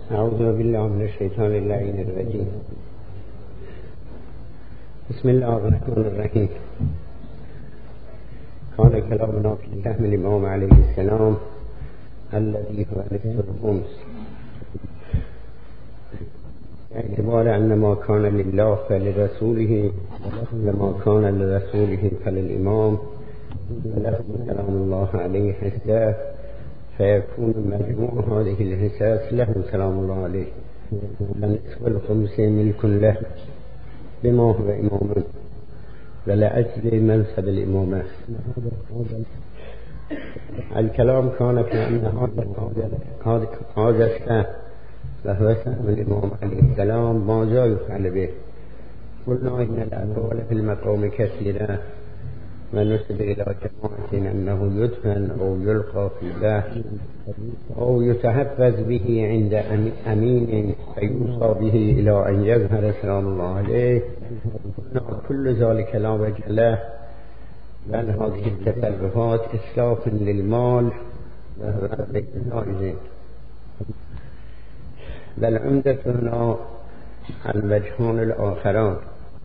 أعوذ بالله من الشيطان اللعين الرجيم. بسم الله الرحمن الرحيم. كان كلامنا في فهم الإمام عليه السلام الذي هو نصف الخمس، باعتبار أن ما كان لله فلرسوله وما كان لرسوله فللإمام فله سلام الله عليه حساه، فيكون مجموع هذه الحساس له سلام الله عليه، فنصف الخمس ملك له بما هو إمام ولأجل منصب الإمامة. الكلام كان في أن هذا السهم وهو سهم الإمام عليه السلام ماذا يفعل به؟ قلنا إن الأقوال في المقام كثيرة، ونسب إلى جماعة أنه يدفن أو يلقى في البحر أو يتحفظ به عند أمين فيوصى به إلى أن يظهر سلام الله عليه. كل ذلك لا وجه له، بل هذه التصرفات إسلاف للمال وهو غير. بل عمدة هنا الوجهان الآخران.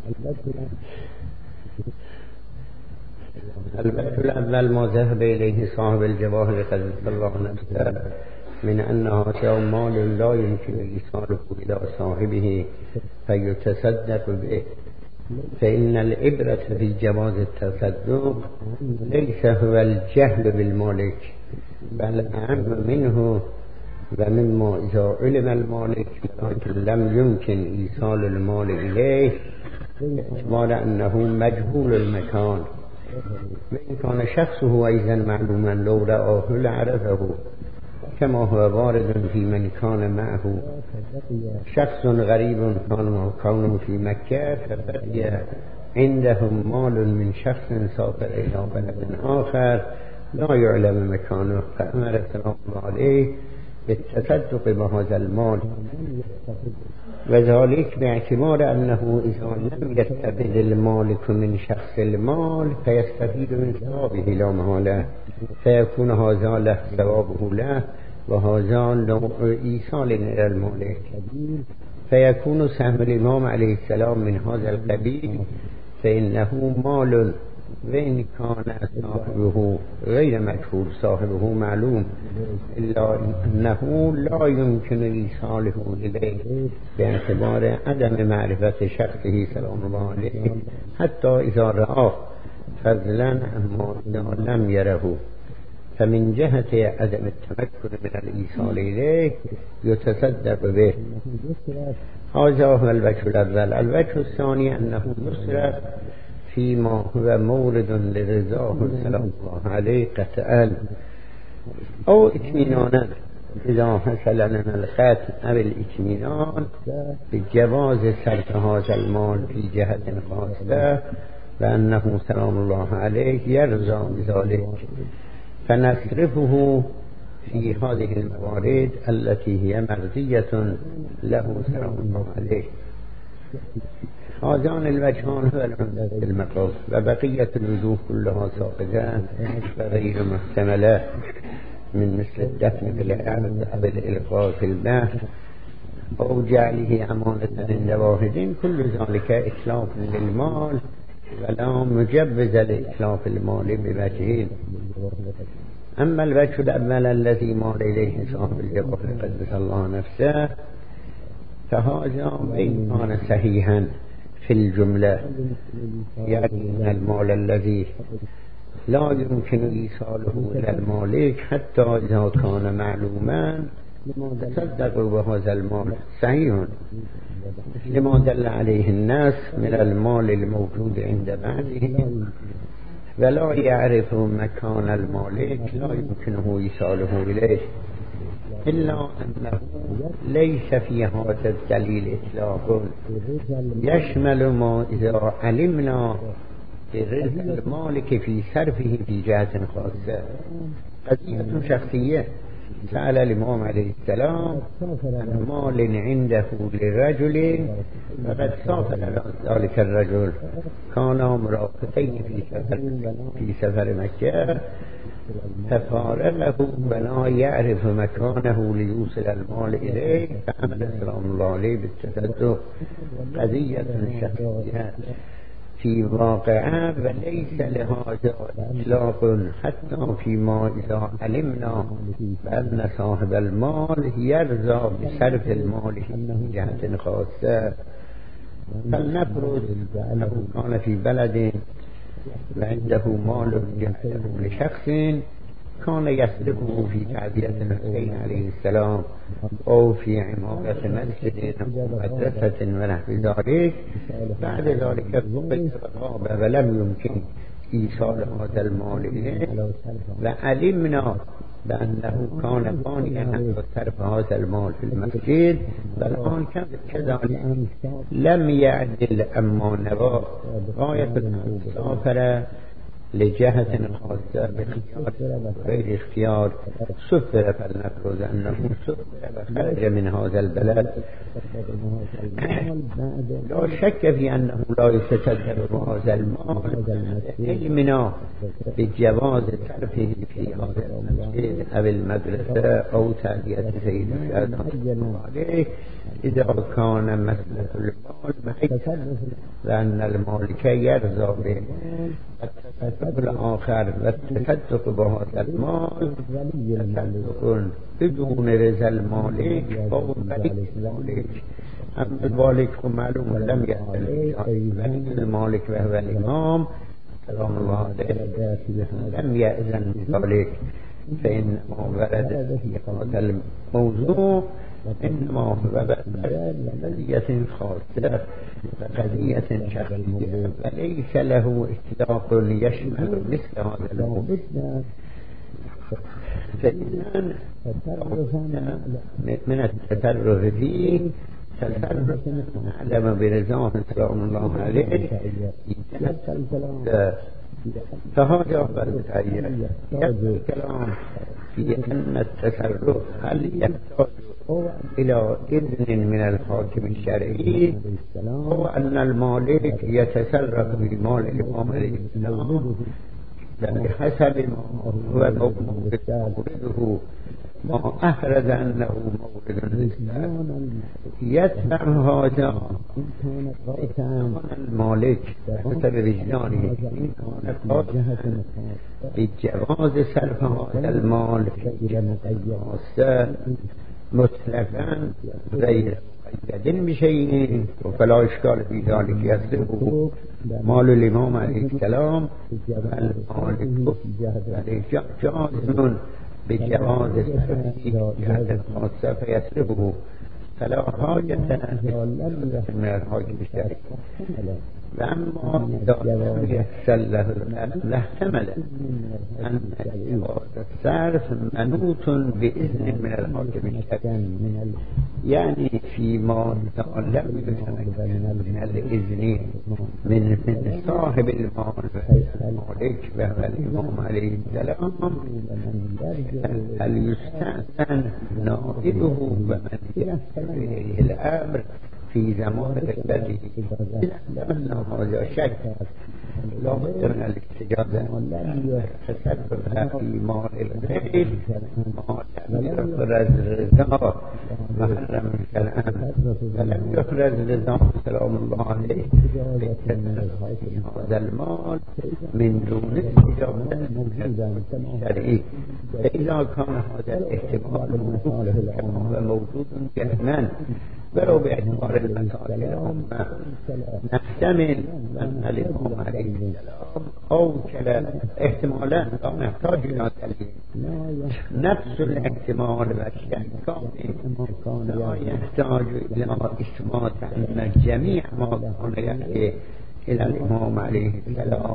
الوجه الأول ما ذهب إليه صاحب الجواهر قدس الله نفسه من أن هذا مال لا يمكن إيصاله إلى صاحبه فيتصدق به، فإن العبرة في جواز التصدق ليس هو الجهل بالمالك، بل أهم منه ومما إذا علم المالك لكن لم يمكن إيصال المال إليه باعتبار أنه مجهول المكان، وإن كان شخصه أيضا معلوما لو رآه لعرفه، كما هو وارد في من كان معه شخص غريب كان في مكة فبقي عندهم مال من شخص سافر إلى بلد آخر لا يعلم مكانه، فأمر سلام الله عليه بالتصدق بهذا المال، وذلك باعتبار أنه إذا لم يستفيد المالك من شخص المال فيستفيد من ثوابه لا محالة، فيكون هذا له ثوابه له وهذا نوع إيصال إلى المالك، فيكون سهم الإمام عليه السلام من هذا القبيل، فإنه مال وإن كان صاحبه غير مجهول صاحبه معلوم، إلا أنه لا يمكن إيصاله إليه باعتبار عدم معرفة شخصه سلام الله عليه حتى إذا رآه، فضلا أما إذا لم يره، فمن جهة عدم التمكن من الإيصال إليه يتصدق به. هذا هو الوجه الأول. الوجه الثاني أنه يصرف فيما هو مورد لرضاه سلام الله عليه قطعا أو اطمئنانا، إذا حصل لنا الختم أو الإطمئنان بجواز صرف هذا المال في جهة خاصة وأنه سلام الله عليه يرضى بذلك، فنصرفه في هذه الموارد التي هي مرضية له سلام الله عليه. هذان الوجهان هو العمدة في المقام، وبقية الوجوه كلها ساقطة وغير محتملة من مثل الدفن في الأرض أو الإلقاء في البحر أو جعله أمانة عند واحد، كل ذلك إتلاف للمال ولا مجوز لإتلاف المال بوجهين. أما الوجه الأول الذي مال إليه صاحب الجواهر قدس الله نفسه فهذا وإن كان صحيحا في الجملة، يعني المال الذي لا يمكن إيصاله إلى المالك حتى إذا كان معلوما تصدقوا بهذا المال صحيح لما دل عليه الناس من المال الموجود عند بعضهم، ولا يعرف مكان المالك لا يمكنه إيصاله إليه، إلا أنه ليس في هذا الدليل إطلاق يشمل ما إذا علمنا برزق المالك في صرفه في جهة خاصة. قضية شخصية سأل الإمام عليه السلام عن مال عنده لرجل فقد سافر ذلك الرجل، كانا مرافقين في سفر مكة، ففارقه ولا يعرف مكانه ليوصل المال إليه، فأمر سلام الله عليه بالتصدق قضية شخصية في واقعه وليس لهذا إطلاق حتى فيما إذا علمنا بأن صاحب المال يرضى بصرف المال في جهة خاصة. فلنفرض أنه كان في بلد وعنده مال يحسبه لشخص كان يسلكه في تعزية الحسين عليه السلام أو في عمارة مسجد أو مدرسة ونحو ذلك. بعد ذلك فقد غاب ولم يمكن إيصال هذا المال إليه، وعلمنا بأنه كان بانيا على صرف هذا المال في المسجد، والآن كذلك لم يعدل أما نوى غاية سافر لجهة خاصة باختيار غير اختيار سفر، فلنفرض أنه سفر وخرج من هذا البلد، لا شك في أنه لا يتصدر هذا المال، علمنا بجواز صرفه في هذا المسجد أو المدرسة أو تعزية سيد الشهداء عليه إذا كان مسألة المال معك، لأن المالك يرضى به. الآخر والتصدق بهذا المال تصدق بدون رضا المالك أو ولي المالك. أما المالك معلوم لم يأتي المالك وهو الإمام سلام الله عليه لم يأذن بذلك، فإنما ورد في هذا الموضوع إنما هو قضية خاصة وقضية شخصية وليس له إطلاق يشمل مثل هذا الموضوع. فإذن من التصرف فيه تصرف أعلم برضاه سلام الله عليه، فهذا هو التعيين. الكلام في أن التصرف هل يحتاج إلى إذن من الحاكم الشرعي، هو أن المالك يتصرف بمال الإمام عليه السلام بحسب ما هو مورده، ما أحرز أنه مورد الإسلام يدفع هذا المالك بحسب وجدانه بجواز صرف هذا المال خاصة مطلقا غير مقيد بشيء، فلا إشكال في ذلك. يصرفه مال الإمام عليه السلام والمالك جازم بجواز صرفه خاصة فيصرفه، فلا حاجة من الحاكم الشرعي. وأما إذا لم يحصل له لاحتمل أن الصرف منوط بإذن من الحاكم الشرعي، يعني فيما لم يتمكن من الإذن من صاحب المال المالك وهو الإمام عليه السلام، هل يستأذن نائبه ومن يحصل إليه الأمر في زمان الذي أنه هذا شك لا بد من الاستجابة تصرفها في مال الغير ما لم يخرج رضا محرم كلام ولم يخرج رضا سلام الله عليه في هذا المال من دون استجابة الشرعي. فإذا كان هذا الاحتمال موجود جزما ولو باعتبار المسائل العامة نحتمل أن الإمام عليه السلام أو كلا احتمالات لا نحتاج إلى تلقين، نفس الاحتمال والشك لا يحتاج إلى إثبات أن جميع ما كان يأتي إلى الإمام عليه السلام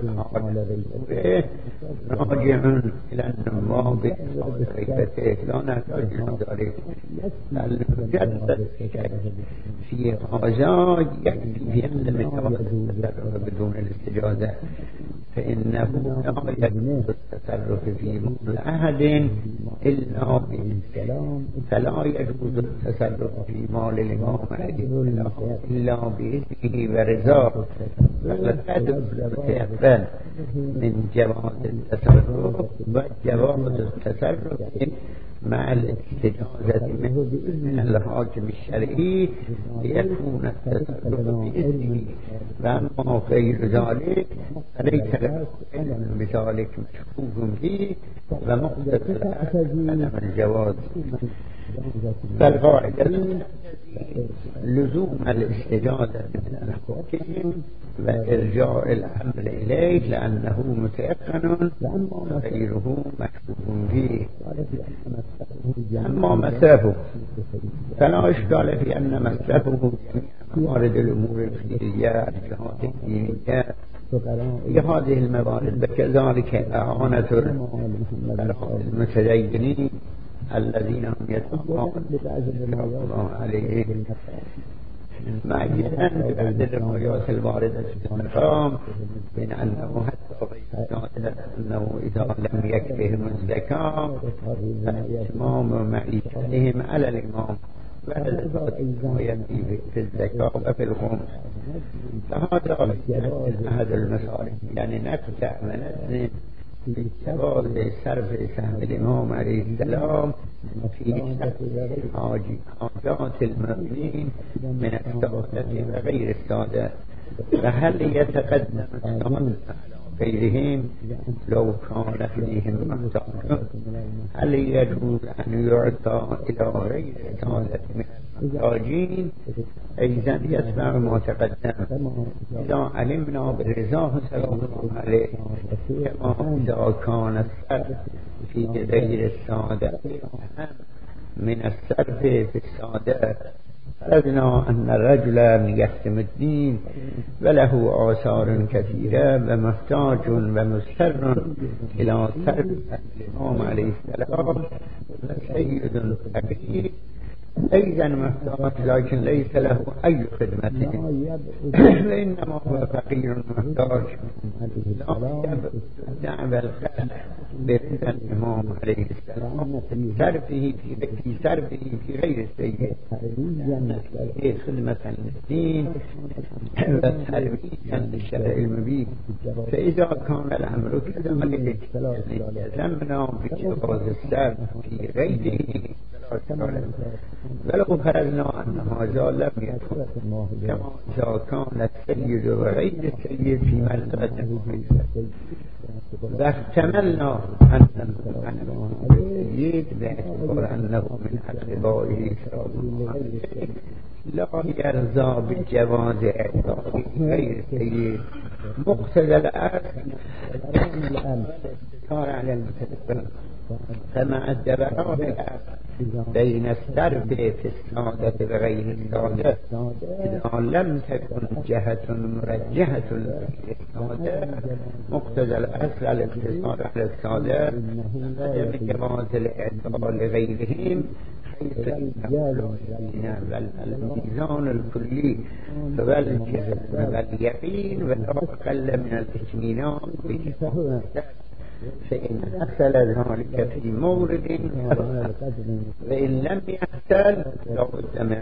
راجع إلى النماذج والريبتين، لا نحتاج إلى ذلك. المجدد في غزاج يكفي في أن التصرف بدون الاستجازة، فإنه لا يجوز التصرف في مال أحد إلا بإذنه، فلا يجوز التصرف في مال الإمام عليه السلام إلا بإذنه ورضاه. والقدر المتيقن من جواز التصرف وجواز التصرف مع الاستجازة من الحاكم الشرعي ليكون التصرف بإذنه، وأما غير ذلك فليس له علم بذلك مشكوك فيه ومقتضى عدم الجواز. فالقاعدة لزوم الاستجازة من الحاكم وإرجاع الأمر إليه لأنه متيقن وغيره مشكوك فيه. أما مسافه فلا إشكال في أن مسافه جميع موارد الأمور الخيرية الجهات الدينية في هذه الموارد، وكذلك إعانة المتدينين الذين هم يتبعون الله عليهم معجزا ببعض الروايات الواردة في المقام من أنه حتى أنه إذا لم يكفهم الزكاة فإتمام معيشتهم على الإمام وعلى ما ينفي في الزكاة وفي الخمس. فهذا المصالح يعني نقطع ونزن في جواز صرف سهم الإمام عليه السلام في حاجات المؤمنين من السادة وغير السادة، فهل يتقدم السادة غيرهم لو كان فيهم محتاج؟ هل يجوز أن يعطى إلى غير السادة من المحتاجين؟ إذن يسمع ما تقدم إذا علمنا بالرضا سلام الله عليه، كما إذا كان الصرف في غير السادة أهم من الصرف في السادة. فرضنا أن رجلا يختم الدين وله آثار كثيرة ومحتاج ومضطر إلى صرف الإمام عليه السلام وسيد فقير أيضا محتاج لكن ليس له أي خدمة وإنما هو فقير محتاج لا يبدأ الخلق برضا الإمام عليه السلام في صرفه في غير السيد خدمة للدين وترويجا للشرع المبين. فإذا كان الأمر كذلك يلزمنا بجواز الصرف في غيره ولو فرضنا أن هذا لم يكن كما إذا كان السيد وغير السيد في مرتبة واحتملنا أن السيد باعتبار أنه من أقربائه لا يرضى بالجواز إعطائه غير السيد مقتضى الأصل صار على المتدبر فمع الدبرات بين الصرف في السادة وغير السادة إذا لم تكن جهة مرجحة للسادة مقتضى الأصل الاقتصار على السادة عدم جواز الإعطاء لغيرهم حيث الميزان الكلي واليقين والأقل من الاطمئنان بجواز فإن أحصل ذلك في مورد وإن لم يحصل لابد من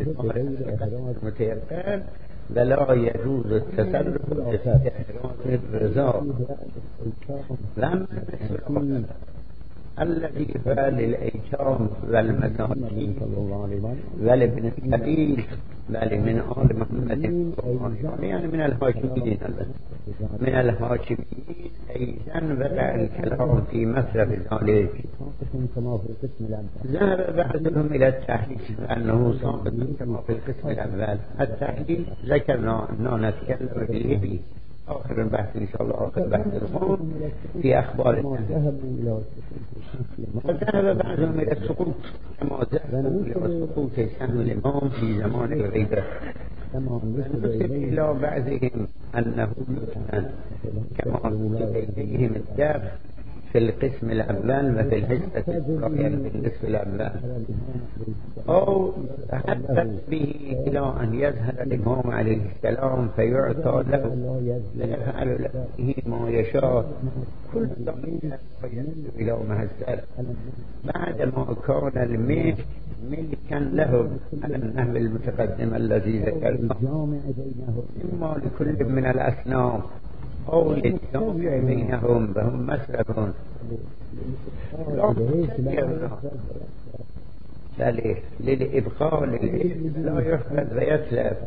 المتيقن ولا يجوز التصرف في الرضا. الذي فعل للأيتام والمساكين ولابن السبيل ولمن آل محمد يعني من الهاشميين من الهاشميين أيضا وقع الكلام في مصرف ذلك. ذهب بعضهم إلى التحليل أنه صابت كما في القسم الأول. التحليل ذكرنا أننا نتكلم به آخر البحث إن شاء الله آخر بحث الخون في أخبار وذهب بعضهم إلى السقوط كما ذهبوا إلى سقوط سهم الإمام في زمان الغيبة ونسب إلى بعضهم أنه يتمن كما نسب إليهم الدافع في القسم الأول وفي الحصة الثانية في النصف الأول، أو حتى به إلى أن يظهر الإمام عليه السلام فيعطى له فيفعل له ما يشاء، كل ذلك إلى مهزل بعدما كان الملك ملكا له على النحو المتقدم الذي ذكرناه، إما لكل من الأصنام أو للجامع بينهم وهم مسلمون بل للإبقاء لا يفقد ويتلف.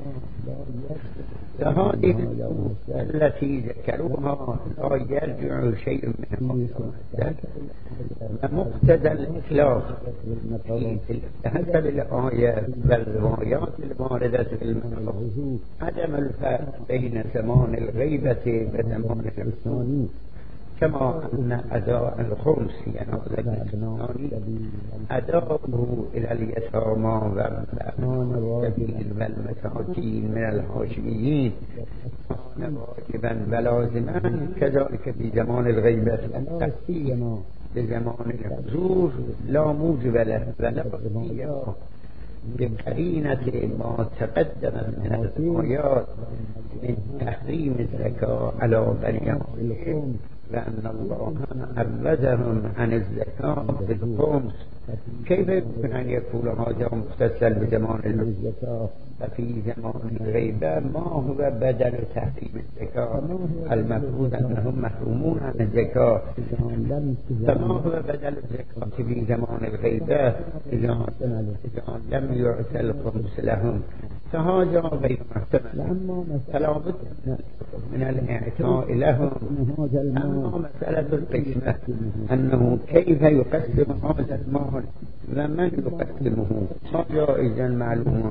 فهذه التي ذكروها لا يرجع شيء منها، ومقتضى الإطلاق حسب الآيات والروايات الواردة في المنطق عدم الفرق بين زمان الغيبة وزمان الحضور، كما أن أداء الخمس يعني أداؤه إلى اليتامى والسبيل والمساكين من الهاشميين كان واجبا ولازما، كذلك في زمان الغيبة والتخفيف بزمان الحضور لا موجب له ولا سيما بقرينة ما تقدم من الآيات من تحريم الزكاة على بني إسرائيل، لأن الله عوضهم عن الزكاة بالخمس. كيف يمكن أن يكون هذا مختصا بزمان الزكاة ففي زمان الغيبة ما هو بدل تحريم الزكاة؟ المفروض أنهم محرومون عن الزكاة، فما هو بدل الزكاة في زمان الغيبة إذا لم يعطى الخمس لهم؟ فهذا غير محتمل، فلا بد من الإعطاء لهم. أما مسألة القسمة أنه كيف يقسم هذا المال ومن يقسمه جائزا معلوما،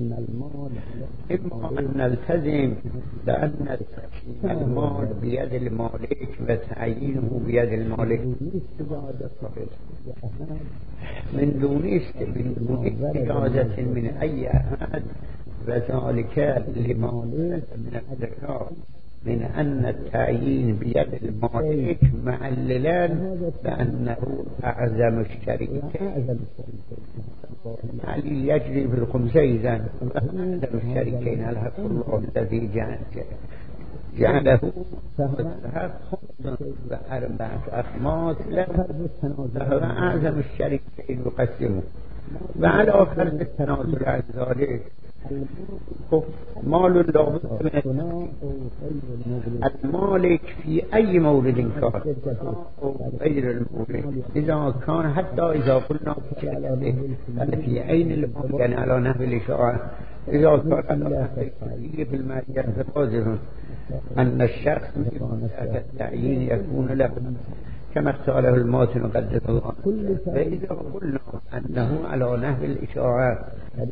إما أن نلتزم بأن تقسيم المال بيد المالك وتعيينه بيد المالك من دون إجازة من أي أحد، وذلك لمالك من الزكاة من أن التعيين بيد المالك معللا بأنه أعظم الشريكين، يعني يجري في الخمسين أعظم الشريكين الحق الله الذي جعله خمس وأربعة أخماس فهو أعظم الشريكين يقسمه. وعلى فرض التنازل عن ذلك مال لابد من المالك في أي مورد كان أو غير المورد، إذا كان حتى إذا قلنا في عين المال يعني على نحو الإشاعة، إذا كان على في المال فواضح أن الشخص من التعيين يكون له كما اختاره الماتن قدس الله. فإذا قلنا أنه على نحو الإشاعة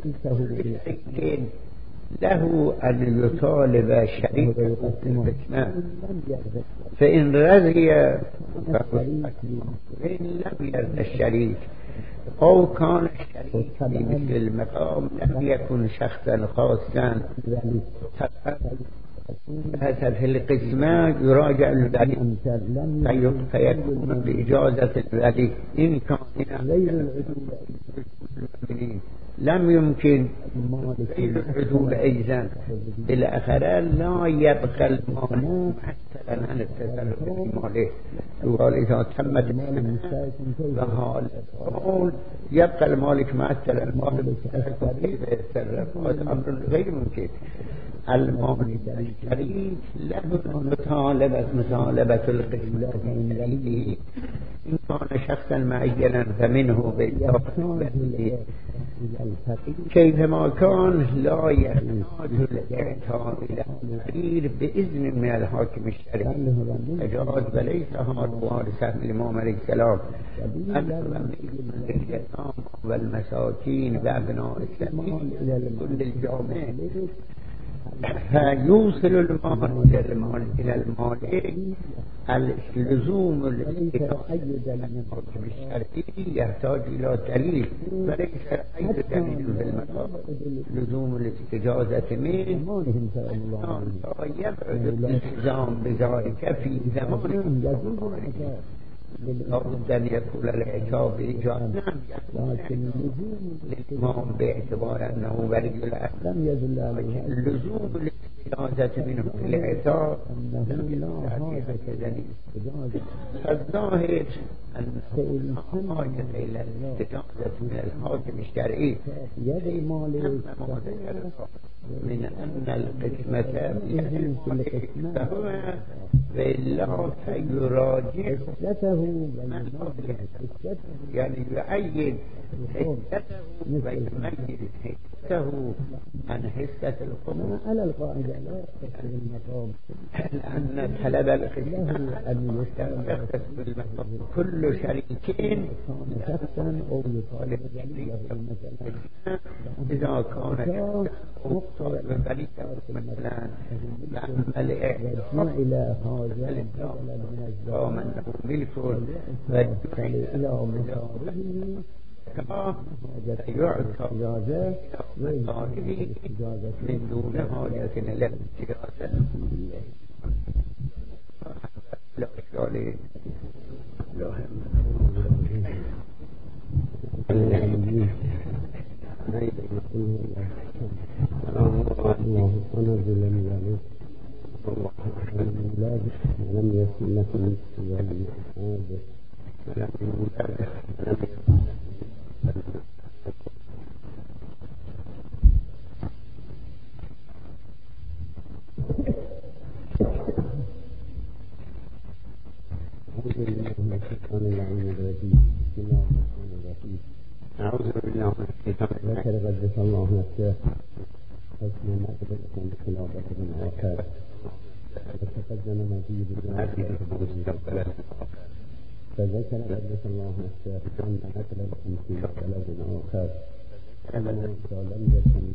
له أن يطالب شريكه بالقسمة، فإن رضي فإن لم يرضى الشريك أو كان الشريك في مثل المقام لم يكن شخصا خاصا هذا في القسمة يراجع الولي فيكون بإجازة الولي إن كان غير المؤمنين لم يمكن غير العدول أيضا بالآخرة لا يبقى المال محتلا عن التصرف في ماله، يقول إذا تمت فهال يبقى المالك محتلا المال بالتصرف، هذا أمر غير ممكن. المالك الشريك له مطالبة القسمة إن كان شخصا معينا فمنه بالإضافة كيفما كان لا يحتاج الإعطاء إلى التغيير بإذن من الحاكم الشرعي فجاز، وليس هذا وارثا الإمام عليه السلام أن اليتامى والمساكين وأبناء السبيل كل الجامع فيوصل المال إلى المالك اللزوم الاستقاء بالشرعي يحتاج إلى دليل وليس أي دليل في المقام. لزوم الاستجازة منه لا يبعد الالتزام بذلك في زمان لابد أن يكون العتاب إيجاب، لكن لزوم للإمام باعتبار أنه ولي الأمر لم يدل عليه لزوم الاستجازة منه في العتاب أنه لا حاجة إلى فالظاهر أنه حاجة إلى الاستجازة من الحاكم الشرعي يد المالك من أن القسمة فهو بالله يراجع يعني يعيد حسته ويميز حسته عن حسة القوم على القاعدة لا يختص بالمقام، لأن طلب القسمة له أن يختص بالمقام كل شريكين شخصا أو يطالب وليه مثلا إذا كان مقصود ببريد مثلا لأن الإعطاء إلى حاجة بدلا من الزمان أنه ملك إلى مصارفه يعطى من دون حاجة إلى الاستجازة لا إشكال لا الله ونزل من ذلك لا لم يكن لكم استجابة حاجة أعوذ بالله من الشيطان الرجيم. ذكر قدس الله نفسه حسن نقبلكم بخلافة من آخر وتقدم مزيد فذكر قدس الله نفسه أن نقبلكم في بلد آخر لم يكن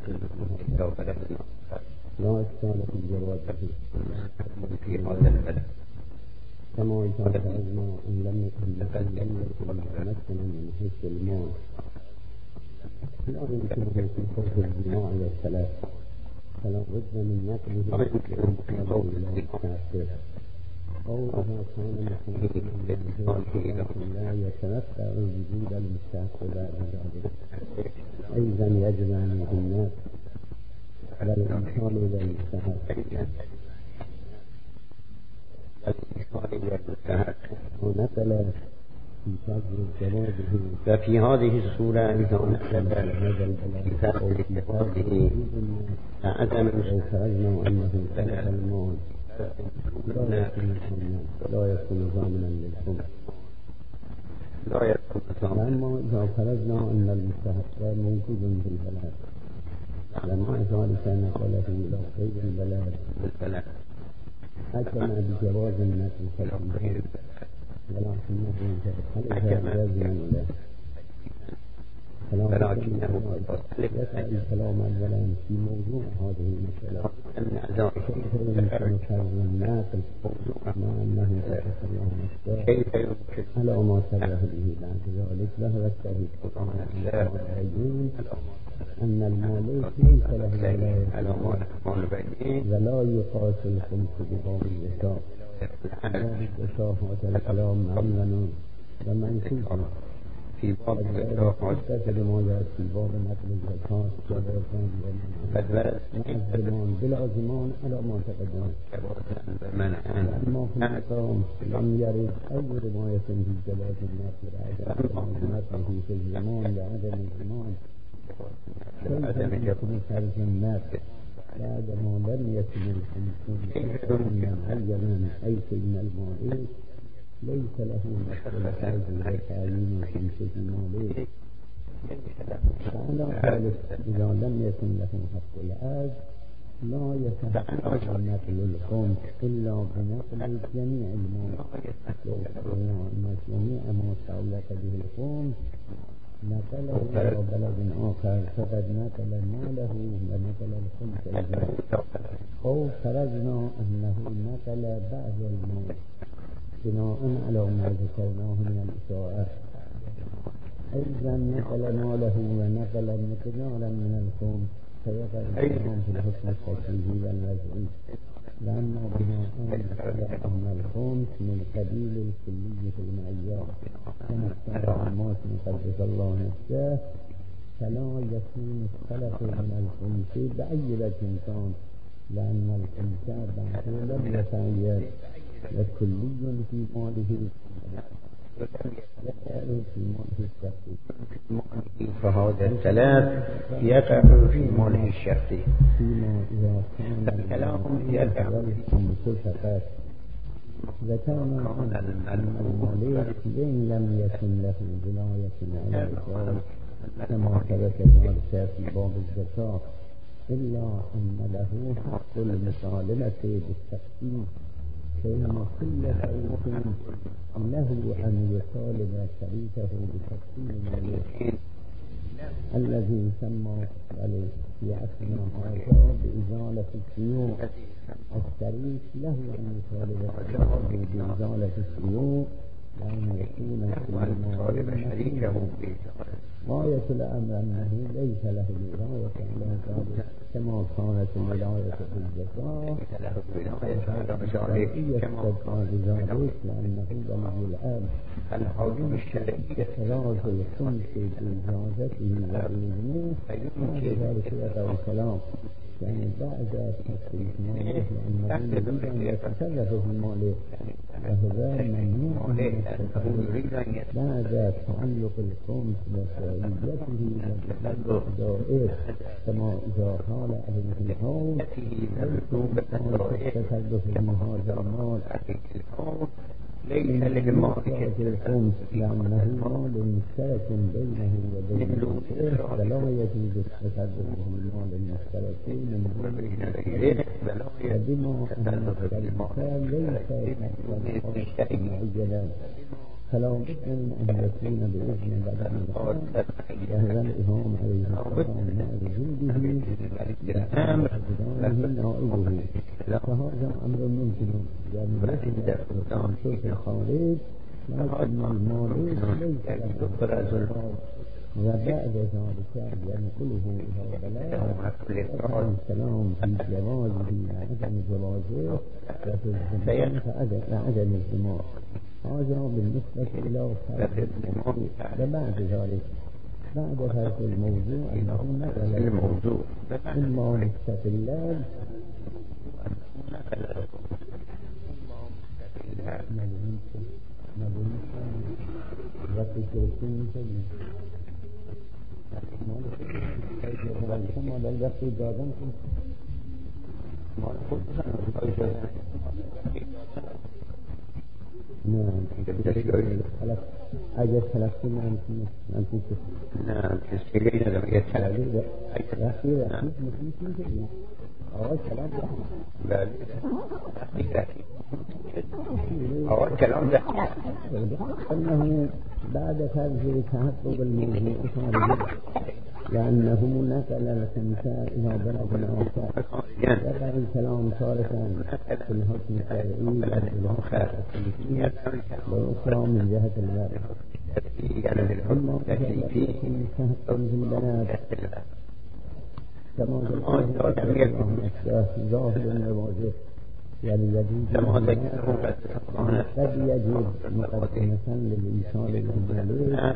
لا إشكال في جوازه في هذا البلد كما إذا فرضنا أن لم يكن ممكنا من حيث المال لا يمكنه في خوف الجماع والثلاث فلا بد من نقله إلى الكافر أو إذا كان محيطا لا يتنفع وجود المستحق بعد ذلك أيضا يجب أن يكون بل الإنسان إلى المستحق ونقل في فضل جوازه ففي هذه الصورة إذا نقل في فضل جوازه فعدم لو فرضنا أنه ترك المال لا يكون ضامنا للحكم لا يكون ضامنا. أما إذا فرضنا أن المستحق موجود في البلد لما ذلك نقله إلى غير البلد حكم بجواز النقل فيه ولكنه هل جازما له يسأل الكلام أولا في موضوع هذه المسألة كيف يمكن فرض الناقل مع أنه تحت الله نفسه على ما صرح به بعد ذلك وهو التوحيد أن المالك ليس له ولاية ولا يقاس الخمس بباب الزكاة باب الزكاة هذا الكلام معين ومنسوخ في باب الزكاة متصل ما جاء في باب نقل الزكاة جوازان ومنعان بلا زمان على ما تقدم. أما في المقام لم يرد أي رواية في جواز النقل في الزمان لعدم الزمان كيف يكون فرض النقل بعدما لم يكن الخمسون معينا أي من المالك ليس له مشكلة فرض وتعيين خمسة مالك فعلى ذلك إذا لم يكن له حق العاد لا يتحقق نقل الخمس إلا بنقل جميع المال جميع ما تعلق به الخمس نقله إلى بلد آخر فقد نقل ماله ونقل الخمس أو فرضنا أنه نقل بعض المال بناء على ما ذكرناه من الإشاعة أيضا نقل ماله ونقل مقدارا من الخمس فيقع الإمام في الحكم التشريعي والوضعي لأن بناء أن الخمس من قبيل الكلية المعيار كما اختار عماس مقدس الله نفسه، فلا يكون السلف من الخمس بأي وجه كان، لأن الخمس بعده لم يتعين وكلي في ماله يقع في ماله الشخصي، فهذا الثلاث يقع في ماله الشخصي فيما إذا كان الكلام يقع الخمس فقط. ذكرنا أن المالك إن لم يكن له ولاية على الرجال كما ثبت ذلك في باب الزكاة، إلا أن له حق المسالمة بالتقسيم، فإن كل شريك له أن يطالب شريكه بتقسيم ماله الذي سمى في أثناء هذا بإزالة السيوف. الشريك له أن يطالب شريكه بإزالة السيوف لأن يكون في شريكه غاية الأمر أنه ليس له ولاية على ذلك كما كانت الولاية في الزكاة، الشرعية تبقى بذلك لأنه ولي الأب. الحاكم الشرعي إخراج الخمس بإجازته وإذنه بعد ذلك يقع الكلام، يعني بعد تسليم ماله لأنه يريد أن يتصرف في ماله، وهذا ممنوع من التصرف بعد تعلق الخمس بشرعيته وبالدائر، كما إذا قال عليه الحول التصرف في هذا المال ليس للمالك الخمس لأنه مال مشترك بينه وبين الغير، فلا يجوز التصرف في المال المشترك من غيره، وبما أن الشركة ليس معينا فلا بد من أن يكون بإذن بدن الإمام، وهو الإمام عليه السلام مع وجوده بدانه نائبه، فهذا أمر ممكن، يعني يجب الإمام في الخارج لكن المالك ليس له، وبعد ذلك ينقله إلى بلاد السلام في جوازه وعدم جوازه وفي الزمان فعدم الزمان. هذا بالنسبة إلى فرق الموضوع. وبعد ذلك بعد فرق الموضوع أنه نقل الموضوع إما مستقلان نعم أجل 30 نعم تسجيلين لم يتحلل أول كلام أول كلام أنه بعد فرض تحقق الموضوع خارجه لأنه نقل الخمسة إلى بلد آخر، وقع الكلام تارة في الحكم الشرعي وفي الحكم التكليفي والأخرى من جهة الوارث، أما التكليفي تحقق في البلد كما ظاهر النواظر، يعني يجوز قد يجب مقدمة للإنسان المالي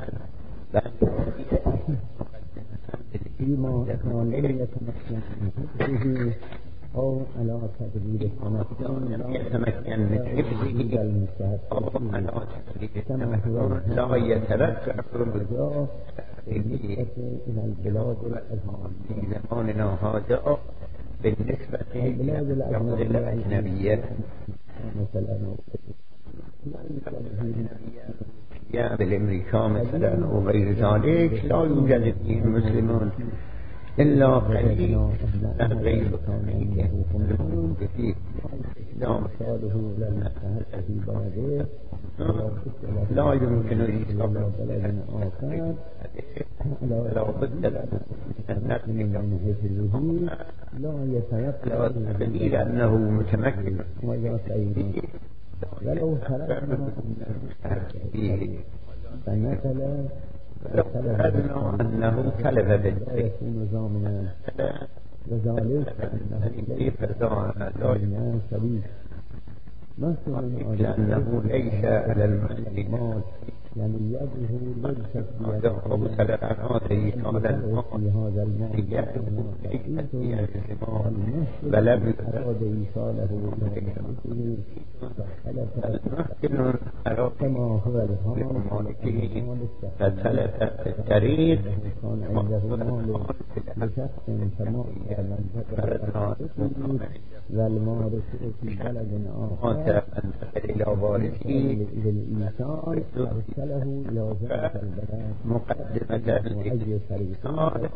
فيما كان لم يتمكن من حفظه أو على تدبير التمكن لا يتمكن من حفظه المستحقين كما هو لا يتركع بالنسبة إلى البلاد الأجنبية في زماننا هذا بالنسبة البلاد الأجنبية مثلا يا بالأمريكا مثلا وغير ذلك لا يوجد فيه المسلمون إلا قليل غير مسلمون كثير لا يمكن الإسلام لا بد من حفظه لا يتيقن دليل أنه متمكن ولو فرضنا أنه تلف بالبيت يكون ضامنا وذلك أنه لأنه ليس على المسلم يعني يده ليست في هذا المال بل أراد إيصاله إلى المحسن كما هو الحال فسلف في الطريق كان عنده مال لشخص فما والمال في بلد آخر إلى وارثه للإنسان أرسله إلى ذلك البلد مقدمة وأي طريق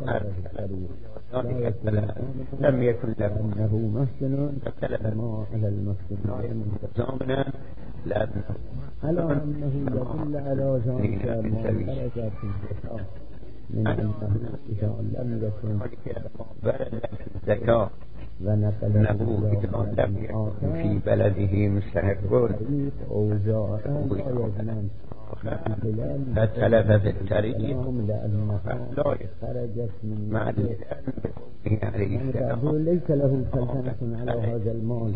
لم يكن له أنه محسن كما على المحسنين زامنا لأنه على أنه يدل على ذلك ما خرج في الزكاة من أنه إذا لم يكن بلد في الزكاة ونقله إذا لم يكن في بلده مستحق أو جاء لا يضمن فتلف في الطريق لأنه خرجت من مع عليه السلام ليس له سلطنة على هذا المال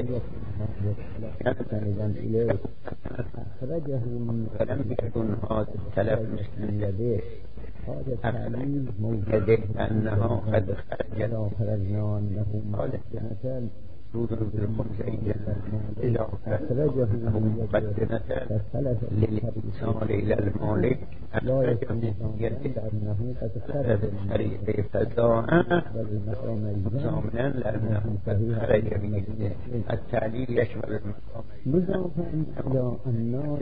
إليه أخرجه من فلم يكن هذا التلف مسلم يديه هذا التعليم موجود أنه قد خرجنا أنه مثلا إذا أخرجه من مقدمة للإنسان إلى المال لا يكون أنه قد خرج الطريق فزاعة زامنا لأنه قد خرج من التعليل يشمل المقام مضافا إلى النار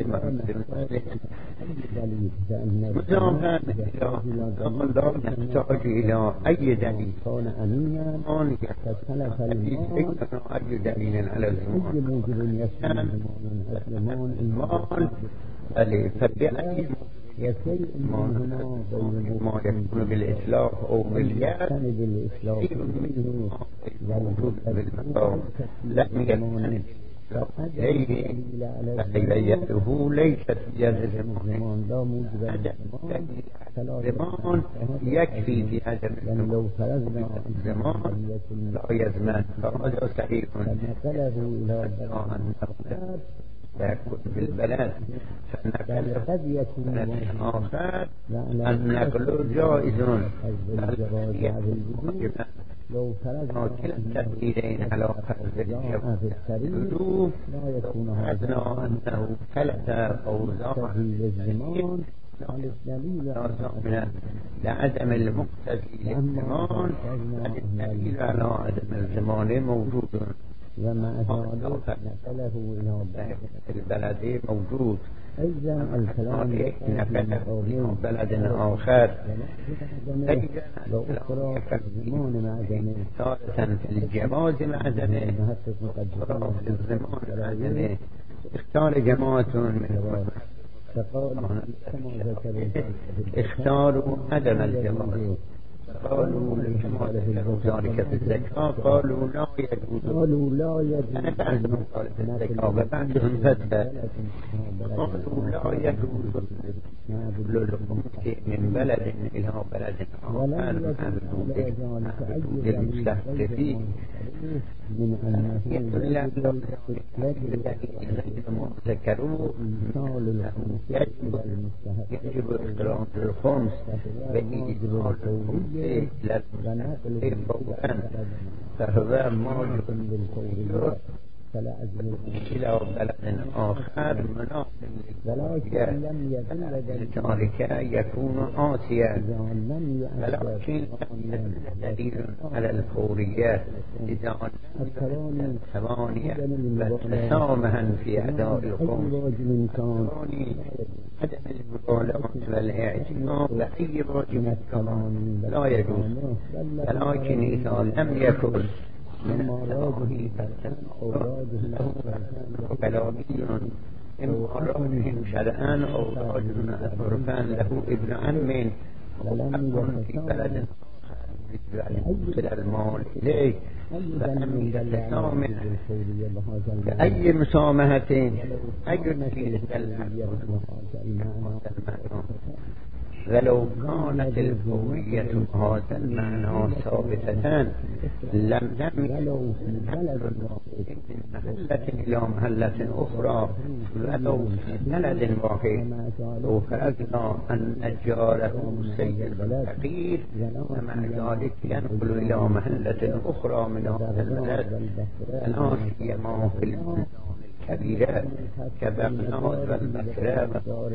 مضافا إلى نحتاج إلى أي دليل كان أمينا فسلف المال أي دليل على الزمان موجب يسمى المال فبأي وشيء منهما ما يكون بالإسلاف أو باليأس موجود بالمقام لم يكن إليه فهيئته ليست يد الزمان الزمان يكفي في عدم الزمان لا يزمان فهذا صحيح يكون بالبلد قد يكون آخر النقل جائز لو فرضنا كلا التأكيدين على فرض الوجوب لا يكون أثناء أنه ثلاث أوزار الزمان لعدم المقتضي للزمان الدليل على عدم الزمان موجود ومع ذلك نقله إلى البلد موجود أيضا الكلام نقله بلد آخر وأخرى في الزمان مع جميع ثالثا في الجواز مع جميع في الزمان مع جميع اختار جماعة من اختاروا عدم الجواز قالوا ذلك في الزكاة قالوا لا يجوز أنا بعدهم قال في الزكاة وبعدهم فتى قالوا لا يجوز من بلد إلى بلد للمستحقين من أنه ذكروا يجب إقرار الخمس بإيجاد فهو موجود بالفورية فلا أجل إلى بلد آخر ولكن لم يدل ذلك يكون آسيا ولكن دليل على الفورية إذا ثمانية تسامحا في أداء الخمس عدم المبالغة والاعتناء بأي واجب لا يجوز ولكن إذا لم يكن من أوراده كلامي إما رجل شرعان أو رجل عرفان له ابن عم ولم في بلد يوصل المال إليه فلم يتسامح أي مسامحتين أي نتيجة ولو كانت الفورية هذا المعنى ثابتة لم من محلة إلى محلة أخرى ولو في بلد واحد لو فرضنا أن جاره سيد الفقير ومع ذلك ينقل إلى محلة أخرى من هذا البلد لا سيما في البلدان الكبيرة كبغداد والبصرة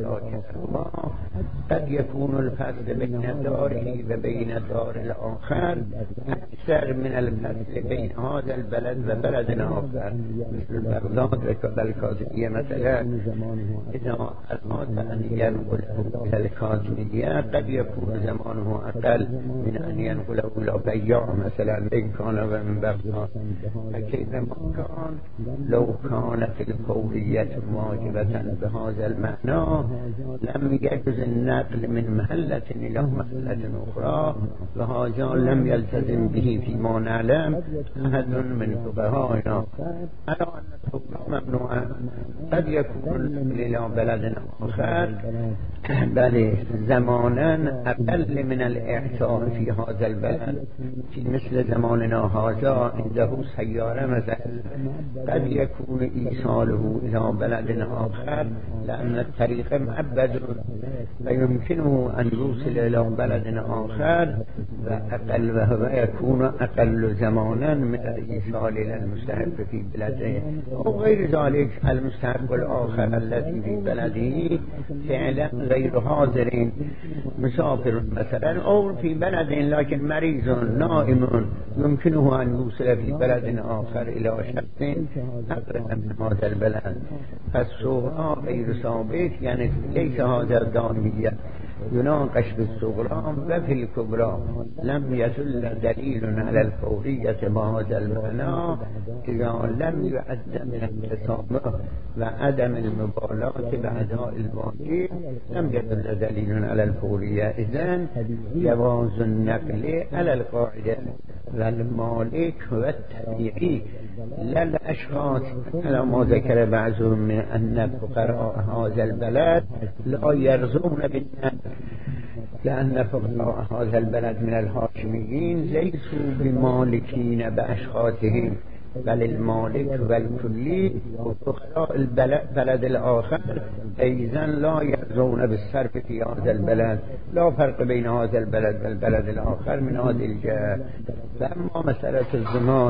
وكذا قد يكون الفصل بين داره وبين دار الآخر أكثر من الفصل بين هذا البلد وبلد آخر مثل بغداد والكاظمية مثلا إذا أراد أن ينقل إلى الكاظمية قد يكون زمانه أقل من أن ينقله إلى بياع مثلا إن كان من بغداد فكيفما كان لو كانت الفورية واجبة بهذا المعنى لم يجوز النقل من محلة إلى محلة أخرى وهذا لم يلتزم به فيما نعلم أحد من فقهائنا على أن الحكم ممنوع قد يكون إلى بلد آخر بل زمانا أقل من الإعطاء في هذا البلد في مثل زماننا هذا عنده سيارة مثلا قد يكون إيصاله إلى بلد آخر لأن الطريق معبد فيمكنه أن يوصل إلى بلد آخر وأقل وهو يكون أقل زمانا من الإيصال إلى المستحق في بلده وغير ذلك المستحق الآخر الذي في بلده فعلا غير حاضر مسافر مثلا أو في بلد لكن مريض نائم يمكنه أن يوصل في بلد آخر إلى شخص أقرب من هذا البلد فالصغرى غير ثابت يعني ليس هذا دانية يناقش بالصغرى وفي الكبرى لم يدل دليل على الفورية بهذا المعنى إذا لم يعد من التسامح وعدم المبالاة بأداء الواجب لم يدل دليل على الفورية إذن جواز النقل على القاعدة والمالك والتبعي لا الأشخاص على ما ذكر بعضهم من أن فقراء هذا البلد لا يرضون بالنقل لأن فقراء هذا البلد من الهاشميين ليسوا بمالكين بأشخاصهم بل المالك والكلي وفقراء البلد الآخر أيضا لا يرضون بالصرف في هذا البلد لا فرق بين هذا البلد والبلد الآخر من هذه الجهة فأما مسألة الزمان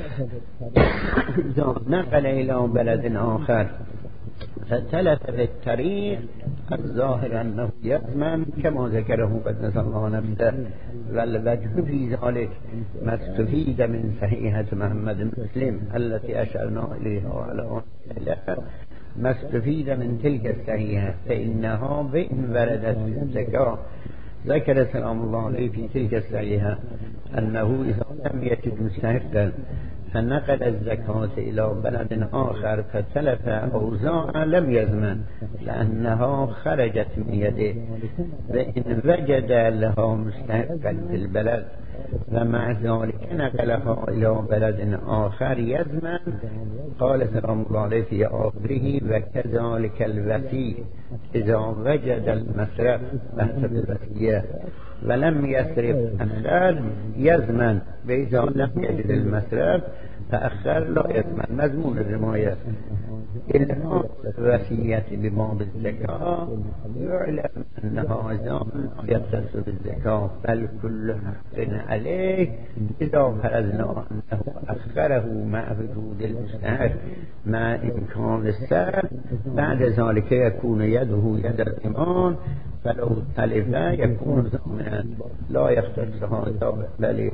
إذا نقل إلى بلد آخر فتلف في الطريق الظاهر أنه يضمن كما ذكره قدس الله نفسه والوجه في ذلك ما استفيد من صحيحة محمد مسلم التي أشرنا إليها وعلى ما استفيد من تلك الصحيحة فإنها بإن وردت في الزكاة ذكر سلام الله عليه في تلك الصحيحة أنه إذا لم يجد مستحقا فنقل الزكاة إلى بلد آخر فتلف أوزاع لم يضمن لأنها خرجت من يده وإن وجد لها مستحقا في البلد ومع ذلك نقلها إلى بلد آخر يضمن قال سلام الله عليه في آخره وكذلك الوسيء إذا وجد المصرف بحث الوسية ولم يصرف أخر يضمن وإذا لم يجد المصرف فأخر لا يضمن مضمون الرماية إلا الوسية بباب الزكاة يعلم أن هذا يختص بالزكاة بل كل حق عليه إذا فرضنا أنه أخره مع وجود المستحق مع إمكان السلف بعد ذلك يكون يده يد الإيمان فلو تلف يكون ضامنا لا يختص هذا بل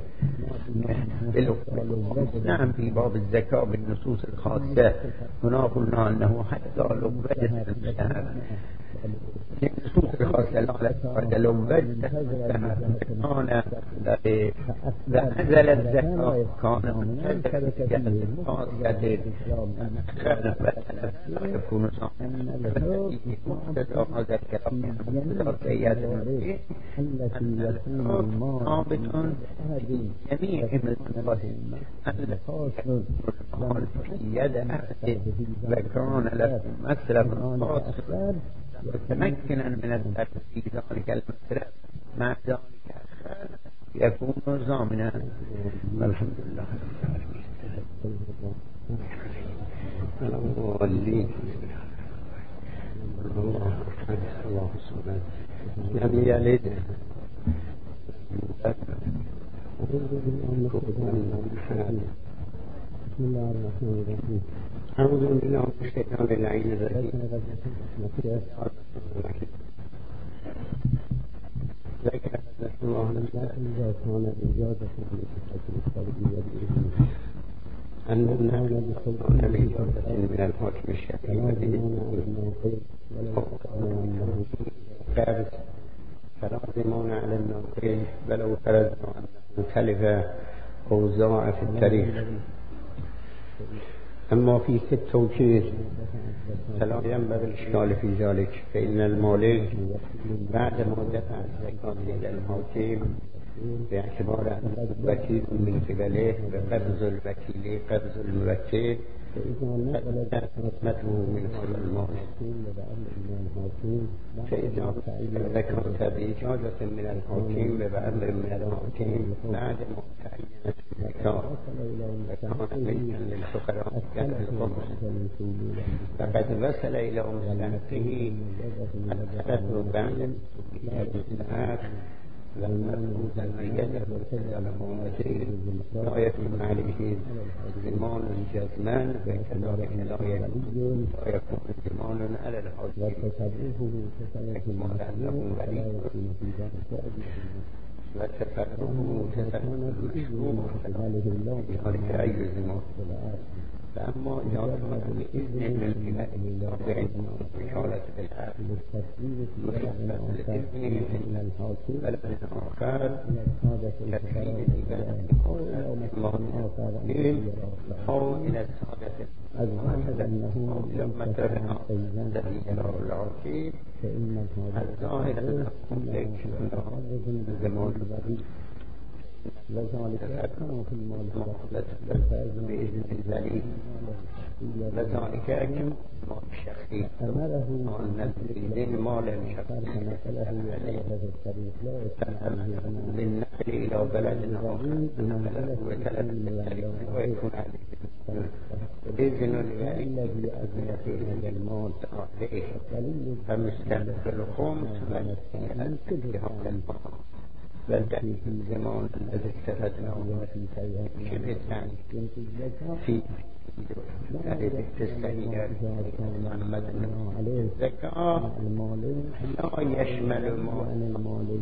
نعم في باب الزكاة بالنصوص الخاصة هنا قلنا أنه حتى لو وجد المستحق النصوص الخاصة لا لو وجد كان وأنزل الزكاة كان لا يكون ضامنا هذا الكلام التي يكون ضابط في جميع المنفذين المال في يد أحد وكان له مصرف خاص متمكنا من الصرف في ذلك المصرف مع ذلك الخير يكون ضامنا. والحمد لله رب العالمين. الله الصمد لم يلد بسم الله الرحمن الرحيم. أعوذ بالله من الشيطان اللعين الرجيم. ذكر الله إذا كان إجازة أننا بسلطان بإجازة من الحكم الشرعي فلازمون على الناقل ولو فرضنا أنه تلف أوزاع في التاريخ. أما في التوكيد فلا ينبغي الإشكال في ذلك، فإن المالك بعد ما دفع الزكاة إلى الحاكم باعتبار أن الوكيل من قبله وقبض الوكيل قبض الموكل قسمته من كل المال، فإذا ذكرت بإجازة من الحاكم وبأمر من الحاكم بعد ما تعينت الزكاة وكان ملكا للفقراء كالخمس فقد وصل إلى مستحقه الثلث بعد الزكاة والمفروض أن يدخل الأمومتين لا يكون عليه ضمان جزما وكذلك لا يكون ضمان على الحاكم باعتبار أنه ولي وتفرعه تفرع المشروع بذلك أي ضمان. فأما إذا كان بإذن من قبل وكالة بالعقل مخالفة الإذن من بلد آخر كفيل بلد أو إلى السادة أو إلى مترها الذي يرى العاقل الظاهر أنه ليس زمان لذلك كانوا في المال بإذن الذي لذلك أجل مال شخصي وأن الدين مال شخصي للنقل إلى بلد آخر وثلاث التاريخ ويكون عليه إذن الذي أذن فيه المال عليه فمستلف الخمس والأنت بهذا المال بلدني في الزمان الذي استفدناه شبه الثاني في التسلية محمد الزكاة لا يشمل المال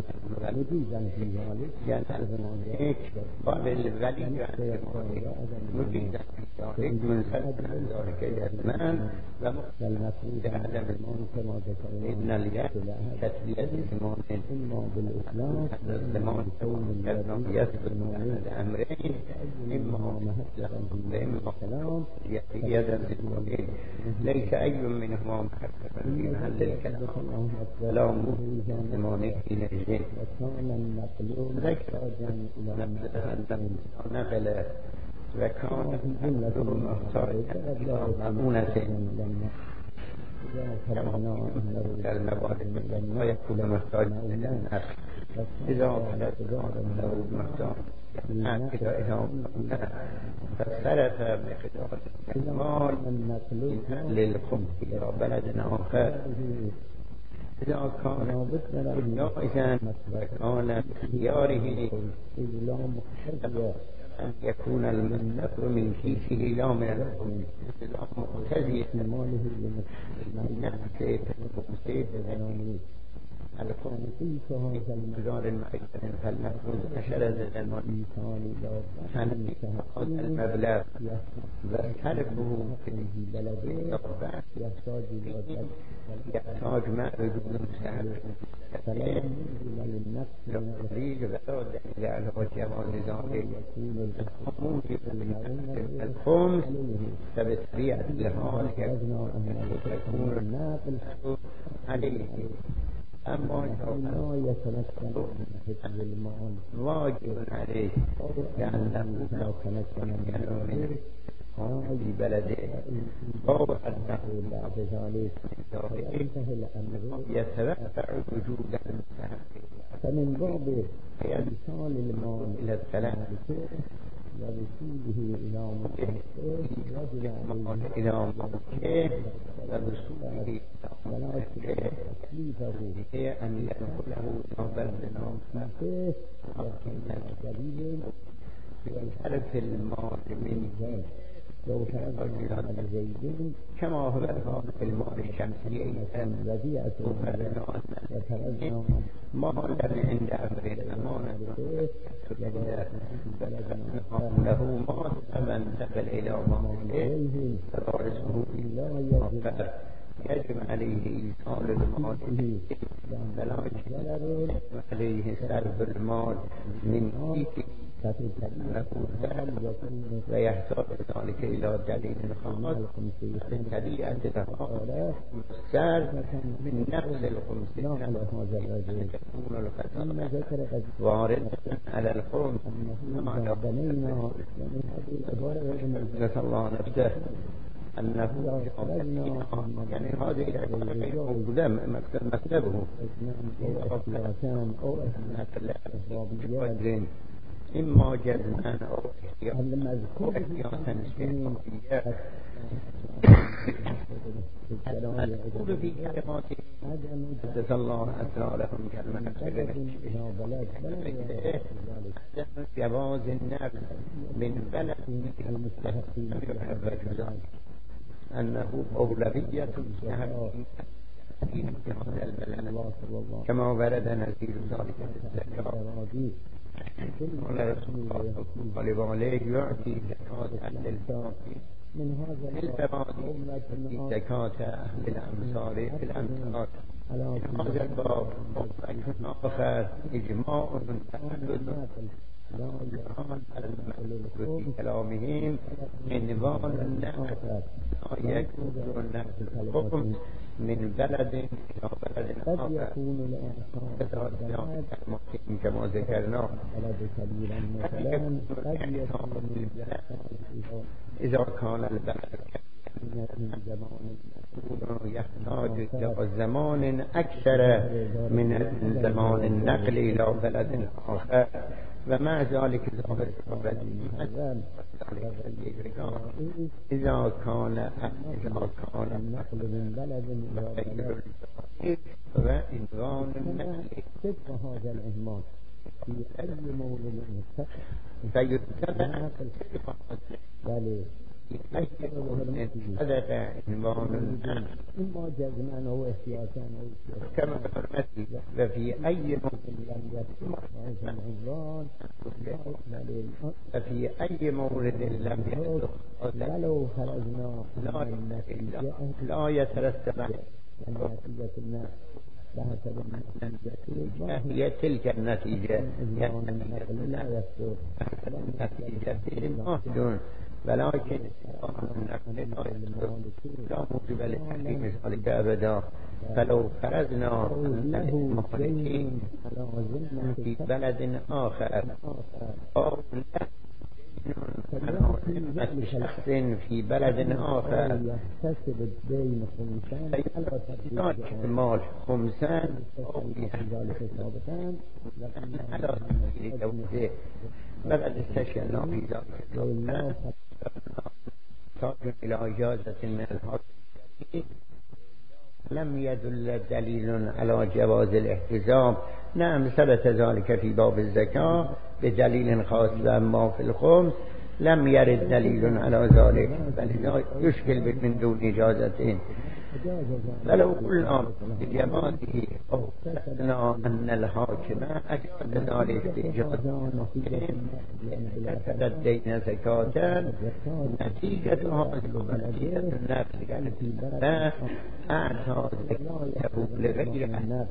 يعني بل الولي مجيزا في ذلك من سلطة ذلك يزمان ومقصد عدم إن اليد تسلية زمان إما بالإسلام الزمان يثبت على الأمرين إما الكلام يدا بالوكيل ليس أي منهما محققا في محل الكلام لا مفيد زمانه في نجده ذكر نقل وكان الأمر محتاجا إلى مأمونة المواد لا يكون محتاجا إلى النقل إذا كانت له محتاج إذا فصرف مقدار المال للخمس إلى بلد آخر إذا كان جائزا وكان باختياره أن يكون المنفع من كيسه لا من الخمس لا مقتضي ماله لنفسه الخمسي فهذا المقدار المعين فالمفروض 10 زمان هذا المبلغ وتركه في بلده يحتاج مع وجود مستحق يريد ولا دليل على جواز ذلك الخمس فبطبيعة الحال يكون الناقل عليه. أما لا يتمكن من حفظ المال واجب عليه لأنه لو تمكن من في بلده أو أنه بعد ذلك فينتهي الأمر يتوقع وجود فمن باب إيصال المال إلى السلام ورسوله إلى مكانه وجب عليه إلى مكانه ورسوله ولكن تكليفه هي أن يدخله إلى بلد فيه دليل بصرف المال من لو فرضنا على زيدين كما هو الحال في المال الشمسي وديعة وفرضنا مالا عند أمر الأمانة له مال فمن انتقل إلى ماله فوارثه لا يجب يجب عليه إيصال المال فلا يجب عليه صرف المال من فيه ويحتاج ذلك إلى دليل خاص من طبيعة الأمر من نفس الخمس يكون الخطأ وارد على الخمس نسأل الله نفسه أنه يعني هذه العبارة موجودة مكتبه إما جزمان أو احتياطا المذكور في كلمات حدث الله أسرارهم كالمنافق جواز النقل من بلد أنه أولوية في هذا البلد كما ورد نزيل ذلك في الزكاة قال رسول الله صلى الله عليه وسلم يعطي زكاة أهل الباطل من هذا البلد زكاة أهل الأمصار في الأمصار هذا الباب آخر إجماع في كلامهم عنوان النقل لا يكون النقل الحكم من بلد إلى بلد آخر كما ذكرنا إذا كان البلد يحتاج إلى زمان أكثر من زمان النقل إلى بلد آخر ومع ذلك إذا كان النقل من بلد إلى بلد وإنوان النقل هذا العنوان في أي مولد فيتبع بل هذا عنوان النقل إما جزمان أو احتياطا أو كما فرمتي وفي أي لم يكن هذا العنوان ففي أي مورد لم يحدث ولو خرجنا لا يترتب نتيجة الناس بحسب النتيجة هي تلك النتيجة لا يصدر النتيجة ولكن لا موجب للتحريم ذلك أبدا فلو فرضنا أن المخرجين في بلد آخر أو شخص في بلد آخر يكتسب الدين خمسان المال خمسان ذلك ثابتان على سبيل توزيع فقد استشهدنا في ذلك تحتاج إلى إجازة من الحاكم لم يدل دليل على جواز الاحتساب. نعم ثبت ذلك في باب الزكاة بدليل خاص، وأما في الخمس لم يرد دليل على ذلك بل يشكل من دون إجازة. فلو قلنا بجوازه أو قلنا أن الحاكم أجاز ذلك بإجازة كتب الدين زكاة نتيجة نتيجة النفس أعطى زكاته لغير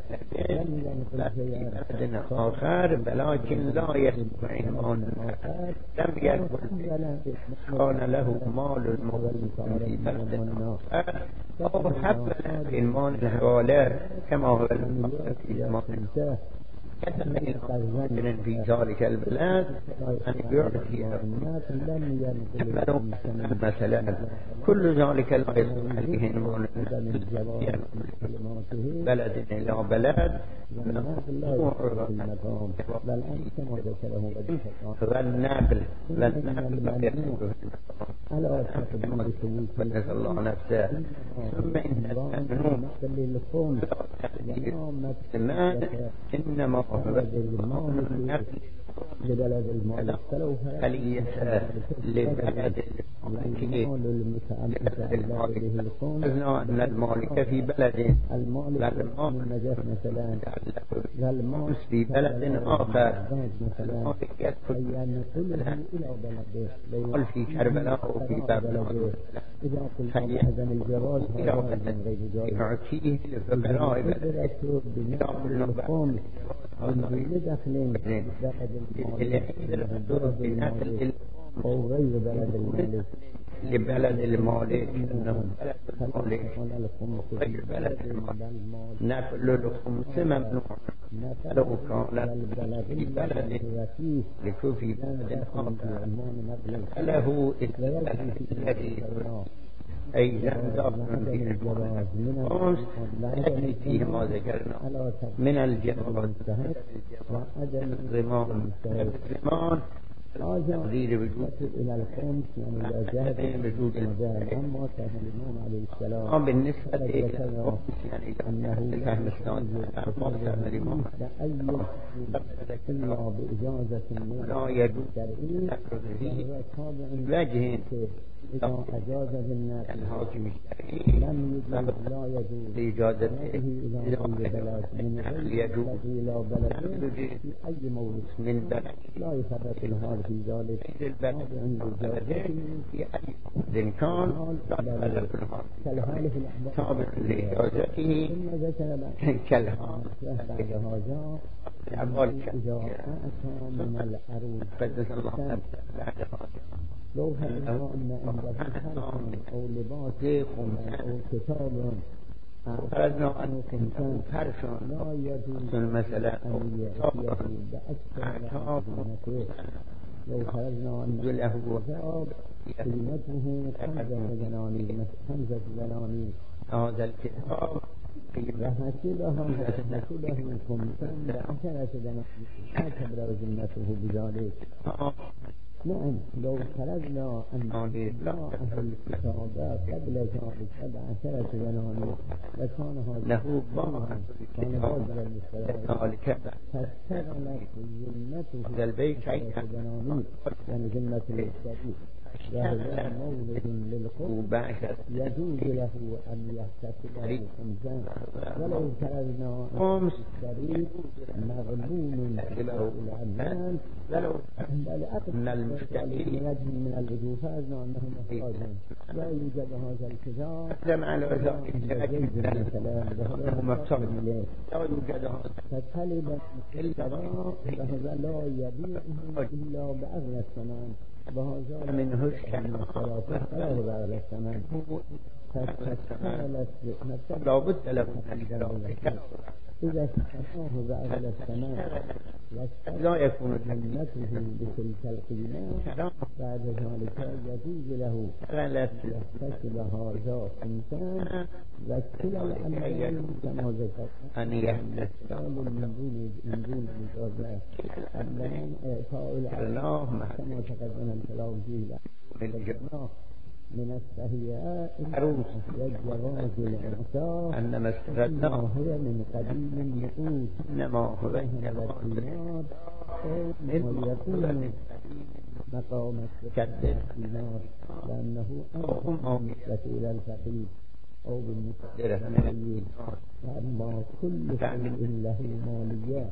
بلد آخر ولكن لا يسمع عنوان لم يكن كان له مال موجود في بلد آخر أو حب المال الحوالي كما هو في زمان من في ذلك البلد أن يعطي مثلا كل ذلك لا يصلح عليه بلد إلى بلد والنقل نسأل الله نفسه ثم إنما هو لبلد المالك خلية لبلد أن المالك في بلد المالك مثلا المالك في بلد آخر المالك يدخل في كربلاء وفي بابل إذا قلت هذا الجواز يعطيه لفقراء بلد الخمس لدخل بلد أو غير بلد المالك لبلد المالك إنه بلد المالك غير بلد المالك نقل الخمس ممنوع لو كان في بلد لكفي بلد آخر له الذي أي لم في الخمس التي فيه ما ذكرنا من الجواز الضمان تقدير وجود إلى الخمس يعني إذا جهد وجود أما كان الإمام عليه السلام بالنسبة إلى الخمس يعني أنه الفهم الإسلام إلا بإجازة لا يجوز فهو تابع وجه إذا أجاز بالناس الحاكم لم يجوز لا يجوز لإجازة إلى بلد من غير يجوز إلى بلد في أي مورد من بلد لا يثبت الحال في ذلك البلد في أي إن كان كالحال في الأحباب تابع لإجازته ثم ذكر كالحال بعد هذا إذا أتى من العروض قدس الله بعد لو هل أن عنده فرس أو لباس أو كتاب فرضنا أن فرش لا يجوز المسألة أن يأتيه بأكثر من لو فرضنا أن له كتاب قيمته 5 دنانير هذا الكتاب وحسبه 5 ب10 دنانير لا تبلغ ذمته بذلك. نعم لو فرضنا أن باع الكتاب قبل ذلك 17 دنانير لكان هذا له باع كان هذا ذلك فاشتغلت ذمته هذا البيت 10 دنانير يعني ذمة المشتري وهذا مولد للخبز يجوز له أن يحتسب 5 ولو فرضنا أن الشريك مغبون العمال من المشتري من الوجوه فرضنا أنه محتاج لا يوجد هذا الكتاب جمع الوزارة لا يوجد هذا فطلب الشراء فهذا لا يبيعه إلا بأغلى الثمن وهذا منه فلا بأغلى الثمن لا بد له من إذا اشتراه بأغلى الثمن لا يكون ذمته بتلك القيمة بعد ذلك يجوز له يحتسب هذا 5 وكلا الأمرين كما ذكرت أن يحتسب من دون الإجازة الآن إعطاء العلم كما تقدم الكلام فيه من السهيات والجواز الإعطاء أنما استفدناه هو من قديم النقود إنما هو الدينار ويكون مقام الدينار لأنه أنفع بالنسبة إلى الفقير أو بالنسبة للمسكين أما كل شيء له ماليات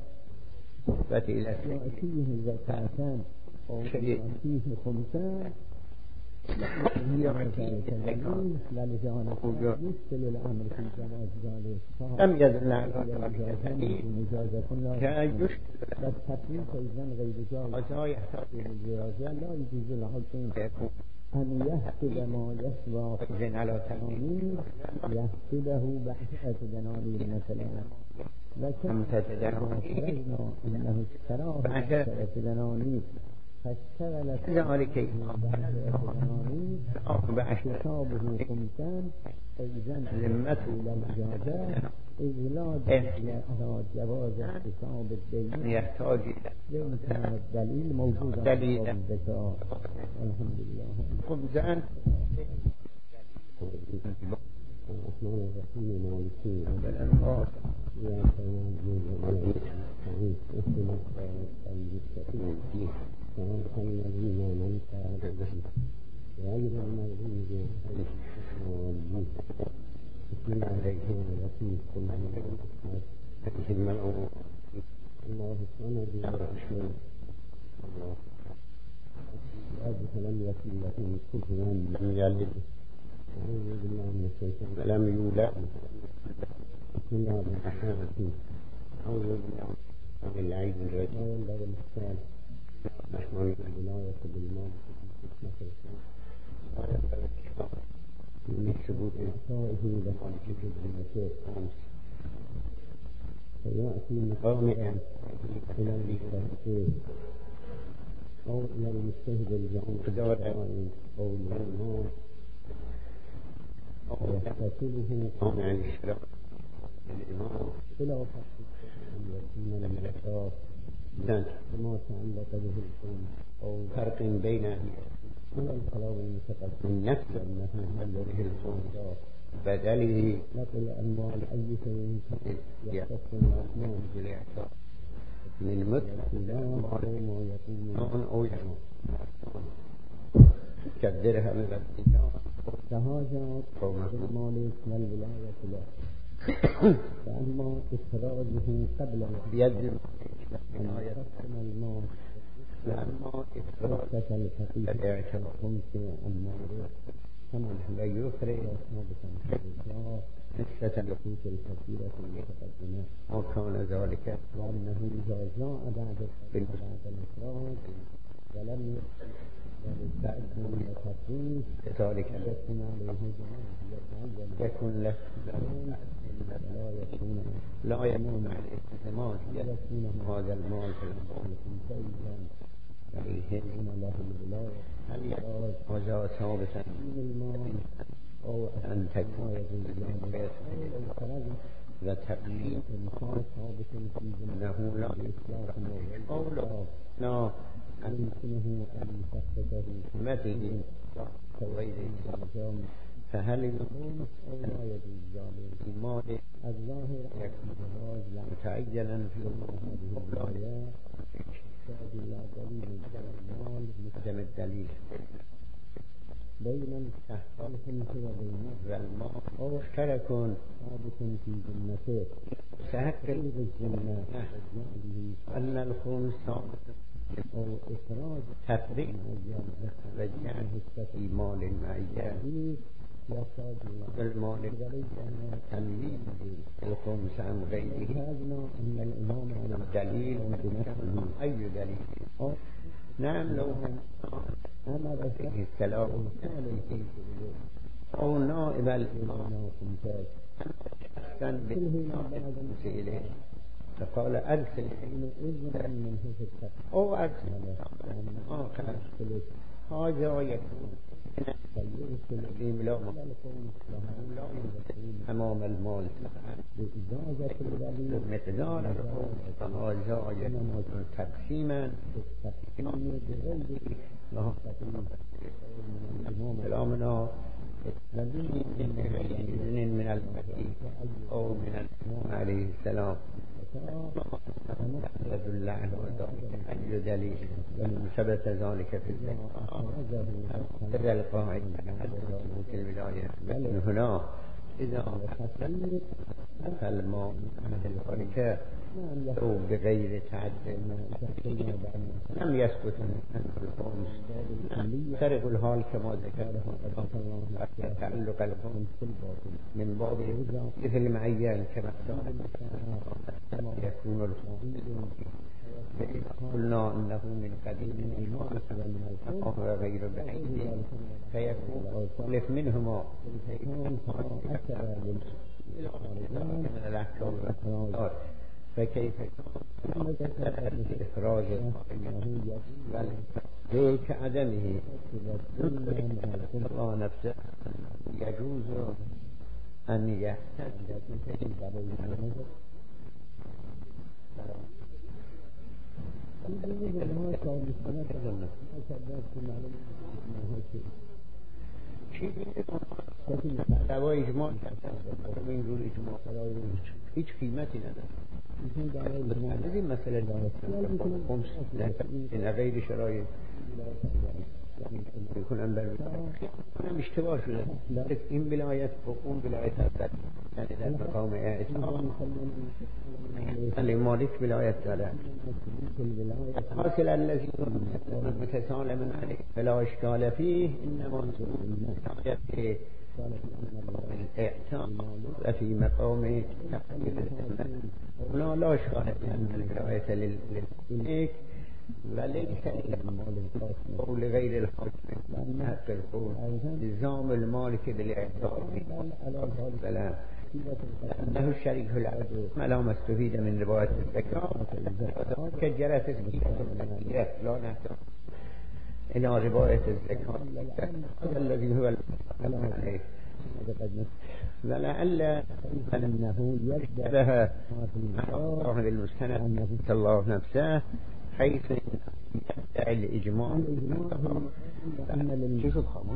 يأتيه زكاة أو يأتيه 5 مثل الأمر في جواز ذلك لم يدل على بس تطبيق إذن غير جائز لا يجوز الحكم أن يحسب ما يسوى إذن على تقديم يحسبه بحثة دنانير مثلا لكن فرضنا أنه اشتراه بحثة دنانير فاشتغلت ذلك حسابه خمسان إذن ذمته إلى الإجازة إذ لا جواز احتساب الدين يحتاج وإن كان الدليل موجودا في باب الزكاة. الحمد لله. خبزان الرحمن الرحيم مالكي بالأنوار إياك نعبد وإياك نستعين اهدنا الصراط المستقيم صراط الذين أنعمت عليهم غير المغضوب عليهم. بسم الله الرحمن الرحيم. قل هو الله الصمد الله أجه لم يكن له كفوا لم يلد أعوذ بالله من الشيطان لم يولد. بسم الله الرحمن الرحيم. أعوذ بالله من العيد لا الرجيم. ينبغي الإشكال نحن الولاية بالمال من ثبوت إعطائه لحديث المشيخ فيأتي مقامئا إلى المستهدف أو إلى المجتهد الجامع أو الإمام ويحتسبه عن الشرع الإمام إلى فصل أن يكون المعتاق بما تعلق به القوم أو فرق بين من الكلام المتقدم النفس أنه به القوم بدله نقل أموال أي شيء يختص الأسنان بالإعطاء من مثل وما يكون أو كالدرهم والدينار فهذا المالك والولاية له. فأما إخراجه قبل يد أن يقسم المال لأنه إخراج رخصة الحقيقة خمس المال ثمن لا يخرج نسبة نسبة الحقوق الكثيرة المتقدمة وكان ذلك وأنه إذا جاء بعد الإخراج ولم بعد من التقديم ذلك يكون عليه جناح يكون له لا يكون لا يكون عليه زمان يكون هذا المال في الأمور يكون له الولاية هل وجاء ثابتا من المال أو أن تكون وتقليد إنسان ثابت في أنه لا أو لا يمكنه أن يخصصه مثل غير فهل يكون أو لا يجوز ذلك المال الظاهر يكون الجواز لا متعينا في هذه الولاية تحتاج إلى دليل المال عدم الدليل بين الخمس وبينه والمال أو مشترك ثابت في ذمته سهل الجنة أن الخمس أو إخراج تفريق رجعه في مال معين يحتاج إلى المال تمييز الخمس عن غيره هذا أن الإمام على دليل بنفسه أي دليل نعم لو أمر فيه الكلام أو نائب الإمام كان بالمسيء إليه فقال أرسل إذن من هذا التقوى أو أرسل آخر هذا يكون في ملامة أمام المال بإجازة الولي مقدار فهذا يكون تقسيما كلامنا إذن من المهدي أو من عليه السلام يدل عنه أي دليل ومن ثبت ذلك في الزكاة هذا القاعد في الولاية من هنا إذا فالماء مثل ذلك أو بغير تعد لم يسقط عنه الخمس ويفترق الحال كما ذكرنا تعلق الخمس من باب في المعين كما يكون الخمس قلنا انه من قديم وغير بعيد فيكون يختلف منهما من الاحكام فكيف إخراج ذل كعدمه الله نفسه يجوز أن يحتج دعوای اجماع من جور اجماع هیچ قیمتی نداره از این مسئله خمس نه غیر شرایط میکنم بر کنم اشتباه شده این ولایت و اون ولایت هست یعنی در مقام اعتماد ولی مالک ولایت داره حاصل الذي متسالم عليه فلا اشكال فيه انما ولایت الاعتماد وفي مقام تقدير الأمة لا اشكال لأن الولاية للملك وليس قول غير الحاكم حق القول نظام المالك بالاعتبار بلا لأنه الشريك العبد ما ما استفيد من رواية الزكاة كجرت الزكاة لا نحتاج إلى رواية الزكاة هذا الذي هو عليه ولعل أنه يشبه صاحب المستند صلى الله نفسه حيث يدعي الإجماع كيف الخاموس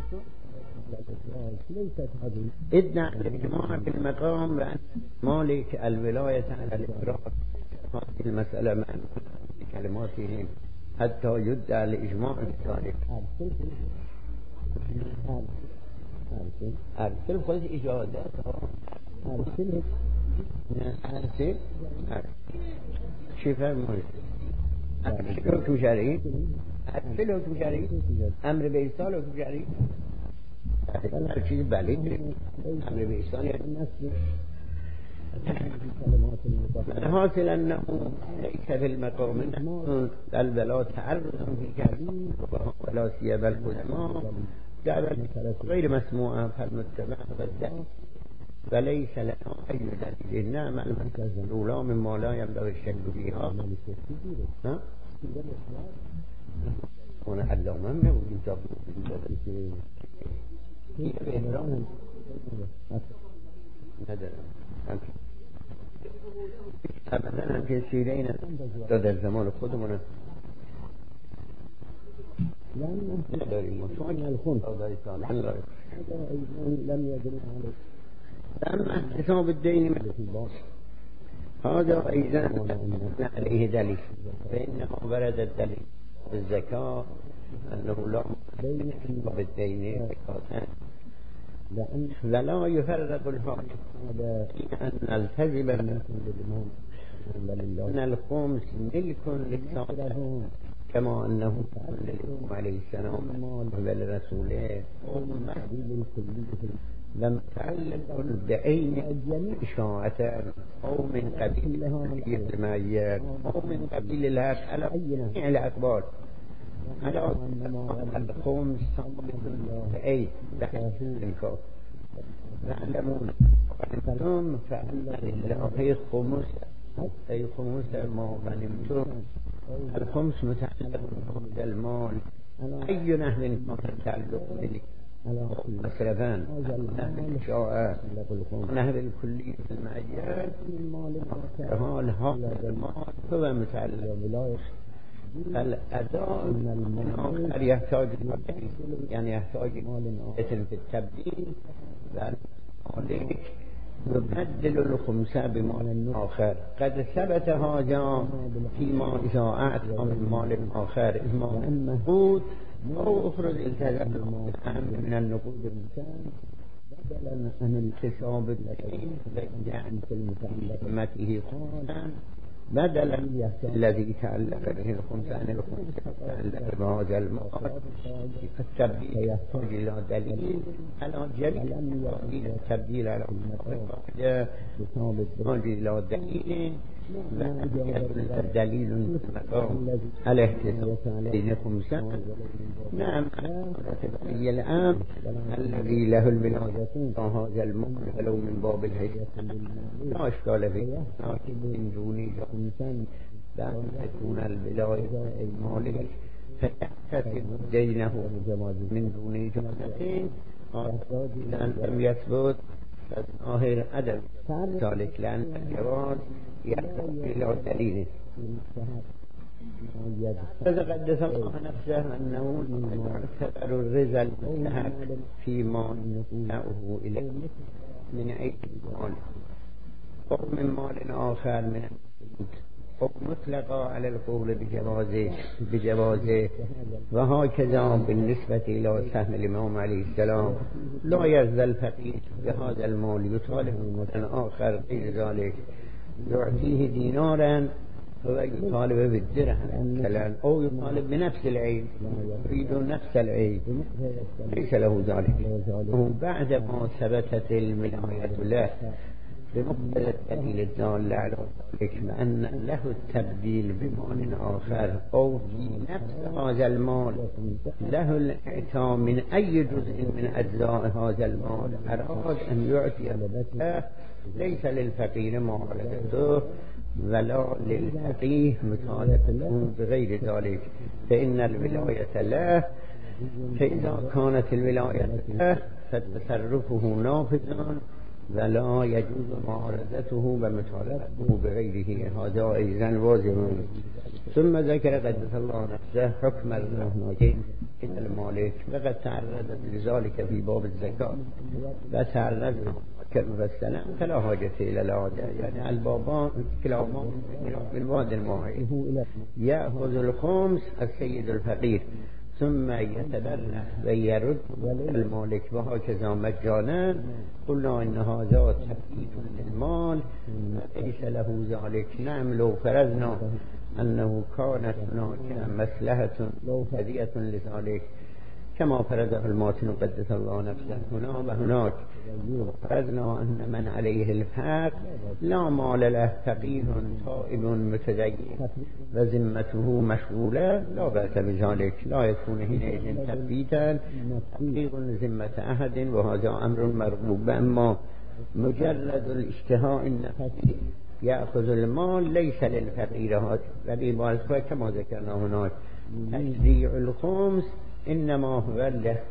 ادعى الإجماع في المقام بأن مالك الولاية على الإفراد هذه المسألة مع كلماتهم حتى يدعى الإجماع بذلك أرسل خذ إجازة أرسل شفاء مريض أرسل حكم شرعي أرسل حكم شرعي أمر بإرسال حكم شرعي هر چیز بلید أمر بإرسال حاصل أنه ليس في المقام الولاء تعرض في كريم ولا سيب القدماء دعوة غير مسموعة فالمتبع والدعوة فليس لنا أي دليل إنما المركز الأولى مما لا ينبغي الشك فيها هنا علامة من وجود أبدا في سيرين در زمان خودمون نداریم چون الخمس لم يدري عليه لم احتساب الدين هذا أيضا عليه دليل فإنه ورد الدليل بالزكاة أنه لا بالدين زكاة ولا يفرق الحاكم أن نلتزم أن الخمس ملك للصالح كما أنه للإمام عليه السلام ولرسوله لم تعلق بعين شاعة أو من قبيل المعيات أو من قبيل الهات على جميع الأقبال على الخمس أي بحث الكون يعلمون أنتم فأن لله خمس أي خمس ما غنمتم الخمس متعلق بالمال أي نهل متعلق به مسرفان نهل الشاء نهل الكلي في المعيات المال هو متعلق الأداء من آخر يحتاج يعني يحتاج اسم في التبديل والمالك يبدل الخمس بمال آخر قد ثبت هذا فيما إذا أعطى من مال آخر إما النقود أو أخرج التزام من النقود الإنسان بدلا عن الحساب الذي يعني في المتعلقمته خالصا بدلا الذي تعلق به الخمس عن الخمس تعلق بهذا المال التبديل إلى دليل على جميع التبديل على إلى دليل دليل المقام الاحتساب بين خمسان. نعم هي الآن الذي له الولاية هذا المال ولو من باب الهدية لا إشكال فيه، لكن من دون لأن تكون الولاية المالية فيحتسب دينه من دون إجازة إذا لم يثبت فظاهر عدم ذلك، لأن الجواز يحتاج إلى دليل. فقدس الله نفسه أنه يعتبر الرزق المستحق فيما نفعه إليه من أي مال أو من مال آخر من أو مطلقا على القول بجوازه. وهكذا بالنسبة إلى سهم الإمام عليه السلام لا يزال الفقير بهذا المال يطالب مثلا آخر غير ذلك يعطيه دينارا ويطالب بالدرهم مثلا أو يطالب بنفس العين يريد نفس العين ليس له ذلك. بعد ما ثبتت الولاية له بمقتضى الدليل الدال على ذلك بأن له التبديل بمال آخر أو في نفس هذا المال له الإعطاء من أي جزء من أجزاء هذا المال أراد أن يعطي ليس للفقير معارضته ولا للفقيه مطالبته بغير ذلك، فإن الولاية له، فإذا كانت الولاية له فتصرفه نافذا ولا يجوز معارضته ومطالبته بغيره، هذا أيضا واضح. ثم ذكر قدس الله نفسه حكم الرهنين إن المالك، وقد تعرضت لذلك في باب الزكاة وتعرض كالمفسلة فلا حاجة إلى العادة، يعني البابان كلاهما بالواد الماهي يأخذ الخمس السيد الفقير ثم يتبرع ويرد المالك وهكذا مجانا. قلنا إن هذا تبديل للمال ليس له ذلك. نعم لو فرضنا أنه كانت هناك مصلحة هدية لذلك كما فرضه الماتن قدس الله نفسه هنا وهناك، فرضنا أن من عليه الفقر لا مال له فقير تائب متدين وذمته مشغولة لا بأس بذلك، لا يكون حينئذ تثبيتا تحقيق ذمة أحد وهذا أمر مرغوب. أما مجرد الاشتهاء النفسي يأخذ المال ليس للفقير هذا وبالبالغ كما ذكرنا هناك. تشريع الخمس إنما هو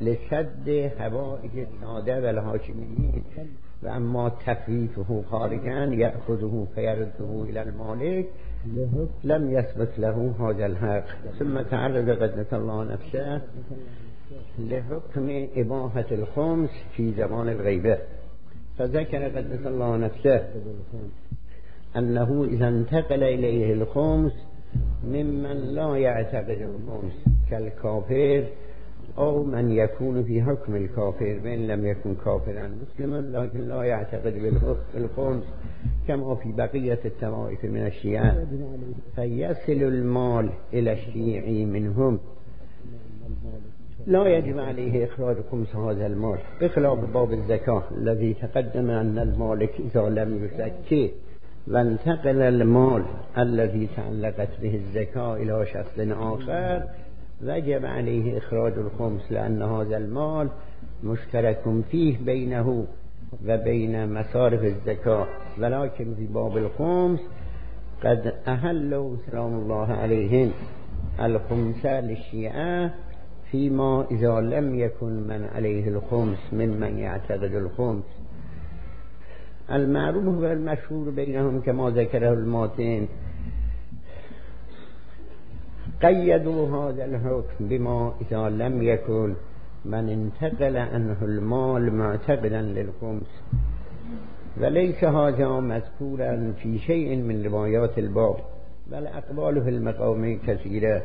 لسد حوائج السادة والهاشميين، وأما تفريطه خارجا يأخذه فيرده إلى المالك لم يثبت له هذا الحق. ثم تعرض قدس الله نفسه لحكم إباحة الخمس في زمان الغيبة، فذكر قدس الله نفسه أنه إذا انتقل إليه الخمس ممن لا يعتقد الخمس كالكافر أو من يكون في حكم الكافر وإن لم يكن كافرا مسلما لكن لا يعتقد بالخمس كما في بقية الطوائف من الشيعة، فيصل المال إلى الشيعي منهم لا يجب عليه إخراج خمس هذا المال، بخلاف باب الزكاة الذي تقدم أن المالك إذا لم يزكي وانتقل المال الذي تعلقت به الزكاة إلى شخص آخر وجب عليه إخراج الخمس، لأن هذا المال مشترك فيه بينه وبين مصارف الزكاة. ولكن في باب الخمس قد أهلوا سلام الله عليهم الخمس للشيعة فيما إذا لم يكن من عليه الخمس ممن يعتقد الخمس. المعروف والمشهور بينهم كما ذكره الماتن قيدوا هذا الحكم بما إذا لم يكن من انتقل عنه المال معتقدا للخمس، وليس هذا مذكورا في شيء من روايات الباب، بل أقواله في المقام كثيرة،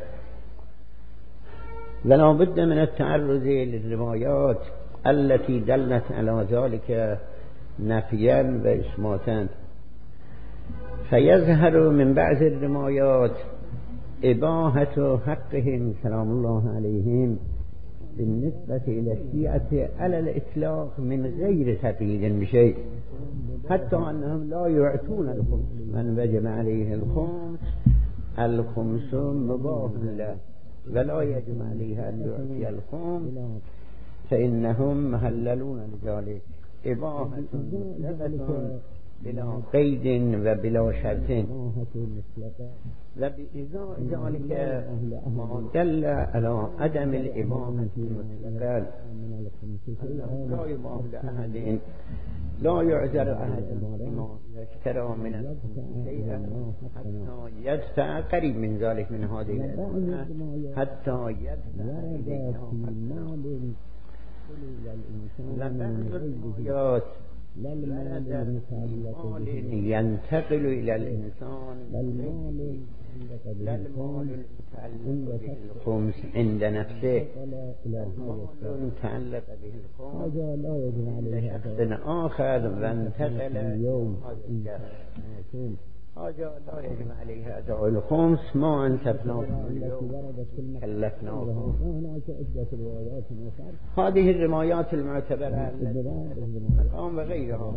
ولا بد من التعرض للروايات التي دلت على ذلك نفيا وإثباتا. فيظهر من بعض الرمايات إباحة حقهم سلام الله عليهم بالنسبة إلى الشيعة على الإطلاق من غير تقييد بشيء، حتى أنهم لا يعطون الخمس، من وجب عليه الخمس مباح له ولا يجب عليه أن يعطي الخمس، فإنهم محللون لذلك إباحة مطلقة بلا قيد وبلا شرط، وبإزاء ذلك ما دل على عدم الإباحة المطلقة. لا يباح لأحد، لا يعذر أحد بما اشترى من الخمس شيئا حتى يدفع قريب من ذلك من هذه الأمانة، حتى يدفع إليها الرمايات مال ينتقل إلى الإنسان، لا المال المتعلق به الخمس عند نفسه، المال متعلق به الخمس عند شخص آخر وانتقل حاجة لا يجب عليه أداء الخمس ما أنتفناه اليوم كلفناه. هذه الرمايات المعتبرة الآن وغيرها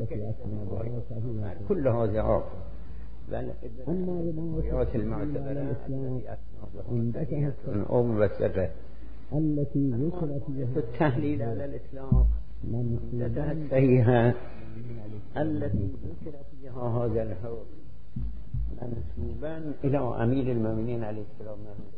كل هذا عاق، بل الرمايات المعتبرة التي أم وسره التي ذكرت التحليل على الإطلاق مدتها الصحيحة التي ذكر فيها هذا الحكم منسوبا إلى أمير المؤمنين عليه السلام.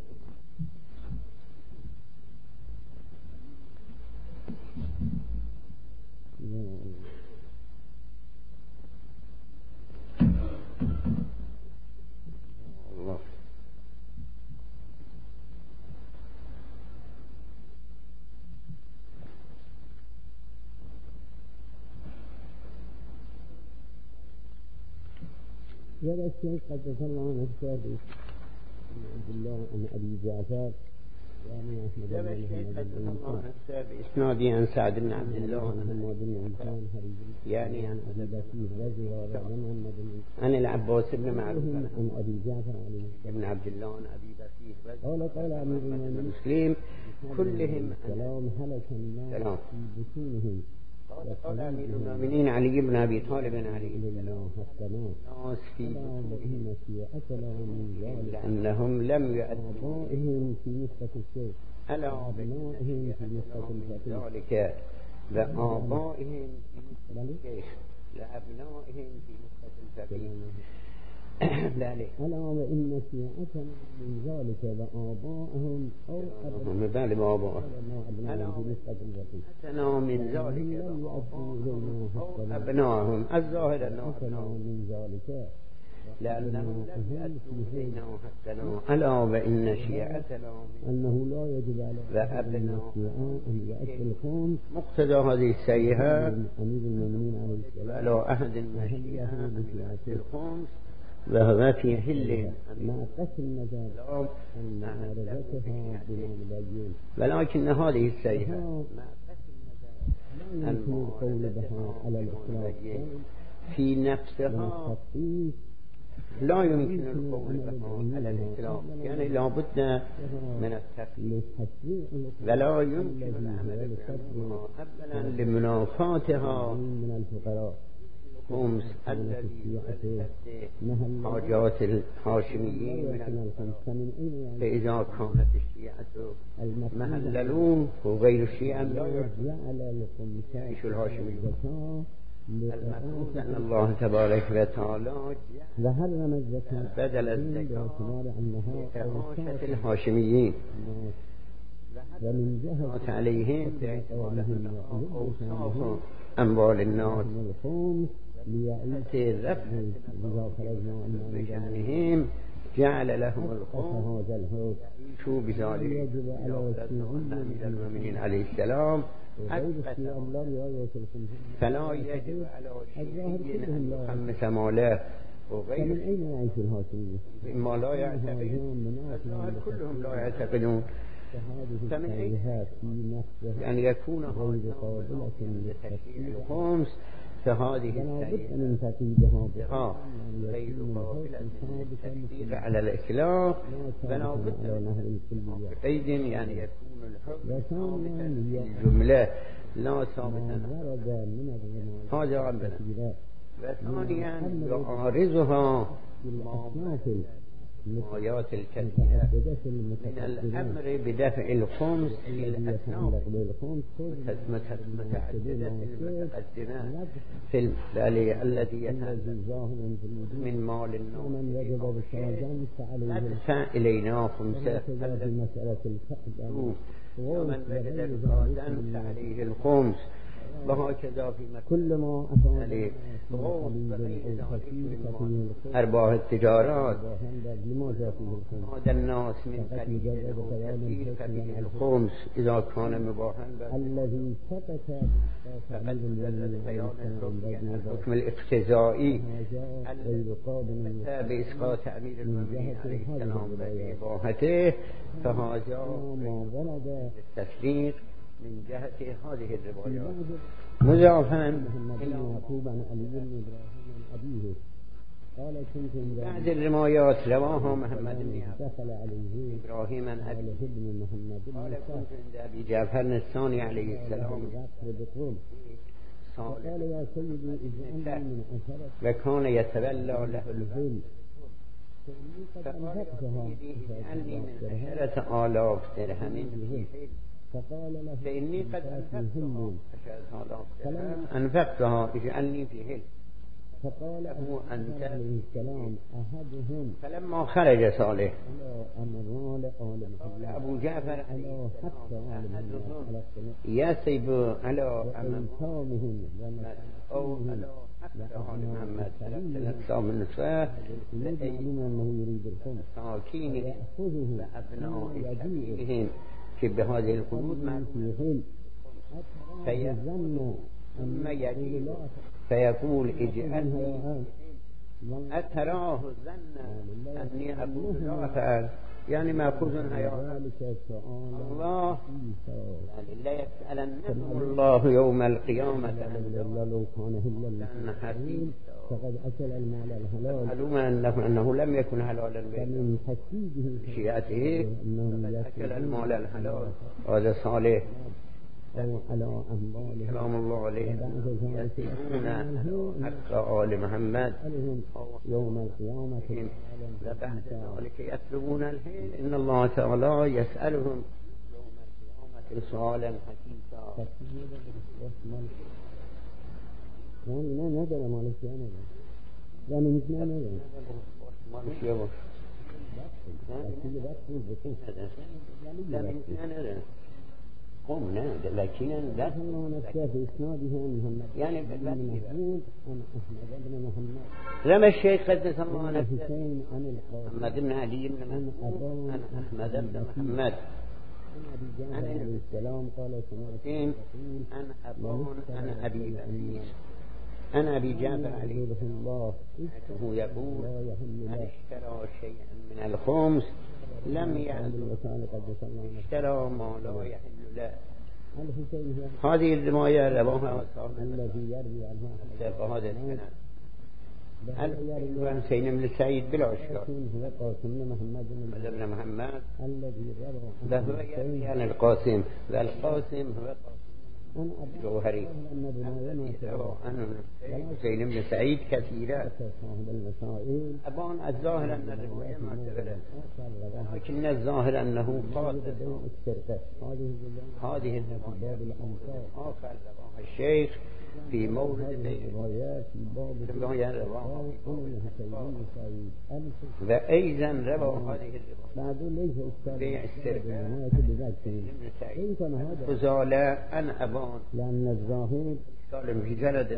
الله هذا الشيء قد ذكرنا عن الشافعي عبد الله عن أبي جعفر يعني أحمد هذا الشيء قد ذكرنا عن الشافعي إسنادي عن سعد بن عبد الله يعني عن أبي بكر عن العباس بن معروف عن أبي جعفر بن عبد الله عن أبي بكر قال أمير المسلمين كلهم سلام هلك الناس في بطونهم. قال أمير المؤمنين علي بن أبي طالب عليه السلام الناس في بطونهم لأنهم لم يؤدوا في نسبة الشيء ألا أبنائهم في نسبة ذلك لآبائهم في نسبة الشيخ لأبنائهم في نسبة الفقيه ذلك ألا وإن شيعتنا من ذلك وآبائهم أو أبنائهم ألا من ذلك أو أبنائهم الظاهر أنه من ذلك لأنهم لم يأتوا إلينا حقنا ألا وإن شيعتنا أنه لا يجب على وأبناء أن يأتي الخمس مقتضى هذه السيئة أمير المؤمنين عليه السلام ولا أحد من الشيعة أن يأتي الخمس وهو في حل مع قسم النجاة أن معارضتها بما مبين، ولكن هذه السيئة مع لا يمكن القول بها على الإطلاق في نفسها لا يمكن القول بها على الإطلاق، يعني لا بد من التفريق ولا يمكن العمل بها أولا لمنافاتها من الفقراء خمس الذي يؤدي حاجات الهاشميين من فإذا كانت الشيعة مهللون وغير الشيعة لا يعيش الهاشميون. المفروض أن الله تبارك وتعالى وحرم الزكاة بدل الزكاة لإعاشة الهاشميين ومن جهة عليهم باعتبار أوصاف أموال الناس ليعيش بشأنهم جعل لهم الخمس يعيشوا بذلك أمير المؤمنين عليه السلام فلا يجب على شيء أن يخمس ماله وغير من أين يعيش الهاشمية؟ ما لا يعتقدون كلهم لا يعتقدون فمن أين أن يكون هذا لتشريع الخمس فهذه بد من تقييدها غير قابلة للتكفير على الإطلاق فلا بد من قيد يعني يكون الحكم ثابتا في الجملة لا ثابتا هذا عندنا. وثانيا يعارضها الآيات الكثيرة من الأمر بدفع الخمس في الأثناء متعددة المتقدمات في البالي الذي يتعلم من مال الناس ندفع إلينا خمسة ومن وجد الغازا فعليه الخمس وهكذا في كل ما أرباح التجارات هذا الناس من قليل أو كثير ففيه الخمس إذا كان مباحا الذي ثبت فقد دل بيان الحكم الاقتضائي بإسقاط أمير المؤمنين عليه السلام بإباحته فهذا التفريق من جهة هذه الروايات مضافا بعد الروايات رواها محمد بن إبراهيم عن أبيه قال كنت عند أبي جعفر الثاني عليه السلام صالح وكان يتولى له الغنم فقال يا سيدي اجعلني من 10,000 درهم في حل فإني قد أنفقتها اجعلني في حل فقال أنت عليه السلام أحدهم فلما خرج صالح قال أبو جعفر عليه السلام يا سيب على أمامهم أو على محمد الأقسام النساء أنه يريد الخمس ساكين وأبناء سبيلهم في بهذه القيود معلومة ثم يجيب فيقول اجعلني أتراه الظن أني أقول لا أفعل يعني ما أخذ هيا الله لا يسألنكم الله يوم القيامة لو كان هلا حسين فقد أكل المال الحلال معلومة أنه لم يكن حلالا فمن حسيبه شيئته أكل المال الحلال هذا صالح على أموالهم سلام الله عليه يسيبون حق آل محمد يوم القيامة وبعد ذلك يطلبون الحيل إن الله تعالى يسألهم يوم القيامة سؤالا حقيقا يعني ما ندري مالك يا نجم يعني مش ما ندري مالك يا بس لا من ندري هم نادر لكن لا في إسنادها محمد يعني محمود عن أحمد بن محمد لما الشيخ قدس الله نفسه حسين عن محمد بن علي بن مسعود عن أحمد بن محمد عن عليه السلام قال سمعت عن أبان عن أبي بكر عن أبي جعفر عليه السلام هو يقول من اشترى شيئا من الخمس لم يعدل اشترى ما لا يحل له. هذه الرواية رواها الذي يروي عنها هذا الكلام حسين بن سعيد بلا اشكال هو قاسم بن محمد الذي روى وهو يروي عن القاسم والقاسم هو جوهري عن حسين بن سعيد كثيرا أبان الظاهر أن الرواية معتبرة لكن الظاهر أنه قاصد هذه الرواية آخر رواه الشيخ في مورد رواية رواه وأيضا روى هذه الرواية بيع السرقة فزال عن أبان لأن الظاهر قال في جلد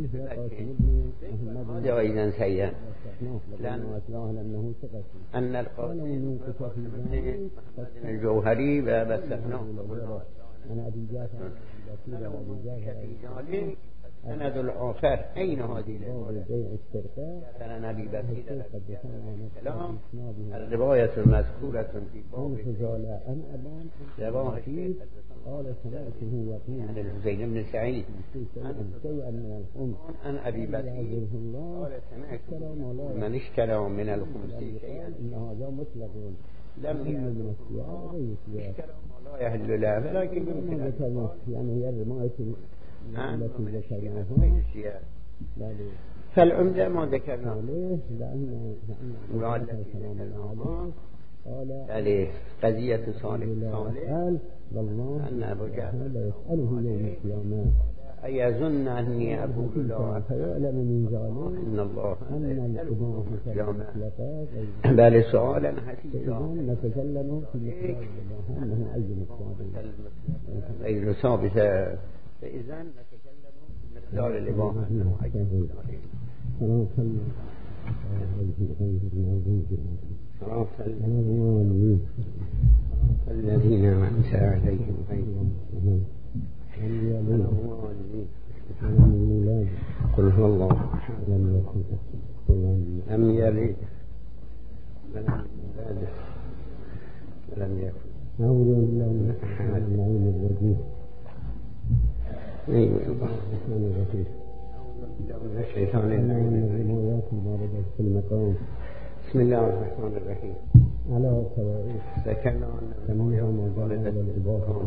هذا أيضا سيئا لأن القاسم الجوهري وبسفناه أنا أبي جعفر سند الآخر أين هذه باب بيع السرقة مثلا أبي بكر السلام الرواية المذكورة في باب انفزال أن أبان رواية قال سمعته يقول عن الحسين بن سعيد شيئا من الخمس عن أبي بكر يعذره الله قال سمعت السلام عليكم من اشترى من الخمس شيئا إن هذا مطلق لم من السياق غير السياق لا يحل له ولكن ما يمكن ذكرنا يعني هي الرماية التي ذكرناها فالعمدة ما ذكرنا عليه لأن عليه قضية صالح قال والله أن أبو جهل يسأله يوم القيامة أيظن أني أقول الله فيعلم من ذلك إن الله أن الإمام القيامة بل سؤالا حسيسا نتكلم في مقدار أنه أي مقدار غير ثابتة فإذا نتكلم في مقدار الإباحة أنه أي صراط الذين أنعمت عليهم قل هو الله لم يلد ولم يكن أعوذ بالله من الشيطان الرجيم أيوة من الشيطان الرمايات الواردة في المقام بسم الله الرحمن الرحيم على سواء ذكرنا أن منها ما جعل الإباحة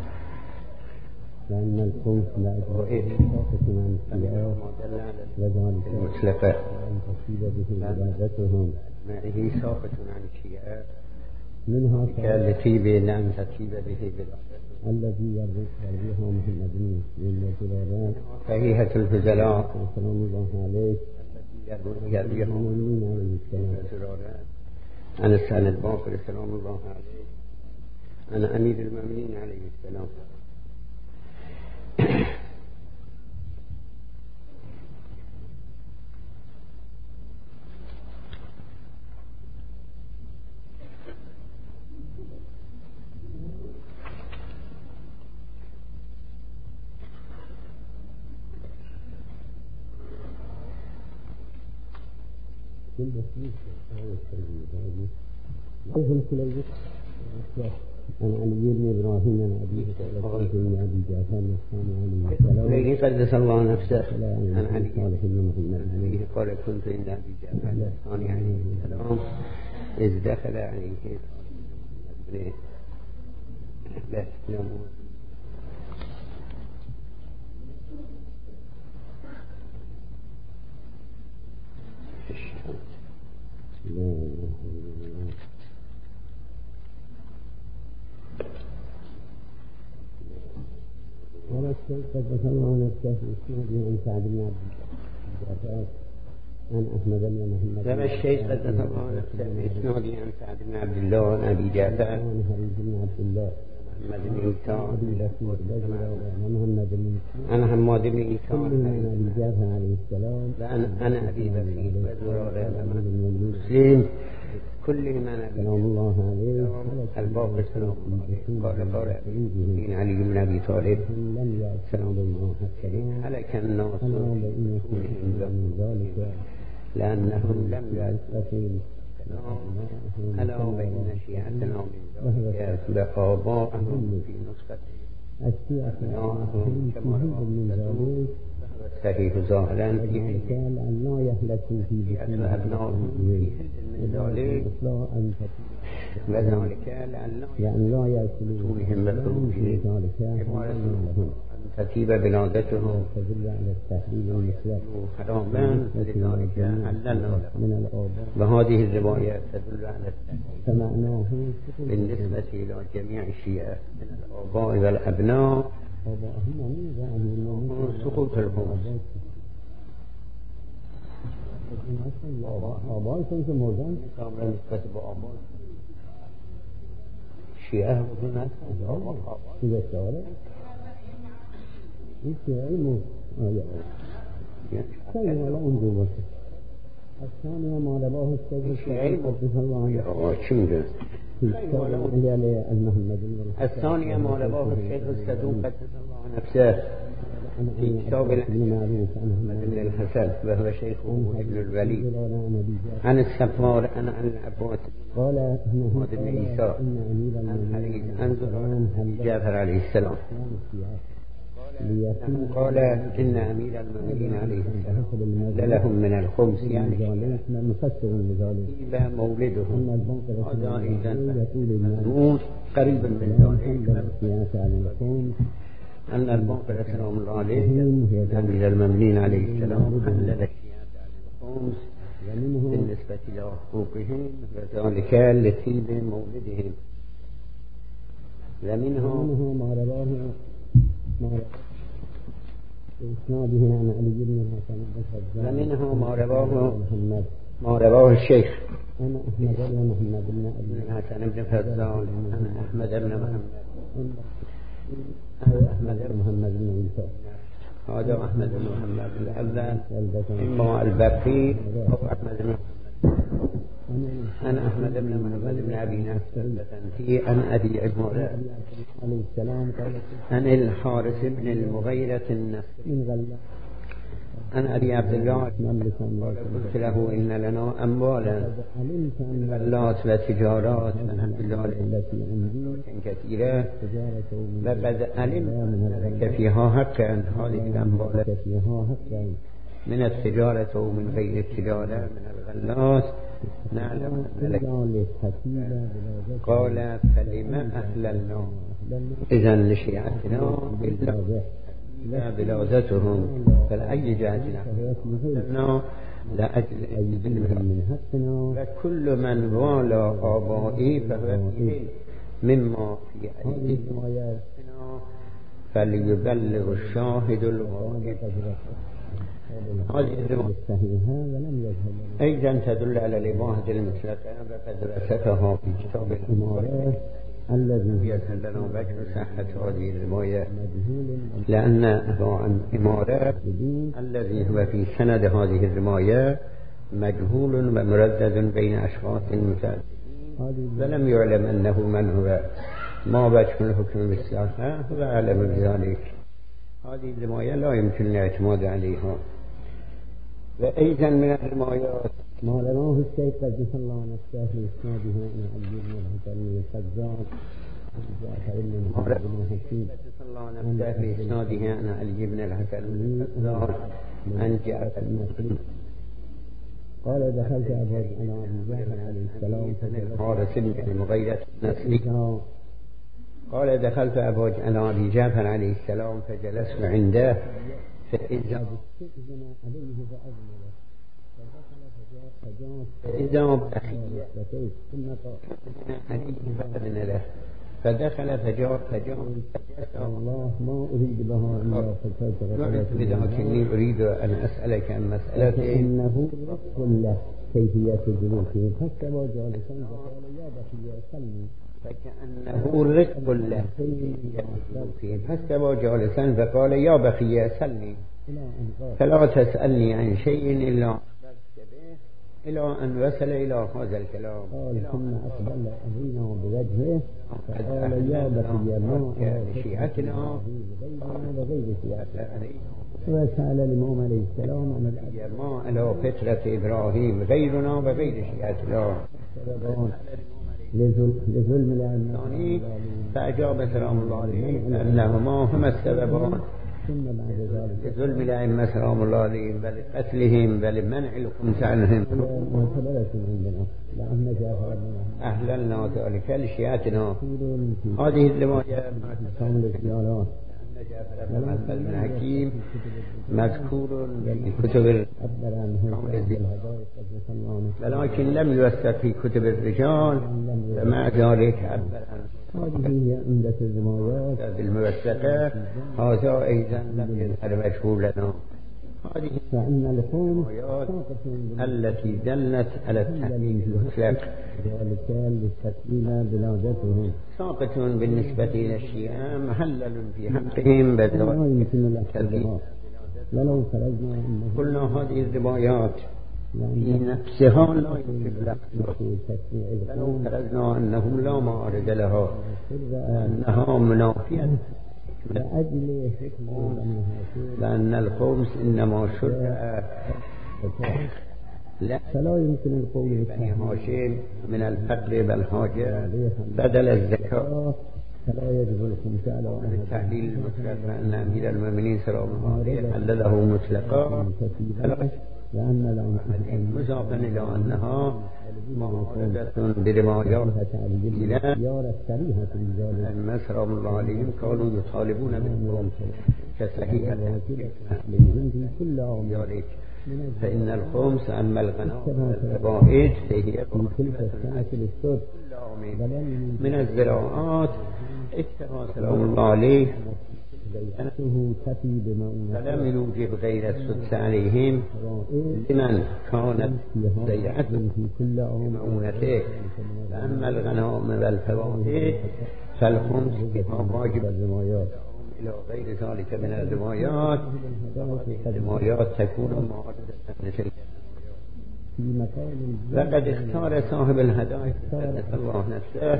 لأن الخمس لا إجراء عن السيئات وذلك المطلقة أن تصيب به عبادتهم معه ساقط عن الشيئات منها التي بأن تطيب به بالعبادة الذي يرويها محمد من الجلالات صحيحة الفزلاء سلام الله عليه يرويها المؤمنين عليه السلام عن السنة الباقر سلام الله عليه عن أمير المؤمنين عليه السلام كل بسيط لازم كل الوقت عن علي بن إبراهيم عن أبيه عن أبي جعفر عليه السلام لكن قدس الله نفسه عن علي صالح بن محمد قال كنت عند أبي جعفر عليه السلام إذ دخل عليه بس ولا الشيء قد ذكرنا نفسه في عن سعد بن عبد الجعفر عن أحمد بن محمد لما الشيء قد ذكرنا نفسه إسنادي عن سعد بن عبد الله عن أبي جعفر عن هريج بن عبد الله محمد بن إيسان عن حماد بن إيسان عن أبي جعفر عليه السلام أنا أبي بكر وزرار مسلم كل من سلام الله عليه الباقر سلام الله عليه قال من علي بن أبي طالب لم يأتي الله السلام هلك الناس من ذلك لأنهم لم يأتوا ألا بين شيعتنا من ذلك بآبائهم في نسخة أبنائهم كما من ذلك صحيح ظاهرا في قال أن لا يهلكوا في أبنائهم في من ذلك وذلك لأن لا يأكلوا بهم بخروجهم لهم تتيب بلادتهم تدل على التحليل المطلق حراما لذلك حللنا لهم من الآباء وهذه الروايات تدل على التحليل سمعناه بالنسبة إلى جميع الشيعة من الآباء والأبناء سقوط الخمس آبائكم که مردن کاملا نسبت به آباد شیعه وجود ندارد چی بسیاره این شیعه آیا خیلی حالا اونجور باشه الثانية ما رباه السيد قدس الله عنه الثانية ما رواه الشيخ الصدوق قدس الله نفسه في كتاب محمد بن الحسن وهو شيخه ابن الوليد عن السفار عن العباس قال محمد بن عيسى عن حريز عن جعفر عليه السلام قال إن أمير المؤمنين عليه السلام لهم من الخمس يعني إذا مولدهم هذا إذا مذموم قريبا من ذلك أن البنقر سلام الله عليه أمير المؤمنين عليه السلام أهل الشيعة الخمس بالنسبة إلى حقوقهم وذلك لطيب مولدهم ومنه ما رواه إسناده عن علي بن الحسن ومنه ما رواه الشيخ أنا أحمد بن محمد بن الحسن بن فزال أنا أحمد بن محمد بن عيسى هذا أحمد بن محمد الأول إما البقي أو أحمد بن أنا أحمد بن محمد بن أبي نصر البتنتي عن أبي عمر عليه السلام عن الحارث بن المغيرة النصري عن أبي عبد الله قلت له إن لنا أموالا غلات وتجارات ونحل كثيرة وقد علمت لك فيها حقا هذه الأموال من التجارة ومن غير التجارة من الغلات نعلم لك قال فلما أهللنا إذا لشيعتنا بلوزتهم فلأي جهتنا لأجل علمهم وكل من والى آبائي فهو فيه مما في أيدينا فليبلغ الشاهد الغائب. هذه أيضا تدل على الإباحة المطلقة وقد درستها في كتاب الإمارات الذي يظهر لنا وجه صحة هذه الرواية لأن الإمارات الذي هو في سند هذه الرواية مجهول ومردد بين أشخاص متعددين ولم يعلم أنه من هو ما وجه الحكم بالصحة هو أعلم بذلك. هذه الرواية لا يمكن الاعتماد عليها. وأيضا من الروايات ما رواه الشيخ قدس الله نفسه في إسناده عن علي بن الحسن الفزار عن جعفر بن محمد بن حكيم قدس الله نفسه في إسناده عن علي بن الحسن الفزار عن جعفر بن حكيم قال دخلت أبو جعفر عليه السلام الحارث بن المغيرة النصري قال دخلت أبي جعفر عليه السلام فجلست عنده فإذا فدخل فجاء الله ما أريد بها إلا لكني أريد أن أسألك عن مسألة إنه قل له كيفية جلوسه فاستوى جالسا فقال يا بقي سلمي فكأنه رق له فاستوى جالسا فقال يا بقي سلمي فلا تسألني عن شيء إلا إلى أن وصل إلى هذا الكلام قال ثم أقبل أبينا بوجهه فقال يا بقي ما شيعتنا وغير شيعتنا وسأل الإمام عليه السلام عن ما على فترة إبراهيم غيرنا وغير شيعتنا لظلم الأئمة فأجاب سلام الله عليه أنهما هما السببان ثم بعد ذلك لظلم الأئمة سلام الله عليهم بل قتلهم بل منع الخمس عنهم عندنا لأن جعفر أهللنا ذلك لشيعتنا. هذه الرواية محمد بن حكيم مذكور في كتب ولكن لم يوثق في كتب الرجال ومع ذلك هذه هي عمدة الروايات بالموثقة. هذا أيضا لم يظهر مجهولنا. هذه فإن الخمس التي دلت على التحقيق المطلق ذلك للتسليم بلادتهم ساقط بالنسبة إلى الشيعة محلل في حقهم بدون التكذيب. ولو فرضنا قلنا هذه الروايات في نفسها لا يمكن لو فرضنا أنهم لا معارض لها أنها منافية لأجل حكم بني هاشم لأن الخمس إنما شرع لا فلا يمكن القول بني هاشم من الفقر والحاجة بدل الزكاة فلا يجب الخمس على أحد التحليل المطلق أن أمير المؤمنين سلام الله عليه حلله مطلقا لأن الأمر مضافا إلى أنها معارضة بروايات أئمة سلام الله عليهم كانوا يطالبون بالخمس كصحيح كل عام ذلك فإن الخمس أما الغنائم والفوائد فهي من الزراعات اتبع سلام الله عليه فلم يوجب غير السدس عليهم لمن كانت ضيعته بمعونته فأما الغنائم والفوائد فالخمس بها واجب إلى غير ذلك من الروايات الروايات تكون معارضة مثل وقد اختار صاحب الهداية قدس الله نفسه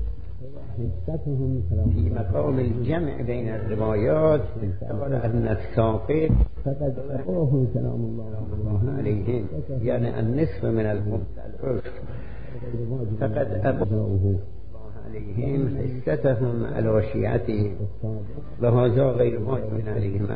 في مقام الجمع بين الروايات اختار أن الساقط فقد أبوه سلام الله عليهم يعني النصف من الخمس العشر فقد أبوه عليهم حستهم على شيعتهم وهذا غير واجب عليهم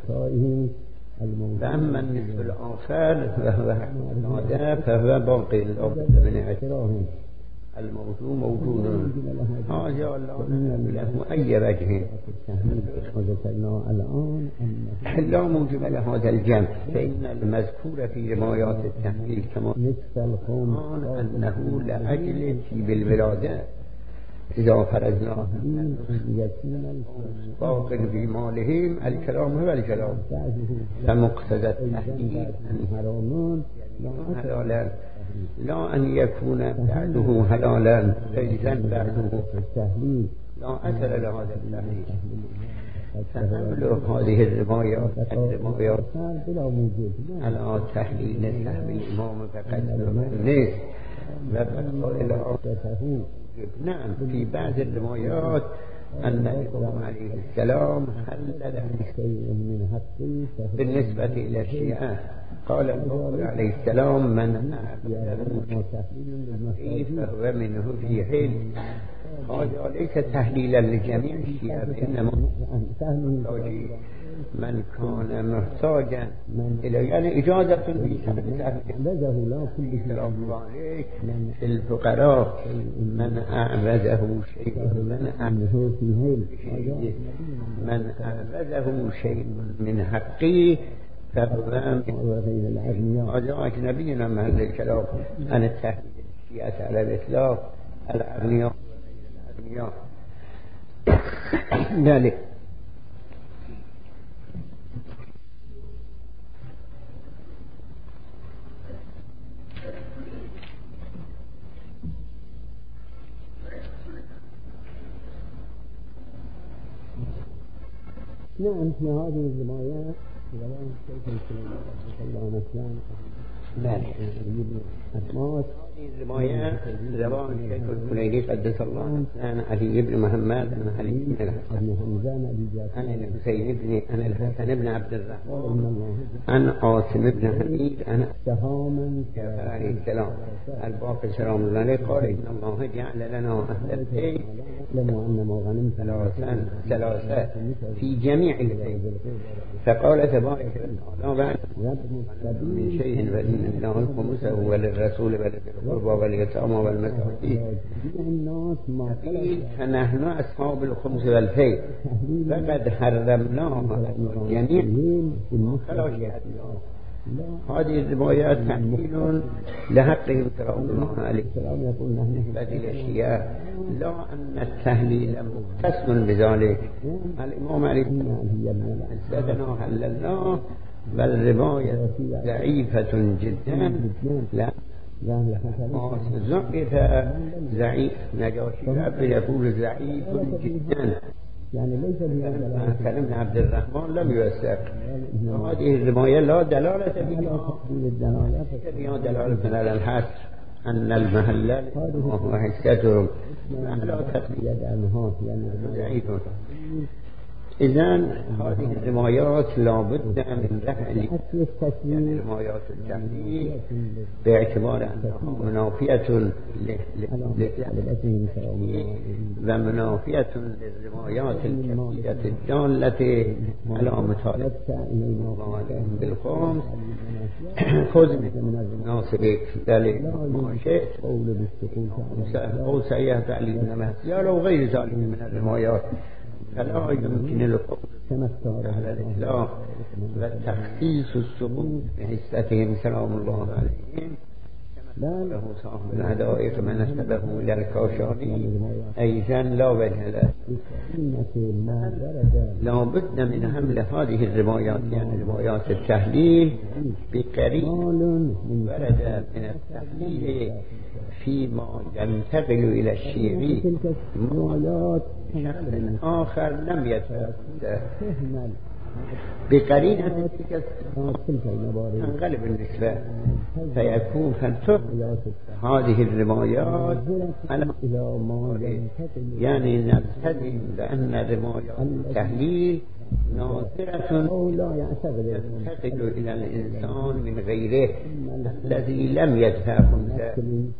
فأما النصف الآخر وهو هذا فهو باقي لابد من اعتراهم الموضوع موجود هذا له أي وجه لا موجب لهذا الجمع فإن المذكور في روايات التحليل كما أنه لأجل بالولادة إذا فرضنا باق في مالهم الكلام هو الكلام فمقتضى التحليل حلالا لا أن يكون بعده حلالا فإذا بعده لا أثر لهذا التحليل فحمل هذه الروايات على تحليل سهم الإمام فقد الناس وبقى إلى نعم في بعض الروايات أن الإمام عليه السلام حلل شيء من حقه بالنسبة إلى الشيعة قال البخاري عليه السلام من فهو منه في حل هذا ليس تحليلا لجميع الشيعة إنما من كان محتاجا إلى يعني إجازة في سلام الله عليه الفقراء من أعوزه شيء من أعوزه شيء من حقه فهو هذا أجنبينا محل الكلام عن التحليل الشيعة على الإطلاق الأغنياء ذلك نعم في هذه الروايات كلام شيخ الله نسلم الرواية رواه الشيخ الكليني قدس الله عن علي بن محمد عن علي بن الحسن عن الحسين بن عن الحسن بن عبد الرحمن عن عاصم بن حميد عن عليه السلام الباقي سلام الله عليه قال إن الله جعل لنا أهل البيت ثلاثة في جميع البيت فقال تبارك وتعالى من شيء فإن الله خمسه وللرسول ولذي القربى واليتامى والمساكين فنحن أصحاب الخمس والفيء فقد حرمناه جميع خلا شيء هذه الروايات تحليل لحقهم سلام الله عليه بالنسبة للشيعة لا أن التحليل مختص بذلك الإمام عليه السلام حللناه بل رواية ضعيفة جدا لا ضعف ضعيف نجاشي العبد يقول ضعيف جدا يعني ليس كلام عبد الرحمن لم يوثق هذه الرواية لا دلالة فيها دلالة على الحصر أن المحلل وهو حسكتهم لا تقليد ضعيف إذن هذه الروايات لابد من رفع يعني روايات التحليل باعتبار أنها منافية ومنافية للروايات الكثيرة الدالة على مطالبة بالخمس. خذ من ناصبك ذلك ما شئت أو سيئة علينا مثلا وغير ذلك من الروايات، فلا يمكن القول على الإطلاق والتخصيص السقوط بحستهم سلام الله عليهم له صاحب العدائق من نسبه إلى الكاشاني أيضا لا وجه له. لا بد من حمل هذه الروايات يعني روايات التحليل بقرين ورد من التحليل فيما ينتقل إلى الشيعي آخر لم يتفق بقرينة تنقلب النسبة فيكون هذه الروايات على يعني نلتزم بأن روايات التحليل ناظرة تنتقل إلى الإنسان من غيره الذي لم يدفع خمسة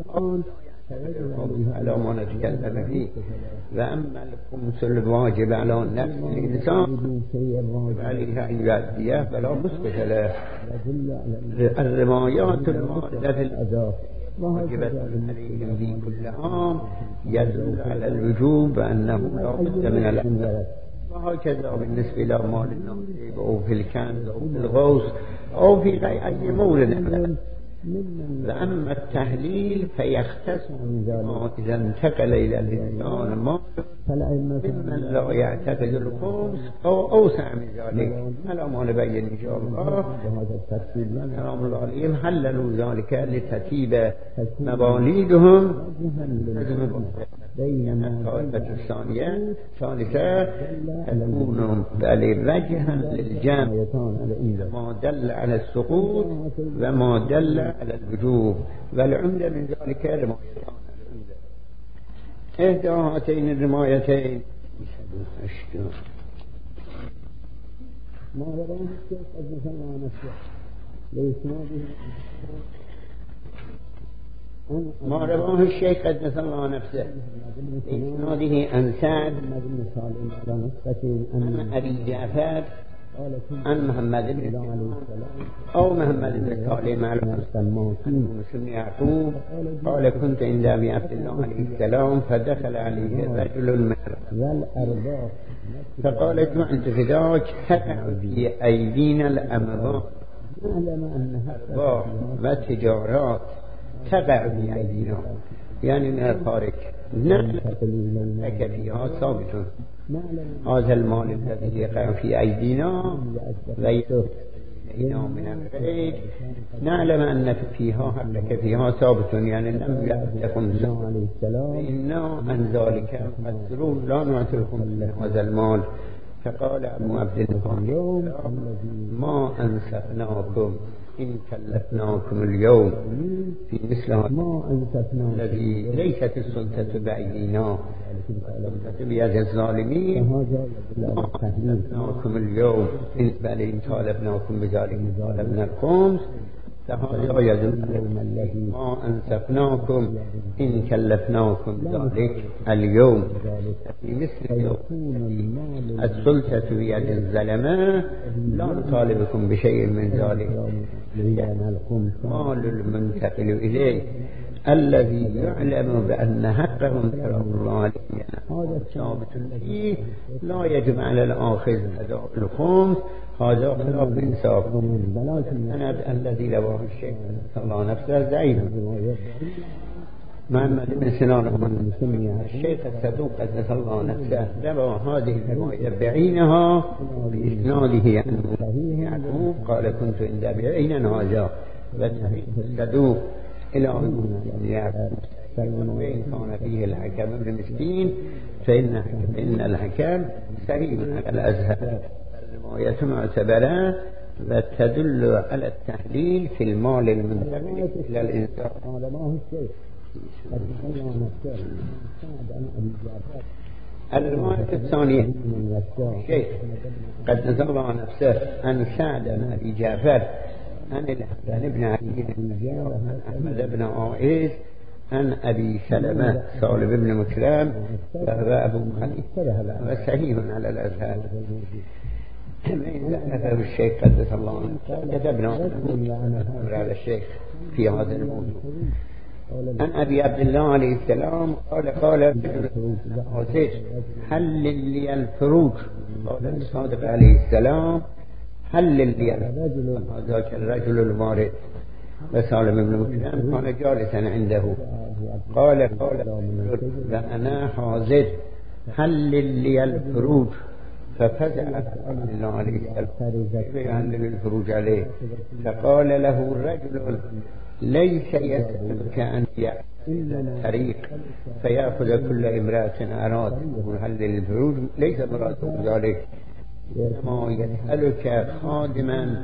على ما نتكلم فيه. وأما الخمس الواجب على نفس الإنسان عليها أن يؤديه فلا مسقط له. الروايات الواردة في الأداء واجبة عليهم في كل عام يدل على الوجوب بأنه لا بد من الأداء. وهكذا بالنسبة إلى مال الناصب أو في الكنز أو في الغوص أو في أي مورد. وأما التحليل فيختص إذا انتقل إلى الإنسان ما ممن لا يعتقد الخمس أو أوسع من ذلك على ما نبين إن شاء الله. سلام الله عليهم حللوا ذلك لترتيب مباليدهم الطائفة الثانية ثالثة تكون وجها للجمع ما دل على السقوط وما دل على الوجوب والعمدة من ذلك روايتان. إحدى هاتين الروايتين ما رواه الشيخ قدس الله نفسه بإسناده عن سعد عن أبي جعفر عن محمد بن أو محمد بن سالم على مسلم يعقوب قال كنت عند أبي عبد الله عليه السلام فدخل عليه رجل المهر فقال جعلت فداك تقع في أيدينا الأموال والتجارات تقع في أيدينا يعني من الخارج لك فيها ثابت. هذا المال الذي يقع في أيدينا لينا من الغير نعلم أن فيها لك فيها ثابت يعني لم يكن إنا عن ذلك مقصرون لا نعطيكم من هذا المال. فقال أبو عبد الله ما أنسفناكم إن كلفناكم اليوم في مثل هذا الذي ليست السلطة بأيدينا السلطة بيد الظالمين. ما أنسفناكم اليوم بل إن طالبناكم بذلك طالبنا الخمس فهذا يدل ما أنسفناكم إن كلفناكم ذلك اليوم في مثل اليوم السلطة بيد الظلمة لا نطالبكم بشيء من ذلك. مال المنتقل إليه الذي يعلم بأن حقهم سلام الله عليه هذا ثابت فيه لا يجب على الآخذ أداء الخمس. هذا خلاف الإنصاف. السند الذي رواه الشيخ صلى الله عليه وسلم ضعيف. محمد بن سنان الشيخ الصدوق قدس الله نفسه روى هذه الرواية بعينها بإسناده عن يعقوب قال كنت عند بعين هذا الصدوق إلى يعقوب وإن كان فيه الحكم بن مسكين فإن الحكم سليم على الأزهر. الرواية معتبرة وتدل على التحليل في المال المنتقل إلى الإنسان. الرواية الثانية شيخ قد نظر نفسه عن سعد بن أبي جعفر عن الحسن بن علي عن أحمد بن عائز عن أبي سلمة سالم بن مكرم وهو أبو حنيفة وصحيح على الأزهر. ذكره الشيخ قدس الله كتبنا على الشيخ في هذا الموضوع. عن أبي عبد الله عليه السلام قال حسين حلل لي الفروج. قال الصادق عليه السلام حلل لي هذاك الرجل الوارد وسالم بن مكرم كان جالسا عنده قال وأنا حاضر حلل لي الفروج ففزع الله عليه السلام يحلل الفروج عليه فقال له الرجل ليس يسألك أن يأتي الطريق فيأخذ كل امرأة أراد ويحلل الفروج ليس مراده ذلك إنما يسألك خادما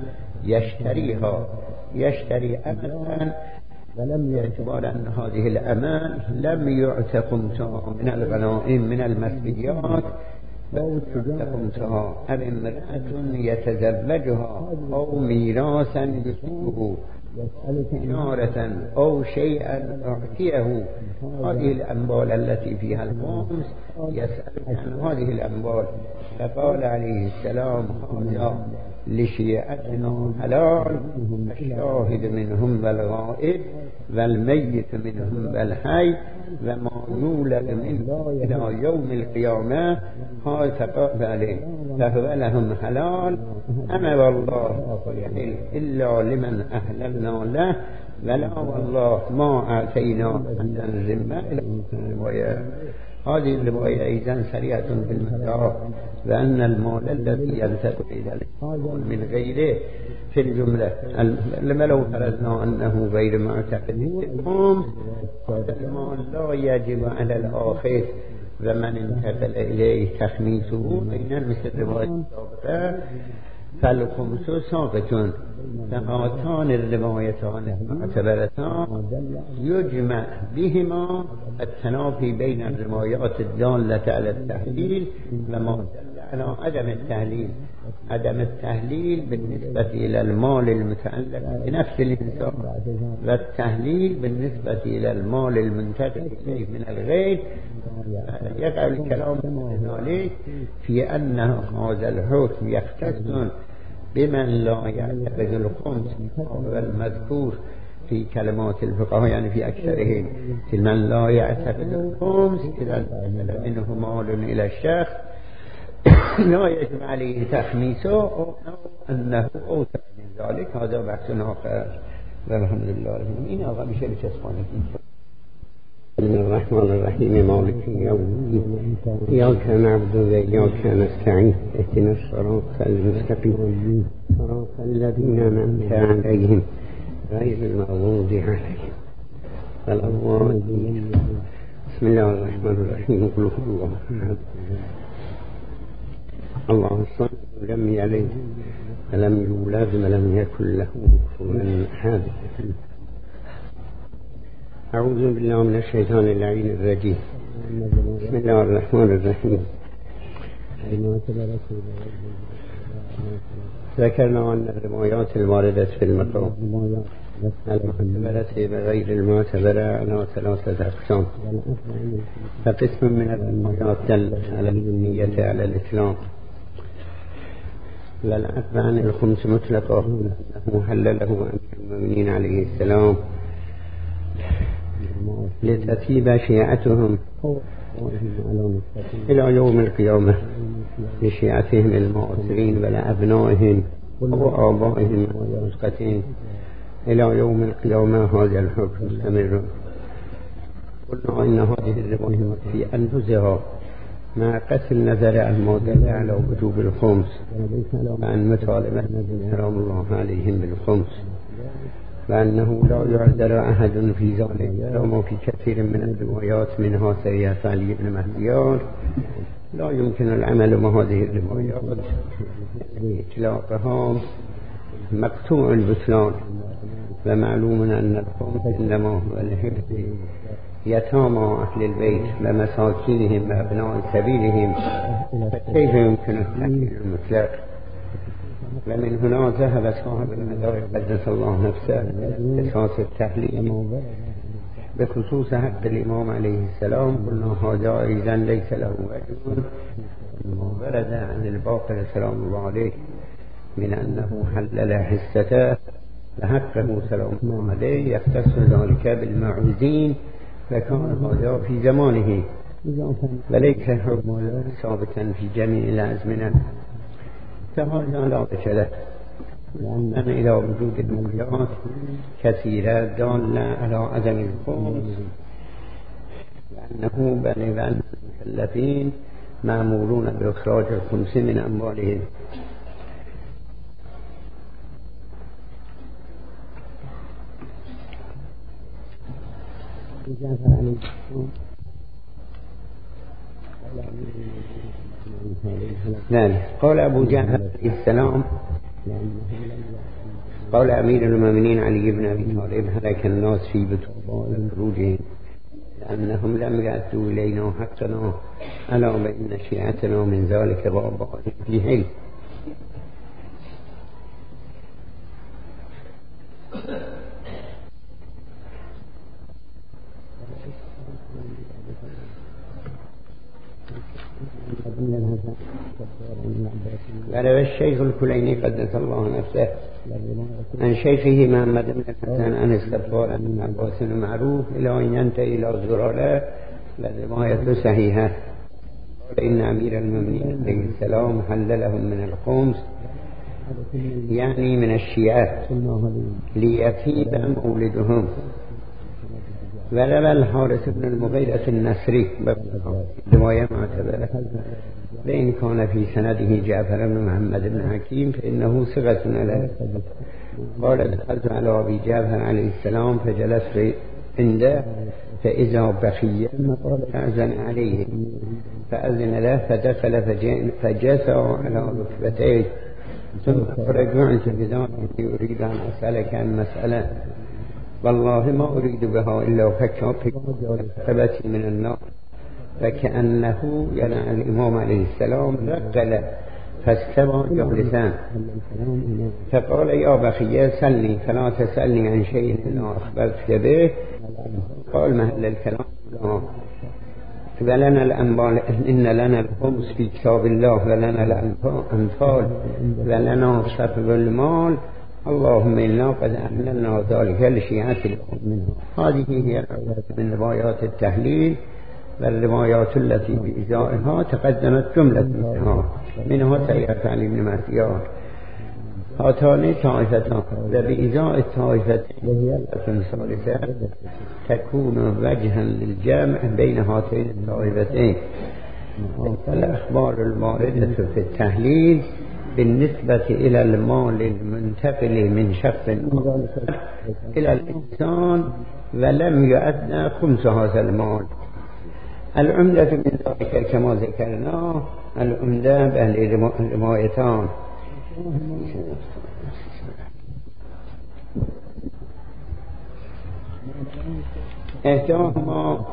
يشتري أمانا باعتبار أن هذه الأمان لم يعتقمتها من الغنائم من المسبيات فقمتها أو امرأة يتزوجها أو ميراثا يسبه إنارة أو شيئا أعطيه هذه الأموال التي فيها الخمس يسألك عن هذه الأموال فقال عليه السلام هذا لشيعتنا حلال الشاهد منهم والغائب والميت منهم والحي وما يولد منه إلى يوم القيامة هذا فقال فهو لهم حلال أما والله إلا لمن أهللنا له ولا والله ما أعطينا عند الذمة الرواية. هذه الرواية أيضا سريعة في المدار وأن المال الذي ينتقل إلى من غيره في الجملة لما لو فرضنا أنه غير معتقد بالقوم المال لا يجب على الآخر ومن انتقل إليه تخميسه بين مثل رواية السابقة فالخمس ساقط فهاتان الروايتان المعتبرتان يجمع بهما التنافي بين الروايات الدالة على التحليل وما دل على عدم التحليل بالنسبة إلى المال المتعلق بنفس الإنسان والتحليل بالنسبة إلى المال المنتقل إليه من الغير. يقع الكلام ذلك في أن هذا الحكم يختص بمن لا يعتقد الخمس وهو المذكور في كلمات الفقهاء يعني في أكثرهم في من لا يعتقد الخمس إذا منه مال إلى الشخص لا يجب عليه تخميسه أو أنه أوثق من ذلك. هذا بحث آخر والحمد لله رب العالمين. أغا بشيء بتسخانك بسم الله الرحمن الرحيم مالك يوم الدين إياك نعبد وإياك نستعين اهدنا الصراط المستقيم صراط الذين أنعمت عليهم غير المغضوب عليهم ولا الضالين. بسم الله الرحمن الرحيم قل هو الله أحد الله الصمد لم يلد ولم يولد ولم يكن له كفوا أحد. أعوذ بالله من الشيطان اللعين الرجيم. بسم الله الرحمن الرحيم. ذكرنا أن الروايات الواردة في المقام المعتبرة بغير المعتبرة على ثلاثة أقسام. فقسم من الروايات دلت على النية على الإسلام والعفو عن الخمس مطلقا أنه حلله أمير المؤمنين عليه السلام لتتيب شيعتهم إلى يوم القيامة لشيعتهم المعاصرين ولأبنائهم وآبائهم ومسقتين إلى يوم القيامة. هذا الحكم مستمر. قلنا إن هذه الرواية في أنفسها مع قصد النظر عن ما دل على وجوب الخمس وعن مطالبة سلام الله عليهم بالخمس وأنه لا يعذر أحد في ذلك كما في كثير من الروايات منها سرية علي بن مهديان لا يمكن العمل مع هذه الروايات إطلاقها مقطوع البطلان ومعلوم أن الخمس إنما هو الحفظ يتامى أهل البيت ومساكينهم وأبناء سبيلهم، فكيف يمكن التحليل المطلق؟ ومن هنا ذهب صاحب المدارك قدس الله نفسه لأساس التحليل بخصوص حق الإمام عليه السلام. قلنا هذا أيضا ليس له وجه ما ورد عن الباقر سلام الله عليه من أنه حلل حسته وحقه سلام الله عليه يختص ذلك بالمعوزين، فكان هذا في زمانه وليس حكما ثابتا في جميع الأزمنة، فهذا لا بشرة لأن إلى وجود المقيات كثيرة دالة على عدم الخمس، لأنه بلغ أن المكلفين مأمورون بإخراج الخمس من أموالهم. قال أبو جعفر عليه السلام قال أمير المؤمنين علي بن أبي طالب هلك الناس في بطون خروجهم لأنهم لم يأتوا إلينا حقنا، ألا وإن شيعتنا من ذلك بابا في حل. وروى الشيخ الكليني قدس الله نفسه عن شيخه محمد بن الحسن عن استغفار عن عباس المعروف إلى أن ينتهي إلى زرارة، والرواية صحيحة. قال إن أمير المؤمنين عليه السلام حللهم من الخمس، يعني من الشيعة، ليفيد مولدهم. وروى الحارث بن المغيرة النصري رواية معتبرة، وإن كان في سنده جعفر بن محمد بن حكيم فإنه ثقة له. قال دخلت على أبي جعفر عليه السلام فجلست عنده فإذا بقي فأذن عليه فأذن له فدخل فجثى على ركبتيه ثم رجعت بذلك أريد أن أسألك عن مسألة والله ما أريد بها إلا فك ركبتي من النار، فكأنه يرى الإمام عليه السلام رقل فاستوى جالسا، فقال يا بخي سلني فلا تسألني عن شيء إلا أخبرتك به. قال مهل الكلام ولنا الأنبال إن لنا الخمس في كتاب الله ولنا الأنفال ولنا صفر المال، اللهم إنا قد أحللنا ذلك لشيعة منها. هذه هي من روايات التحليل، والروايات التي بإجزائها تقدمت جملة منها سيئة عن ابن مهديان. هاتان طائفتان وبإجزاء الطائفتين ثالثة تكون وجها للجمع بين هاتين الطائفتين. الأخبار الواردة في التحليل بالنسبة إلى المال المنتقل من شخص إلى الإنسان ولم يؤدى خمس هذا المال. العمدة من ذلك كما ذكرنا العمدة بأهل الروايتان. إحداهما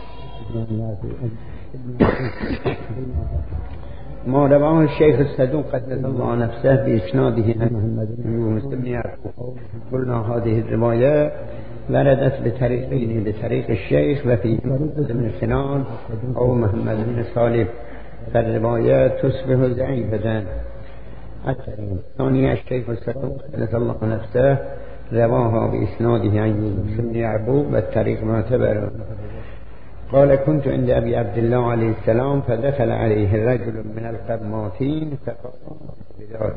ما رواه الشيخ الصدوق قدس الله نفسه بإسناده عن مسلم بن يعقوب. قلنا هذه الرواية وردت بطريقين، بطريق الشيخ وفي بن سنان أو محمد بن صالح، فالرواية تصبح ضعيفة. الثانية الشيخ الصدوق قدس الله نفسه رواها بإسناده عن مسلم بن يعقوب والطريق معتبر. قال كنت عند أبي عبد الله عليه السلام فدخل عليه رجل من القرماطين فقال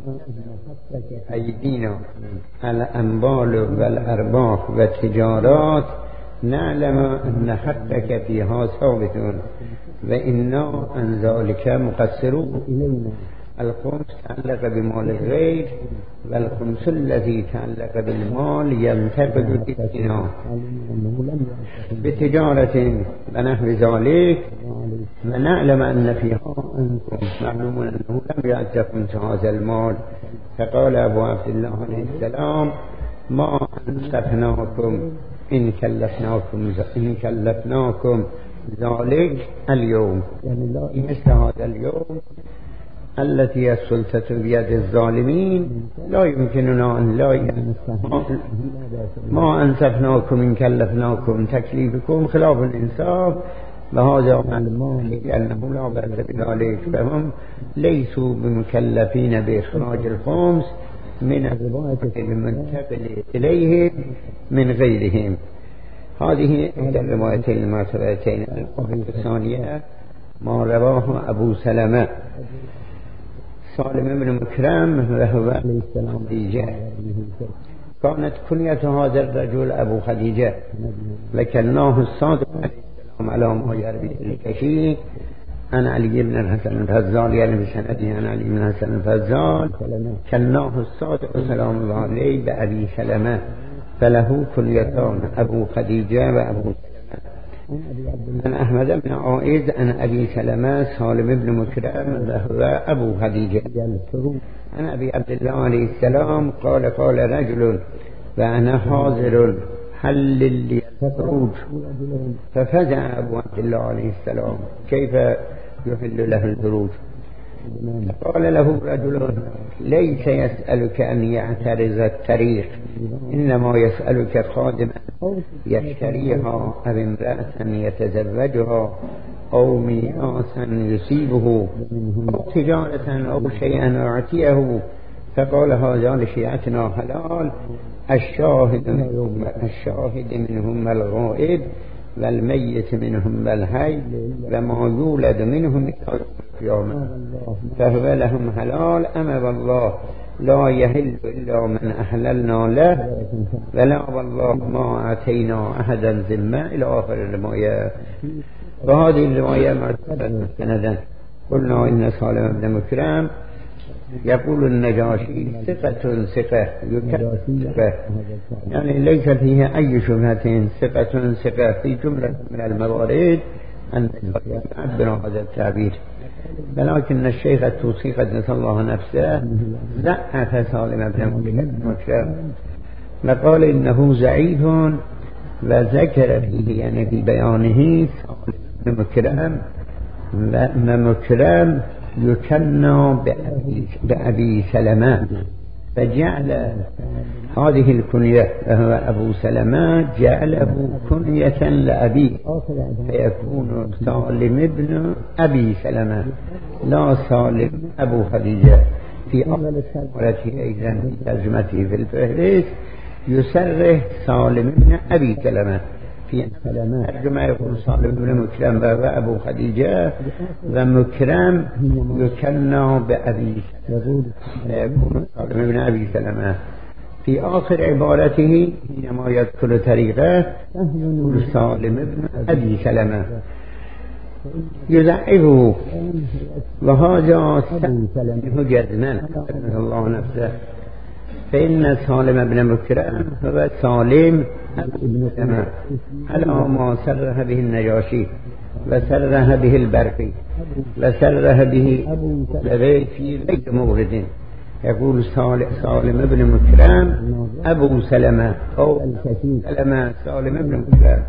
أيدينا الأنبال والأرباح والتجارات نعلم أن حقك فيها ثابت وإنا عن ذلك مقصرون. الخمس تعلق بمال الغير، والخمس الذي تعلق بالمال ينتقل بالدينار بتجارة ونحو ذلك، ونعلم أن فيها أنكم معلوم أنه لم يأتكم هذا المال. فقال أبو عبد الله عليه السلام ما أنصفناكم إن كلفناكم ذلك اليوم، يعني مثل هذا اليوم التي السلطة بيد الظالمين لا يمكننا أن ما أنصفناكم إن كلفناكم، تكليفكم خلاف الإنصاف، وهذا لأنه لا بأس بذلك، فهم ليسوا بمكلفين بإخراج الخمس من المنتقل إليه من غيرهم. هذه الروايتين المعتبرتين. الثانية ما رواه أبو سلمة سالم بن مكرم وهو خديجة، كانت كنية هذا الرجل أبو خديجة، لكناه الصادق عليه السلام على ما يروي الكشي عن علي بن الحسن الفزال، يعني بسنده عن علي بن الحسن الفزال، كناه الصادق سلام الله عليه بأبي سلمة، فله كنيتان أبو خديجة وأبو سلمة. عن أحمد بن عائد عن أبي سلمة سالم بن مكرم وهو أبو خديجة. عن أبي عبد الله عليه السلام قال قال رجل وأنا حاضر هل لي الخروج، ففزع أبو عبد الله عليه السلام كيف يحل له الخروج؟ قال له رجل ليس يسألك أن يعترض الطريق، إنما يسألك خادما يشتريها أو امرأة يتزوجها أو ميراثا يصيبه أو تجارة أو شيئا يعطيه، فقال هذا لشيعتنا حلال، الشاهد منهم الغائب والميت منهم الحي وما يولد منهم إلى يوم القيامة، فهو لهم حلال، أما والله لا يحل إلا من أحللنا له، ولا والله ما أتينا أحدا ذمة، إلى آخر الرواية. وهذه الرواية مرتبة سندا. قلنا إن سالم بن مكرم يقول النجاشي ثقة يعني ليس فيها أي شبهة، ثقة في جملة من الموارد أن يعبر هذا التعبير، ولكن الشيخ التوسي قدس الله نفسه ضعف سالم بن مكرم وقال إنه ضعيف، وذكر فيه يعني في بيانه سالم بن مكرم يكنى بأبي سلمة، فجعل هذه الكنية وهو أبو سلمة جعله كنية لأبيه، فيكون سالم بن أبي سلمة لا سالم أبو خديجة. في أول الترجمة أيضا في ترجمته في الفهرس يسره سالم بن أبي سلمة، في ترجمة يقول سالم بن مكرم وأبو خديجة، ومكرم يكنى بأبي يكون سالم بن أبي سلمة. في آخر عبارته حينما يذكر طريقه يقول سالم بن أبي سلمة يضعفه، وهذا سلمه جزما رضي الله نفسه، فإن سالم بن مكرم هو سالم بن سلمة على ما سره به النجاشي وسره به البرقي وسره به في غير مورد. يقول سالم بن مكرم أبو سلمة أو سالم بن مكرم.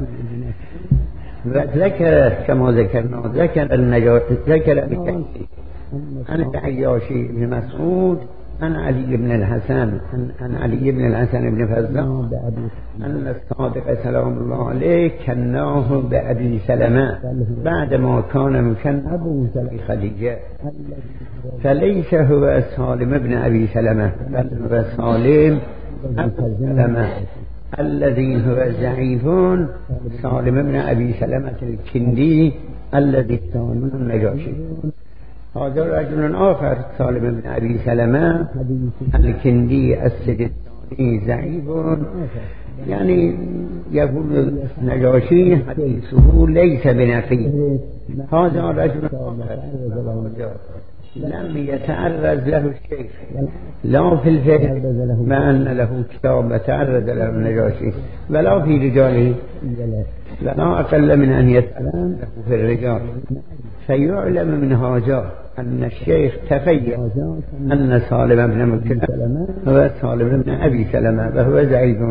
وذكر كما ذكرنا ذكر الكيسي عن العياشي بن مسعود عن علي بن الحسن بن فزان أن الصادق سلام الله عليه كناه بأبي سلمة بعدما كان مكن أبو خديجة، فليس هو سالم بن أبي سلمة بل هو سالم أبو سلمة الذي هو ضعيف، سالم بن أبي سلمة الكندي الذي سالم النجاشي. هذا رجل آخر سالم بن أبي سلمة الكندي السجستاني ضعيف، يعني يقول نجاشي حديثه ليس بنقي. هذا رجل آخر لم يتعرض له الشيخ لا في الفهم ما أن له كتاب تعرض له النجاشي ولا في رجاله لا أقل من أن يتعلم له في الرجال. فيعلم من هذا أن الشيخ تخيل أن سالم بن مكرم هو سالم بن أبي سلمة وهو زعيم،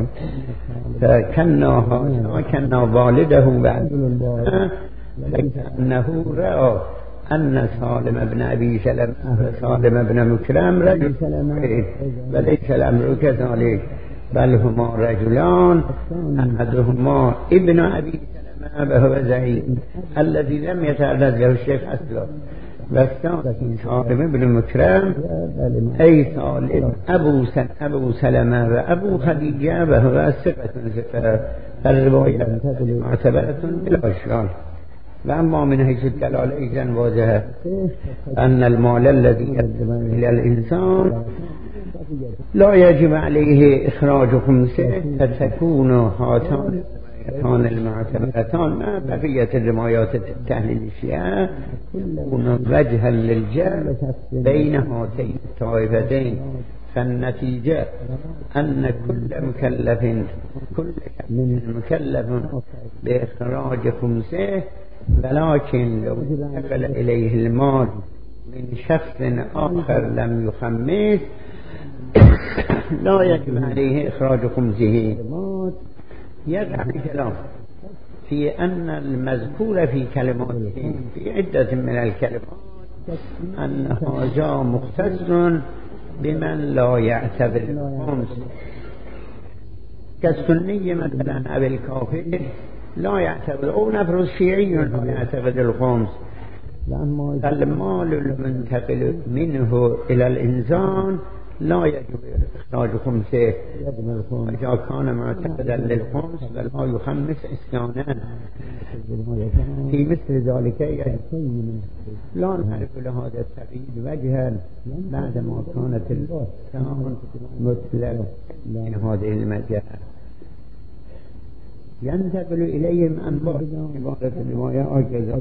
فكنا والده بعد فكأنه رأى أن سالم بن أبي سلمة وسالم بن مكرم رجل وليس الأمر كذلك، بل هما رجلان أحدهما ابن أبي سلمة وهو زعيم الذي لم يتعرض له الشيخ أصلا، والثاني سالم بن مكرم أي سالم أبو سلمة وأبو خديجة وهو ثقة فالرواية معتبرة بلا إشكال. وأما من حيث الدلالة إذن واضح أن المال الذي يذهب إلى الإنسان لا يجب عليه إخراج خمسه، فتكون هاتان المعتبرتان مع بقية الروايات التحليل الشيعة كل وجها للجمع بين هاتين الطائفتين. فالنتيجة أن كل مكلف بإخراج خمسه، ولكن لو انتقل إليه المال من شخص آخر لم يخمس لا يجب عليه إخراج خمسه. يقع الكلام في أن المذكور في كلماته في عدة من الكلمات أن هذا مختص بمن لا يعتبر الخمس، كالسني مثلا أو الكافر لا يعتبر، أو نفر الشيعي لا يعتبر الخمس. فالمال المنتقل منه إلى الإنسان لا يجب إخراج خمسه، إذا كان معتقدا للخمس فلا يخمس إسكانا. في مثل ذلك يجب لا نعرف لهذا التقييد وجها بعدما كانت الإنسان مطلق من هذه المجال ينتقل إليهم أنباء عبارة الرواية أجزاء.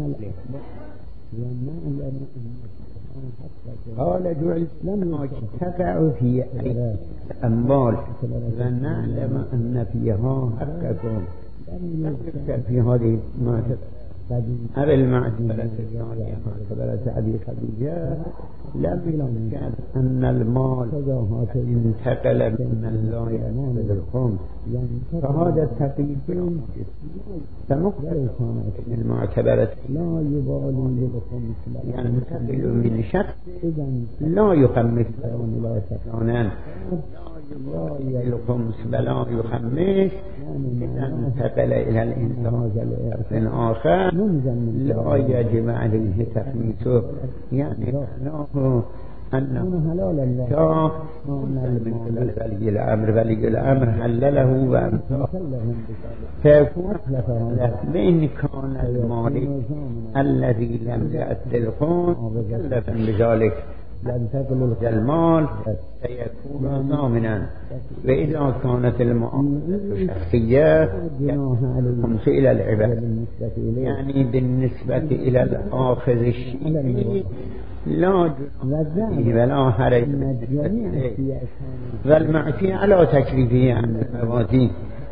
قال جعل لما تقع في الأموال ونعلم أن فيها حقكم. في هذه هذا المعتبرة الثانية معتبرة أبي خديجة لم يذكر أن المال انتقل من لا يعتبر الخمس، فهذا التقييد فمقبل المعتبرة لا يبالي بالخمس ينتقل من شخص لا يخمس لا الخمس بلا يخمس، إذا انتقل إلى الإنسان آخر لا يجب عليه تخميسه، يعني أنه حلالا من ولي الأمر حلله وأمساه، فيكون بإن كان المالك الذي لم يأتي الخمس مكلفا بذلك ينتقل المال سيكون ضامنا. وإذا كانت المعاملة شخصية الخمس إلى العباد، يعني بالنسبة إلى الآخذ الشيعي لا جناح ولا حرج، والمعفي على تكليفه عن الموازين.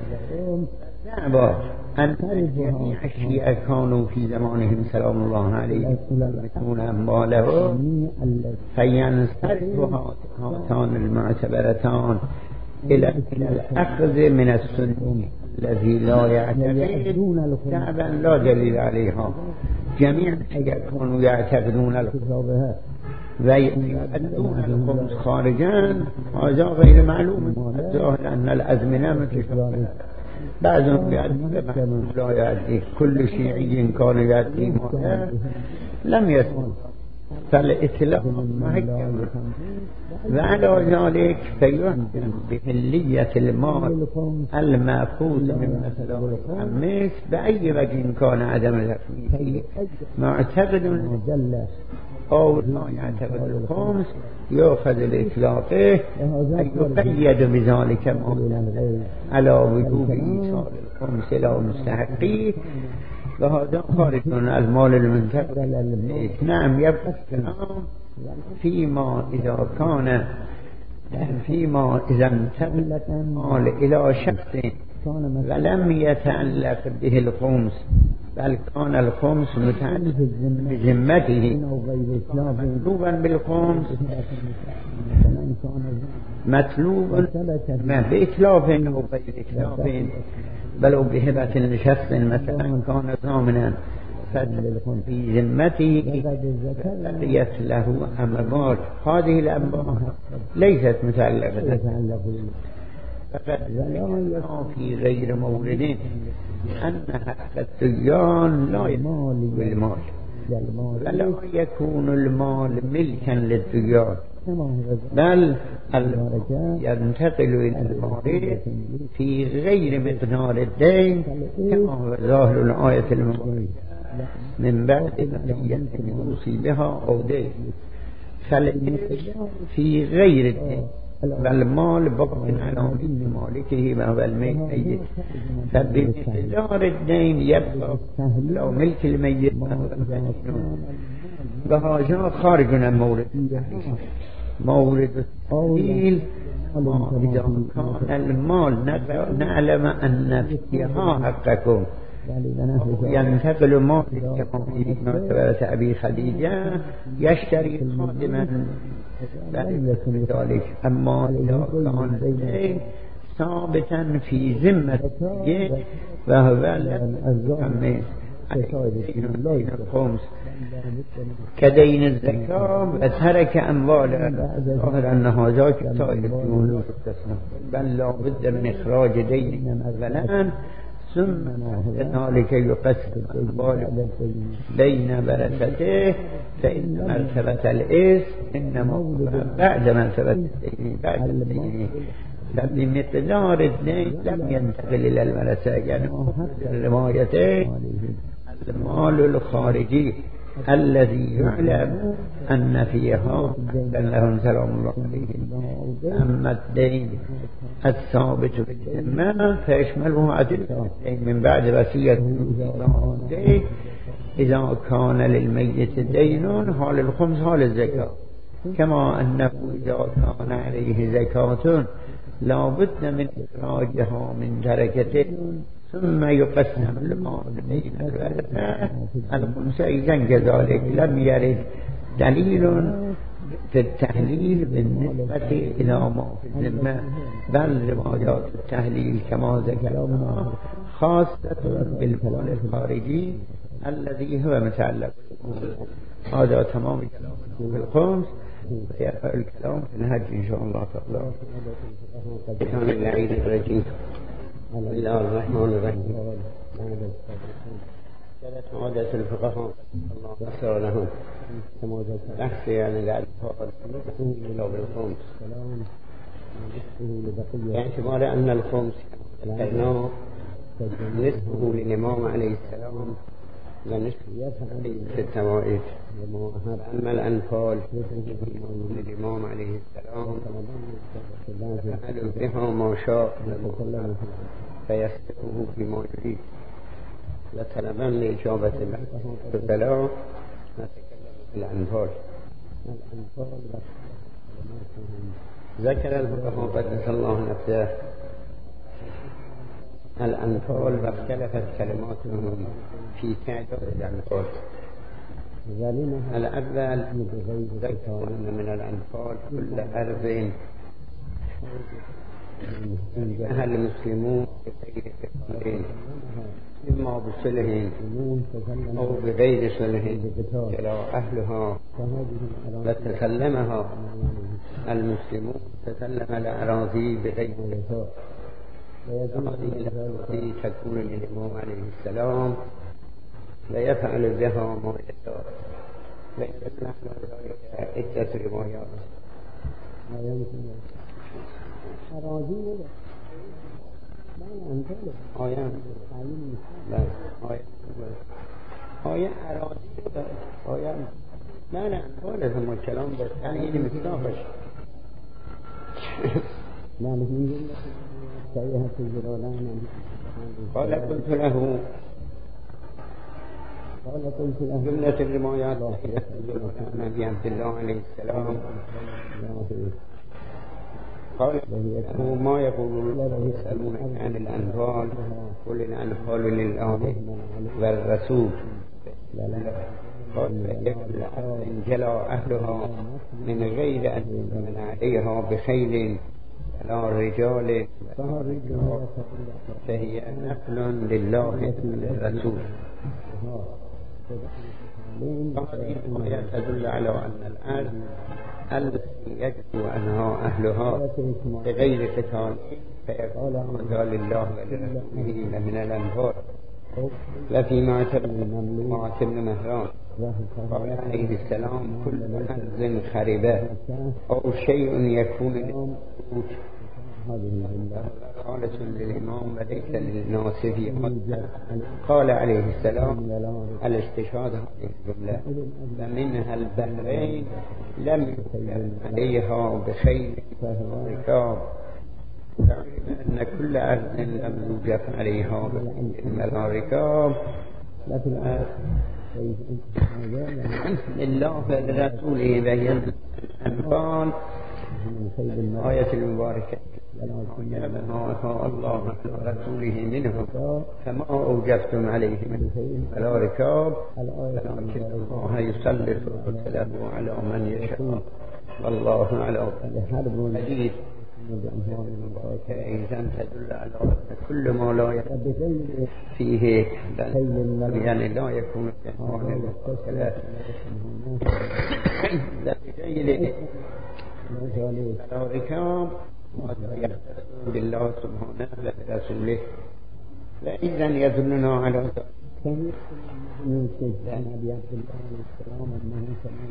أن جميع الشيعة كانوا في زمانهم سلام الله عليه يملكون أموالهم، فينصرف هاتان المعتبرتان إلى الأخذ من السني الذي لا يعتقد تعبا لا دليل عليها. جميع الشيعة كانوا يعتقدون الخطابها ويؤدون الخمس خارجا، هذا غير معلوم. الظاهر أن الأزمنة متشابهة، بعضهم يؤدي بعضهم لا يؤدي، كل شيعي كان يؤدي ماله لم يسمع، فالإسلام محكم. وعلى ذلك فيحكم بحلية المال المأخوذ من مثل الخمس بأي وجه كان عدم التخميس معتقد أو لا يعتقد الخمس يؤخذ لإطلاقه أن يقيد بذلك على وجوب إيصال الخمس إلى مستحقيه وهذا خارج من المال المنتقل. نعم يبقى الكلام فيما إذا انتقل المال إلى شخص ولم يتعلق به الخمس بل كان الخمس متعلق بذمته مطلوبا بالخمس مطلوب بإتلاف أو غير إتلاف بل بهبة لشخص مثلا كان ضامنا في ذمته بقيت له أموال. هذه الأموال ليست متعلقة فقد في غير مورد أن حق الديان لا يكون بالمال ولا يكون المال ملكا للديان بل ينتقل إلى المال في غير مقدار الدين كما هو ظاهر الآية المباركة من بعد وصية يوصي بها أو دين في غير الدين والمال باق على مالكه وهو الميت فبمقدار الدين يبقى لو ملك الميت وهو المدينون. وهذا خارج عن مورد التحليل إذا كان المال نعلم أن فيها حقكم ينتقل مال كما في مرتبة أبي خديجة يشتري خادما ذلك. أما إذا كان الدين ثابتا في ذمته وهو لم دين الخمس كدين الزكاة وترك أمواله ظاهر أن هذا كتائب الديون بل لا بد من إخراج دين أولا ثم ذلك يقسم الأموال بين ورثته فإن مرتبة الإرث إنما بعد مرتبة الدين بعد الدين فبمقدار الدين لم ينتقل إلى الورثة. يعني الروايتين المال الخارجي الذي يعلم أن فيها لهم سلام الله عليهم. أما الدين الثابت بالذمة فيشمله عدل الدين من بعد وصية إذا كان للميت دين حال الخمس حال الزكاة كما أنه إذا كان عليه زكاة لا بد من إخراجها من تركته ثم يقسم المال بين الورثة الخمس إذا كذلك لم يرد دليل في التحليل بالنسبة إلى ما في الذمة بل روايات التحليل كما ذكرنا خاصة بالمال الخارجي الذي هو متعلق. هذا تمام كلام في الخمس ويبقى الكلام في الهج إن شاء الله تعالى. كان العيد الرجيم بسم الله الرحمن الرحيم. كانت عادة الفقهاء الله يسر لهم بحث يعني الأطفال لو بالخمس باعتبار أن الخمس ذكرناه نصفه للإمام عليه السلام ونصفه في التوائف. أما الأنفال للإمام عليه السلام فعلوا بها ما شاء فيسبقه فيما يريد. وطلبا لإجابة السؤال نتكلم في الأنفال. ذكر الفقهاء قدس الله نفسه الأنفال واختلفت كلماتهم في تعداد الأنفال. الأول ذكر أن من الأنفال كل أرض أهل المسلمون بغير قتال إما بصلح أو بغير صلح إلى أهلها وتسلمها المسلمون تسلم الأراضي بغير قتال. هذه الأراضي تكون للإمام عليه السلام ويفعل بها ما يشاء. ليست نحن ذلك عدة روايات. أراضي آيان آيان أراضي آيان لا أنفال ثم الكلام بس تعيين مستافش قال قلت له جملة الروايات عن أبي عبد الله عليه السلام قال ما يقولون يسألونك عن الأنفال قل الأنفال لله والرسول قال إن جلى أهلها من غير أن يؤمن عليها بخيل على رجال فهي نقل لله وللرسول. هذه الآية تدل على أن الأرض التي يجب أنها أهلها بغير قتال فيكون هذا لله ولرسوله من الأنفال. وفيما تبين معاصم بن مهران قال عليه السلام كل أرض خربة أو شيء يكون للموت خالص للإمام وليس للناس في حد. قال عليه السلام الاستشهاد هذه الجملة فمنها البحرين لم يكن عليها بخيل ركاب أن كل أرض لم يوجد عليها بخيل ركاب الله فلرسوله بين الأنفال آية المباركة ما الله ورسوله منهم فما أوجفتم عليه من فلا ركاب ولكن الله يسلط رسله على من يشاء والله على حديث إذا تدل على كل ما لا يكون فيه يعني لا يكون فلا ركاب بالله سبحانه ورسوله. فإذا يدلنا على من عن أبي عبد الله عليه السلام أنه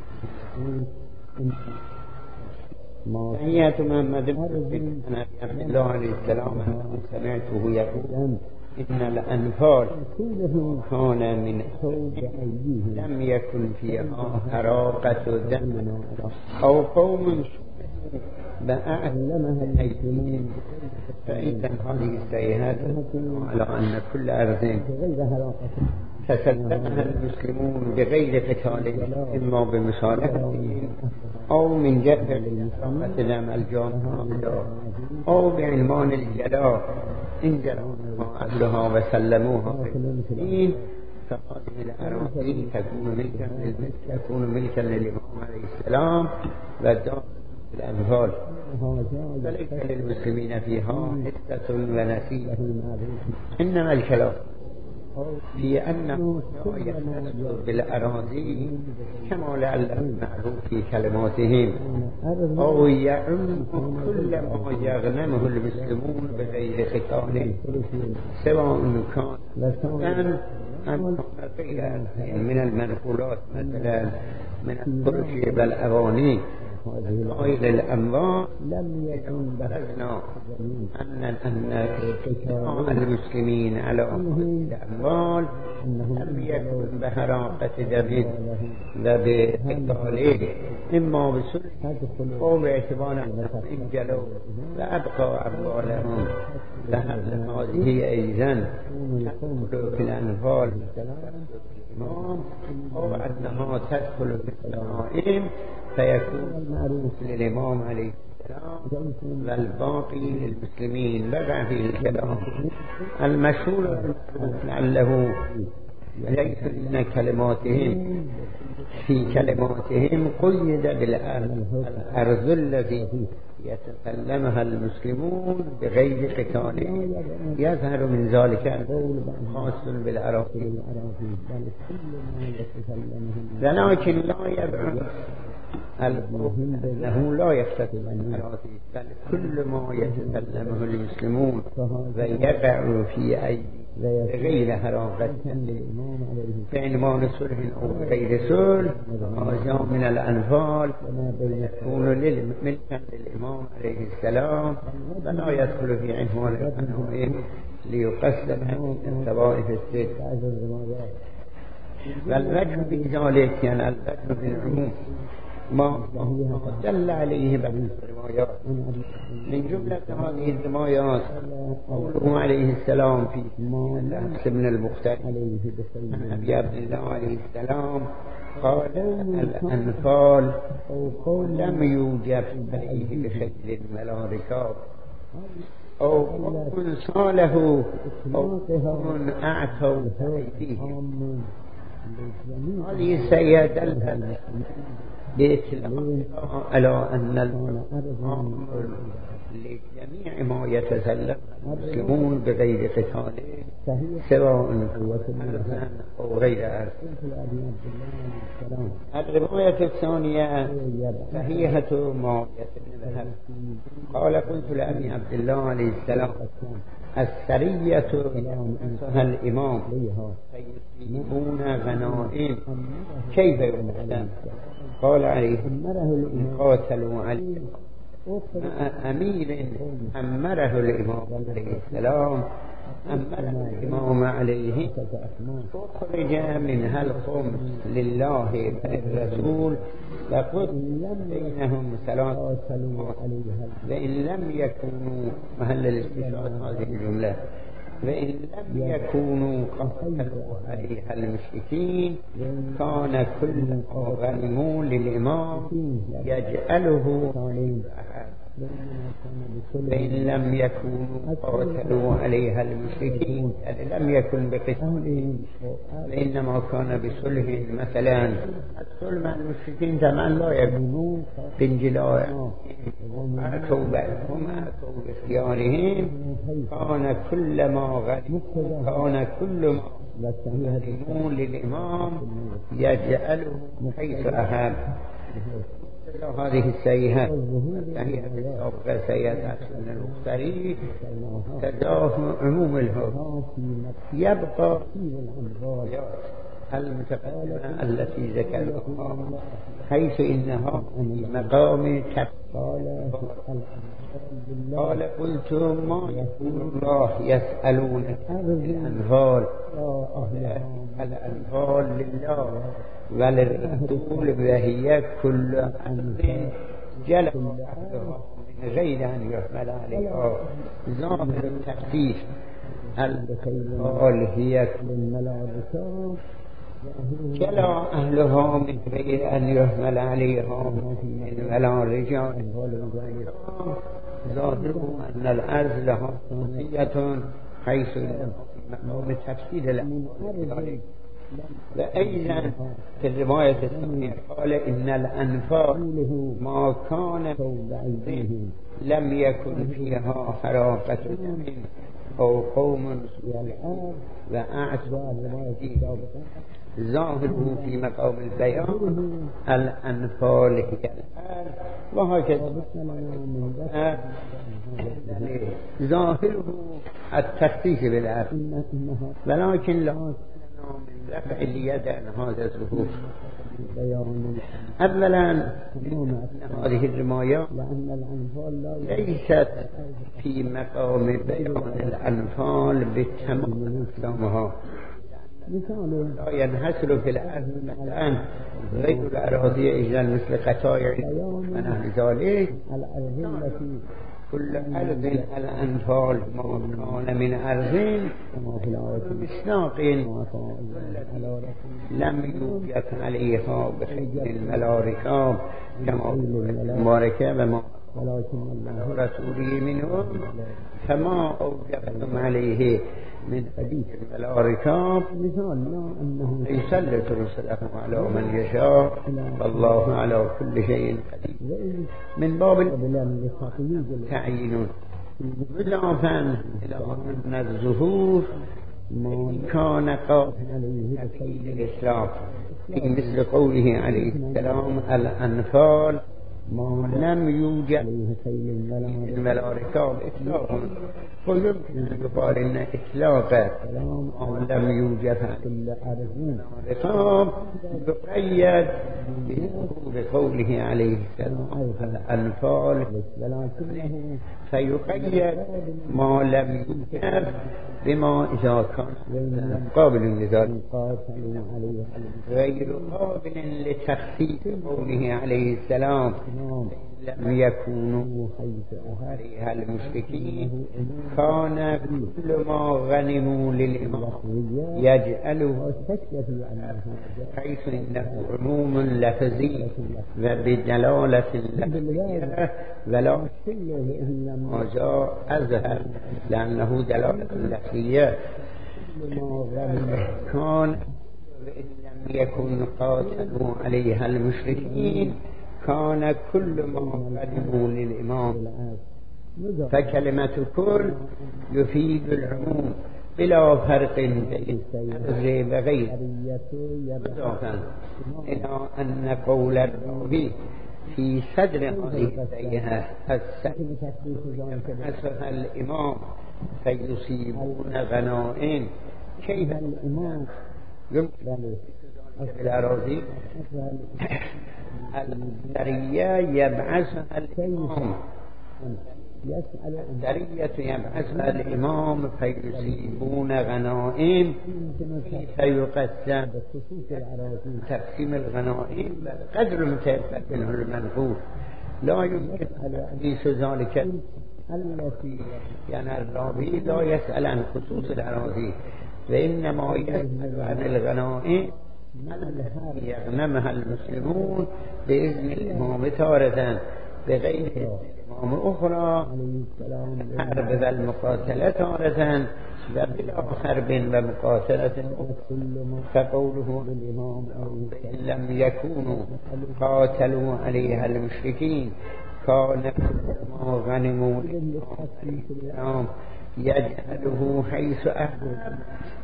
سمعت تحية محمد بن عن أبي عبد الله عليه السلام أنه سمعته يقول إن الأنفال كان من لم يكن فيها حراقة دم أو قوم بأعلمها المسلمين. فإذا هذه السيئات على أن كل أرض تسلمها المسلمون بغير قتال إما بمصالحتهم أو من جهة دم الجان أو بعنوان الجلاء إن جلوها أهلها وسلموها للمسلمين فهذه الأراضي تكون ملكا للإمام عليه السلام والدار الأنفال فليس للمسلمين فيها حصة ونسيب. إنما الكلام في أنه يختص بالأراضي كما لعله معروف في كلماتهم أو يعم كل ما يغنمه المسلمون بغير قتال سواء كان من المنقولات مثلا من الفرش والأغاني قائل الأموال لم يكن بلغنا أن المسلمين على الأموال لم يكن بحراقة دم وبقتاله إما بسلح أو باعتبار أنهم جلوا وأبقوا أموالهم هذه أيضا تدخل في الأنفال أو أنها تدخل في الغنائم فيكون معروف للإمام عليه السلام والباقي للمسلمين. بقى فيه الكلام المشهور لعله ليس من كلماتهم في كلماتهم قيد بالأرض التي يتكلمها المسلمون بغير قتال يظهر من ذلك خاص بالأراضي ولكن لا يبعد أنه لا يفتت الأراضي بل كل ما يتكلمه المسلمون ويقع في أي غير حراقة بعنوان صلح أو غير صلح هذا من الأنفال يكون ملكا للإمام عليه السلام ولا يدخل في عنوان الأنفال ليقسم الطوائف الست. والوجه بذلك يعني الوجه بالعموم ما دل عليه بعض الرمايات. من جملة هذه الرمايات قوله عليه السلام في الأنس بن البختري عن أبي عبد الله عليه السلام قال الأنفال لم يوجب عليه بخيل ولا ركاب أو قوم صاله أو قوم أعتوا أيديهم. هذه السيادة بإطلاقها على أن الأمر لجميع ما يتسلم المسلمون بغير قتال سواء أرضا أو غير أرض. الرواية الثانية صحيحة معاوية بن وهب قال قلت لأبي عبد الله عليه السلام السرية يأخذها الإمام فيصيبون غنائم كيف يقسم؟ قال عليه قاتلوا عليه أمير أمره الإمام عليه السلام أمره الإمام عليه فخرج منها الخمس لله وللرسول لقد بينهم ثلاث وإن لم يكونوا محل الاستشهاد هذه الجملة وإن لم يكونوا قتلوا عليها المشركين كان كل ما غنموا للإمام يجعله وإن لم يكونوا قتلوا عليها المشركين يعني لم يكن بقتالهم وإنما كان بصلح. مثلا الصلح مع المشركين زمان لا يكونوا بانجلاء هم أتوا باختيارهم كان كل ما غنموا للإمام يجعله حيث أهاب. هذه السيئة هي السابقة سيئة من البختري تداه عموم الحكم. يبقى المتقدمة التي ذكرها حيث إنها في مقام قال قلت ما يقول الله يسألونك الأنفال لله وللرسول وهي كل أمر جل من غير أن يحمل عليها ظاهر التخفيف. الأنفال هي جلى أهلها من غير أن يحمل عليها من ولا رجال. ظاهره أن الأرض لها خصوصية حيث مقام تفسير الأنفال. وأيضا في الرواية الثانية قال إن الأنفال ما كان لم يكن فيها حراقة دم أو قوم وأعتوا. ظاهره في مقام البيان الأنفال هي الآن وهكذا ظاهره التخصيص بالآن ولكن لا من رفع اليد عن هذا الظهور. أولا هذه الرمايات ليست في مقام بيان الأنفال بالتمام أقسامها. لا ينحصر في الأرض مثلا غير الأراضي إجلا مثل قطايع ونحو ذلك. كل أرض الأنفال ما كان من أرض مسناق لم يوجد عليها بخيل الملاركة كما الماركة وما رسوله منهم فما أوجبتم عليه من حديث الملاركة يسلط رسله على من يشاء والله على كل شيء قدير. من باب تعيين إضافة إلى أن الظهور كان قائلا في الإسلام في مثل قوله عليه السلام الأنفال ما لم يوجد الملاركة إطلاقا. ويمكن أن يقال إن إطلاق ما لم يوجد الملاركة يقيد بقوله عليه السلام الأنفال فيقيد ما لم يوجد بما إذا كان قابل لذلك غير قابل لتخفيف قوله عليه السلام لم يكونوا عليها المشركين كان كل ما غنموا للإمام يجعله حيث إنه عموم لفظي وبدلالة لفظية ولا ما جاء أظهر لأنه دلالة لفظية كان وإن لم يكن قاتلوا عليها المشركين كان كل ما غنموا للإمام فكلمة كل يفيد العموم بلا فرق بين الرز وغيره إضافة إلى أن قول الراوي في صدر هذه الآية أسفها الإمام فيصيبون غنائم كيف الإمام يمكن الأراضي السرية يبعثها الإمام السرية يبعثها الإمام فيصيبون غنائم كيف يقسم تقسيم الغنائم قدر متفق منه المنقول لا يمكن تحديث ذلك التي يعني الراوي لا يسأل عن خصوص الأراضي وإنما يسأل عن الغنائم التي يغنمها المسلمون بإذن الإمام تارة بغير الإمام أخرى الحرب والمقاتلة تارة وبلا حرب ومقاتلة فقوله بالإمام إن لم يكونوا قاتلوا عليها المشركين كان كل ما غنموا للإمام يجعله حيث أحب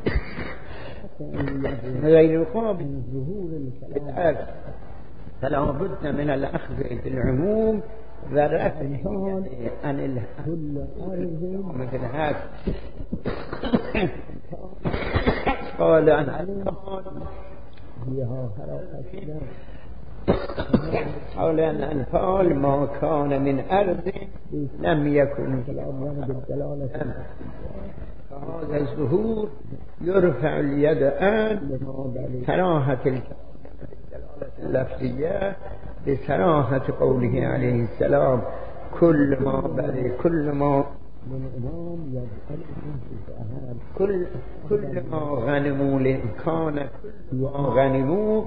غير قابل ظهور الكلام فلا بد من الأخذ بالعموم ورفع عن كل أرض مثل هذا قال عن قال أن أنفال ما كان من أرض لم يكن هذا الظهور يرفع اليد عن كراهة اللفظية بصراحة قوله عليه السلام كل ما غنموا كان كل ما غنموا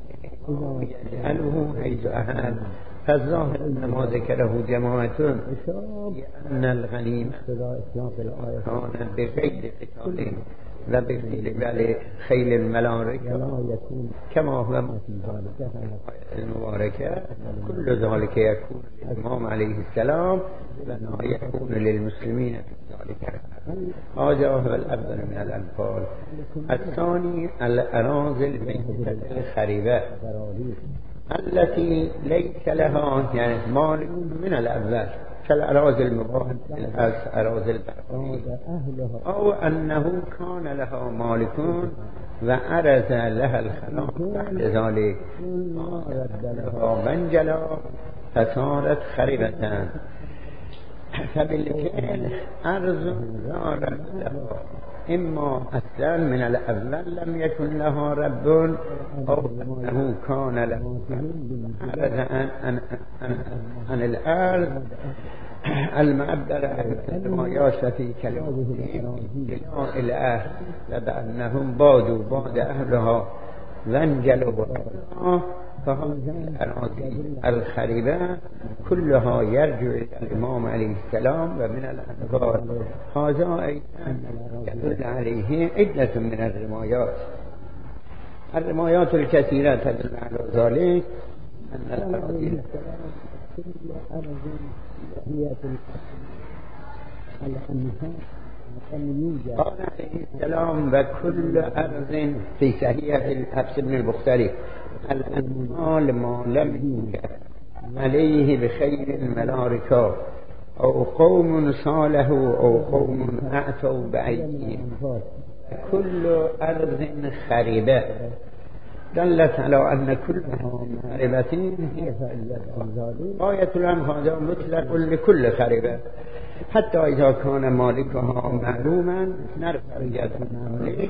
يجعله حيث أهان فالظاهر ما ذكره جماعة أن الغنيمة كان بغير قتال وبغير خيل الملائكة كما هو المباركة كل ذلك يكون للإمام عليه السلام ولا يكون للمسلمين في ذلك هذا هو الأفضل من الأنفال الثاني الأراضي الميتة الخريبة التي ليس لها يعني مال من الأول كالأراضي المباحة الأراضي البرية أو أنه كان لها مالكون وأرز لها الخلاق بعد ذلك منجلا فصارت خريبة فبالفعل أرز لا رب لها إما أصلا من الأول لم يكن لها رب أو أنه كان له أرز عن الأرض المعبر ما ياشى في كلمة إلى لبأنهم بادوا بعد أهلها وانجلوا فهذه الأراضي الخريبة كلها يرجع إلى الإمام عليه السلام ومن الأنفال هذا أيضا يدل عليه عدة من الروايات الكثيرة تدل على ذلك أن الأراضي قال عليه السلام وكل أرض في صحيح الحبس بن البختري الأنفال ما لم ينكر عليه بخير الملائكة أو قوم صالحوا أو قوم أعتوا بأيديهم كل أرض خريبة دلت على أن كلها خريبة غاية الأمر هذا مطلق لكل خريبة حتى إذا كان مالكها معلوما نرفع يده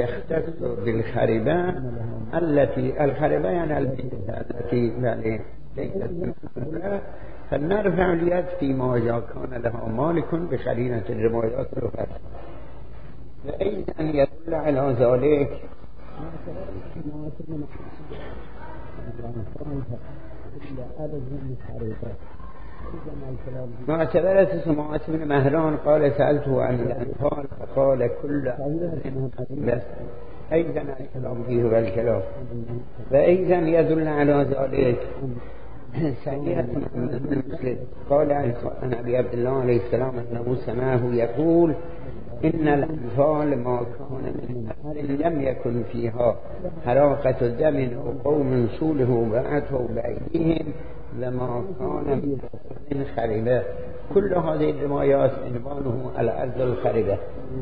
فيختص بالخريبة التي الخريبة يعني التي فلنرفع اليد فيما إذا كان لها مالك بقرينة الروايات الأخرى. فأيضا يدل على ذلك معتبرة سماعة بن مهران قال سألته عن الأنفال فقال كل بس أيضا الكلام فيه والكلام. فأيضا يدل على ذلك سعيد بن مسلم قال عن أبي عبد الله عليه السلام أنه سماه يقول إن الأنفال ما كان من أهل لم يكن فيها حراقة دم وقوم سوله بعته بأيديهم لما كان من خربة. كل هذه الروايات عنوانه الأرض الخربة،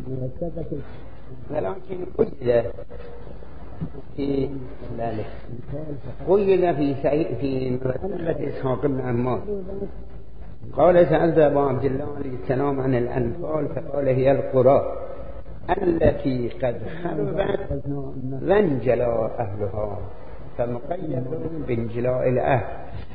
ولكن قيد في مسألة إسحاق بن عمار قال سألت أبا عبد الله عليه السلام عن الأنفال فقال هي القرى التي قد خربت وانجلى أهلها، فمقيد بانجلاء الأهل.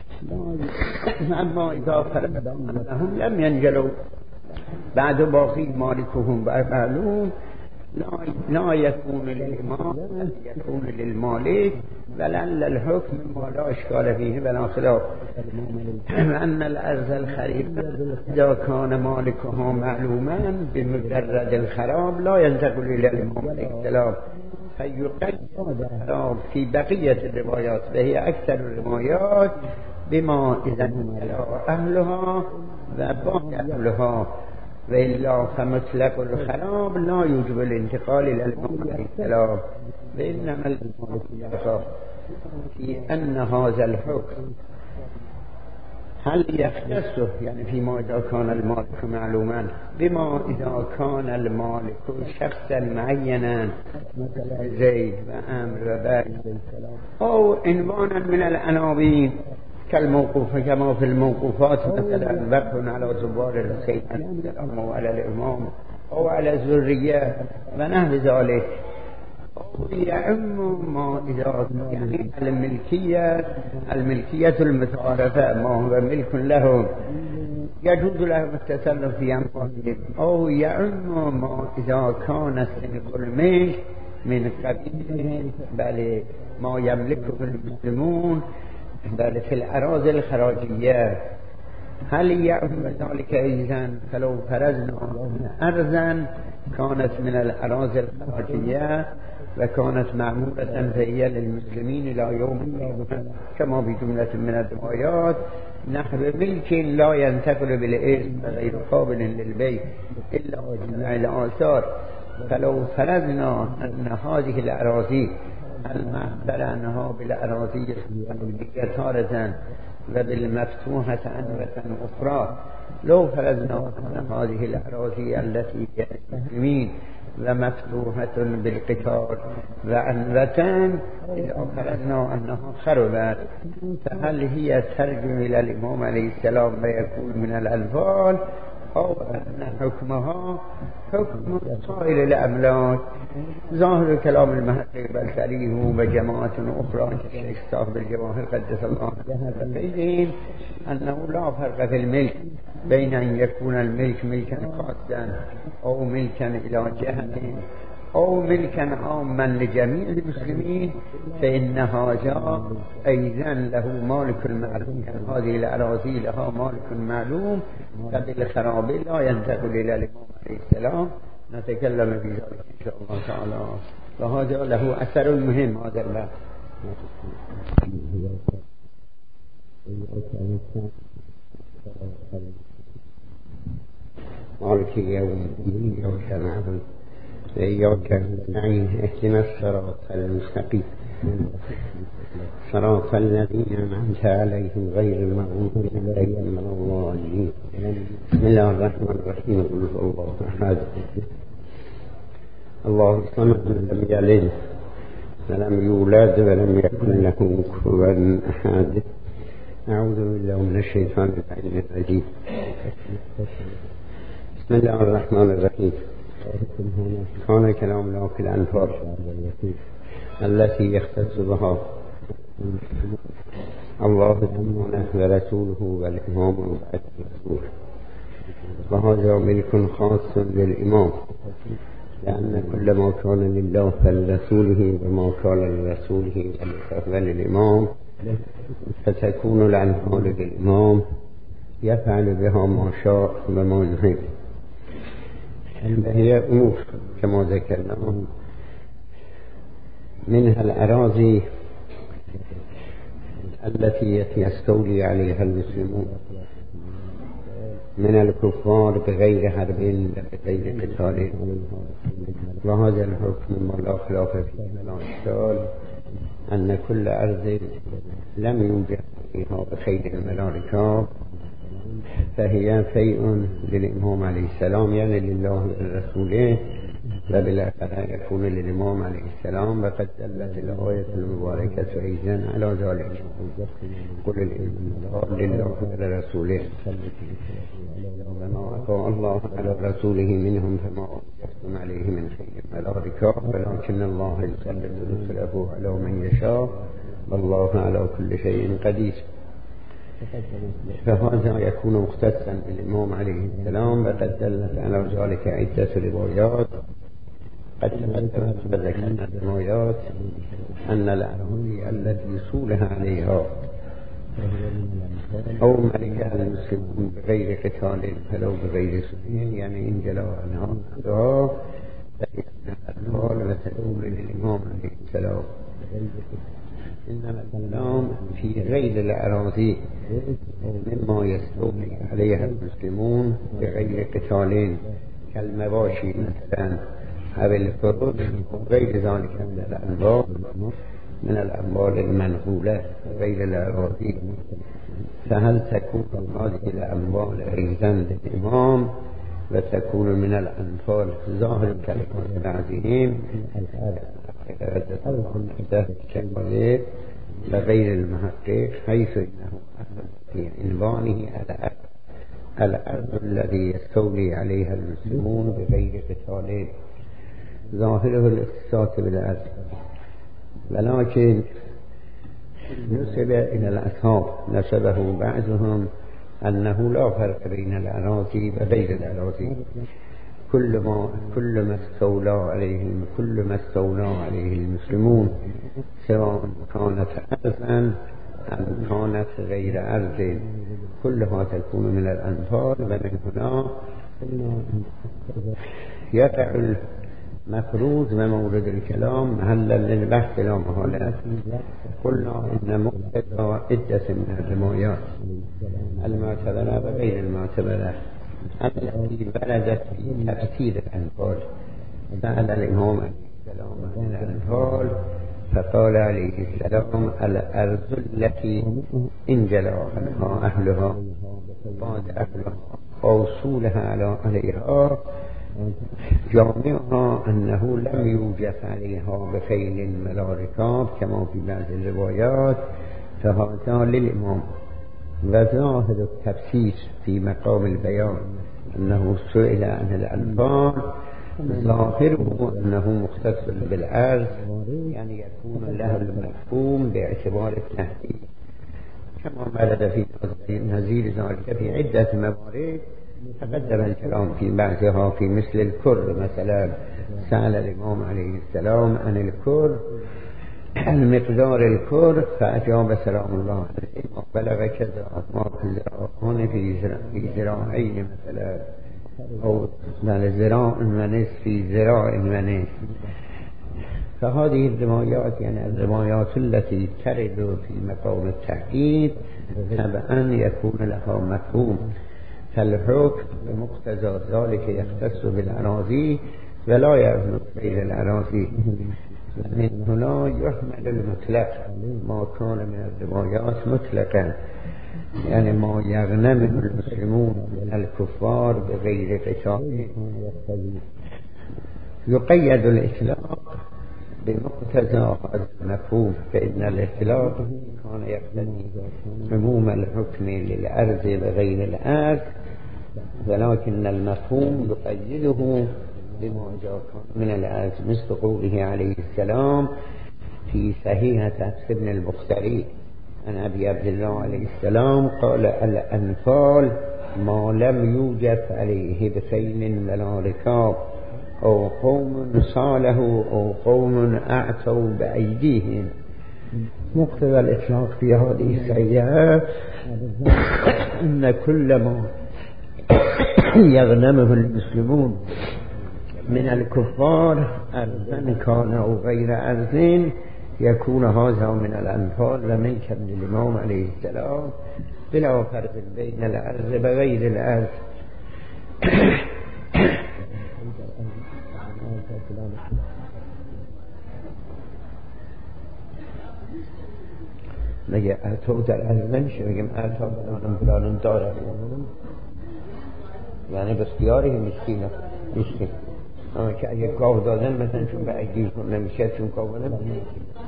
أما إذا فرد أنهم لم ينجلوا بعد باقي مالكهم معلوم لا يكون للإمام يكون للمالك، ولعل الحكم ما لا إشكال فيه ولا خلاف. أن الأرض الخريبة إذا كان مالكها معلوما بمجرد الخراب لا ينتقل إلى الإمام عليه السلام، فيقيد الخراب في بقية الروايات وهي أكثر الروايات بما إذا انجلى أهلها وباقي أهلها، وإلا فمطلق الخراب لا يوجب الانتقال إلى الإمام عليه السلام. وإنما المالك في أن هذا الحكم هل يختصه يعني فيما إذا كان المالك معلوما بما إذا كان المالك شخصا معينا زيد وأمر وبيت أو عنوانا من العناوين كالموقوف كما في الموقوفات مثلا وقف على زبار الحسين أو على الإمام أو على الذرية ونحو ذلك، أو يعم ما إذا يعني الملكية المتعارفة ما هو ملك لهم يجوز لهم التصرف في أموالهم، أو يعم ما إذا كان سنق الملك من قبيل بل ما يملكه المسلمون بل في الأراضي الخراجية. هل يعم ذلك إذن فلو فرزنا أرضا كانت من الأراضي الخراجية وكانت معمولة فهي للمسلمين إلى يوم كما بجملة من الروايات نحو ملك لا ينتقل بالإرث غير قابل للبيع إلا الآثار. فلو فرضنا أن هذه الأراضي المعبر أنها بالأراضي تارة وبالمفتوحة أنوة أخرى، لو فرضنا أن هذه الأراضي التي هي المسلمين ومفتوحة بالقتال وأنوة إذا فرضنا أنها خربت فهل هي ترجع إلى الإمام عليه السلام ويكون من الأنفال، أو أن حكمها حكم صائر الأملاك؟ ظاهر كلام المحقق البلخي وجماعة أخرى كالشيخ صاحب الجواهر قدس الله فإذن أنه لا فرق في الملك بين أن يكون الملك ملكا خاصا أو ملكا إلى جهة أو ملكا عاما لجميع المسلمين، فإن هذا أيضا له مالك معلوم. هذه الأراضي لها مالك معلوم فبالخراب لا ينتقل إلى الإمام عليه السلام. نتكلم في ذلك إن شاء الله تعالى، وهذا له أثر مهم هذا الباب. مالك يوم الدين إياك نعبد وإياك نستعين اهدنا الصراط المستقيم صراط الذين أنعمت عليهم غير المغضوب عليهم ولا الضالين. بسم الله الرحمن الرحيم. قل هو الله أحد الله الصمد لم يلد ولم يولد ولم يكن له كفوا أحد. أعوذ بالله من الشيطان الرجيم. بسم الله الرحمن الرحيم. كان كلام الله في الأنفال التي يختص بها الله سبحانه ورسوله والإمام بعد الرسول، وهذا ملك خاص للإمام، لأن كل ما كان لله فلرسوله وما كان لرسوله وللإمام، فتكون الأنفال للإمام يفعل بها ما شاء وما يحب. هي أمور كما ذكرنا، منها الأراضي التي يستولي عليها المسلمون من الكفار بغير حرب بغير قتال، وهذا الحكم ما لا خلاف فيه ولا إشكال، أن كل أرض لم يوجد فيها بخير الملائكة فهي فيء للإمام عليه السلام، يعني لله ولرسوله، وبالآخرة يكون للإمام عليه السلام. وقد دلت الآية المباركة أيضا على ذلك، قل الإنفاق لله ولرسوله، وما أعطى الله على رسوله منهم فما أوجفتم عليه من خير الملائكة، ولكن الله يسلط رسله على من يشاء، والله على كل شيء قدير. فهذا يكون مختصا بالإمام عليه السلام، وقد دلت على ذلك عدة روايات قد تقدمت وذكرنا الروايات أن الأراضي التي يصولها عليها أو ملكها المسلمون بغير قتال فلو بغير سبيل، يعني إن جلوا عنها فهي من الأنفال وتكون للإمام عليه السلام. إنما الكلام في غير الأراضي مما يستولي عليها المسلمون بغير قتال كالمواشي مثلا أو الفروج وغير ذلك من الأموال المنقولة غير الأراضي، فهل تكون هذه الأموال أيضا للإمام وتكون من الأنفال؟ ظاهر كلمات بعضهم وغير المحقق، حيث إنه في عنوانه الأرض الذي يستولي عليها المسلمون بغير قتال، ظاهره الاختصاص بالأرض، ولكن نسب إلى الأصحاب نسبه بعضهم أنه لا فرق بين الأراضي وغير الأراضي، كل ما استولى عليه المسلمون سواء كانت أرضا أم كانت غير أرض كلها تكون من الأنفال. ومن هنا يقع المفروض ومورد الكلام محلا للبحث لا محالة. قلنا إن مقتضى عدة من الروايات المعتبرة وغير المعتبرة التي بلدت في تفسير الأنفال. سأل الإمام عليه السلام عن الأنفال فقال عليه السلام الأرض التي انجلى عنها أهلها بعد أهلها ووصولها عليها جامعها أنه لم يوجد عليها بخيل الملائكة كما في بعض الروايات، فهذا للإمام. وظاهر التفسير في مقام البيان أنه سئل عن الأنفال، ظاهره أنه مختص بالأرض، يعني يكون له المفهوم باعتبار التهديد، كما ورد في نظير ذلك في عدة موارد تقدم الكلام في بعضها، في مثل الكر مثلا. سأل الإمام عليه السلام عن الكر المقدار الكر فأجاب سلام الله عليه ما بلغ كذا ما في ذراعين مثلا، أو ذراع ونصف في ذراع ونصف. فهذه الروايات يعني الروايات التي ترد في مقام التحديد طبعا يكون لها مفهوم، فالحكم بمقتضى ذلك يختص بالأراضي ولا يعمل غير الأراضي. من هنا يحمل المطلق ما كان من الروايات مطلقا، يعني ما يغنمه المسلمون من الكفار بغير قتال. يقيد الإطلاق بمقتضى هذا المفهوم، فإن الإطلاق كان يقتضي عموم الحكم للأرض بغير الأرض، ولكن المفهوم يقيده بما جاء من الأرض، مثل قوله عليه السلام في صحيحة ابن البختري عن أبي عبد الله عليه السلام قال الأنفال ما لم يوجد عليه بخيل ولا ركاب أو قوم صالحوا أو قوم أعتوا بأيديهم. مقتضى الإطلاق في هذه السيئة أن كل ما يغنمه المسلمون من الكفار أرضا كان أو غير أرض يكون هذا من الأنفال ومن كان الإمام عليه السلام بلا فرق بين الأرض وغير الأرض. مگه ارتو در ارض نمیشه بگیم ارتو فلان داره، یعنی بسیاری مسکین نیستی. اما که اگه گاو دادن مثلا چون به اگیرشون نمیشه، چون گاو نمیشه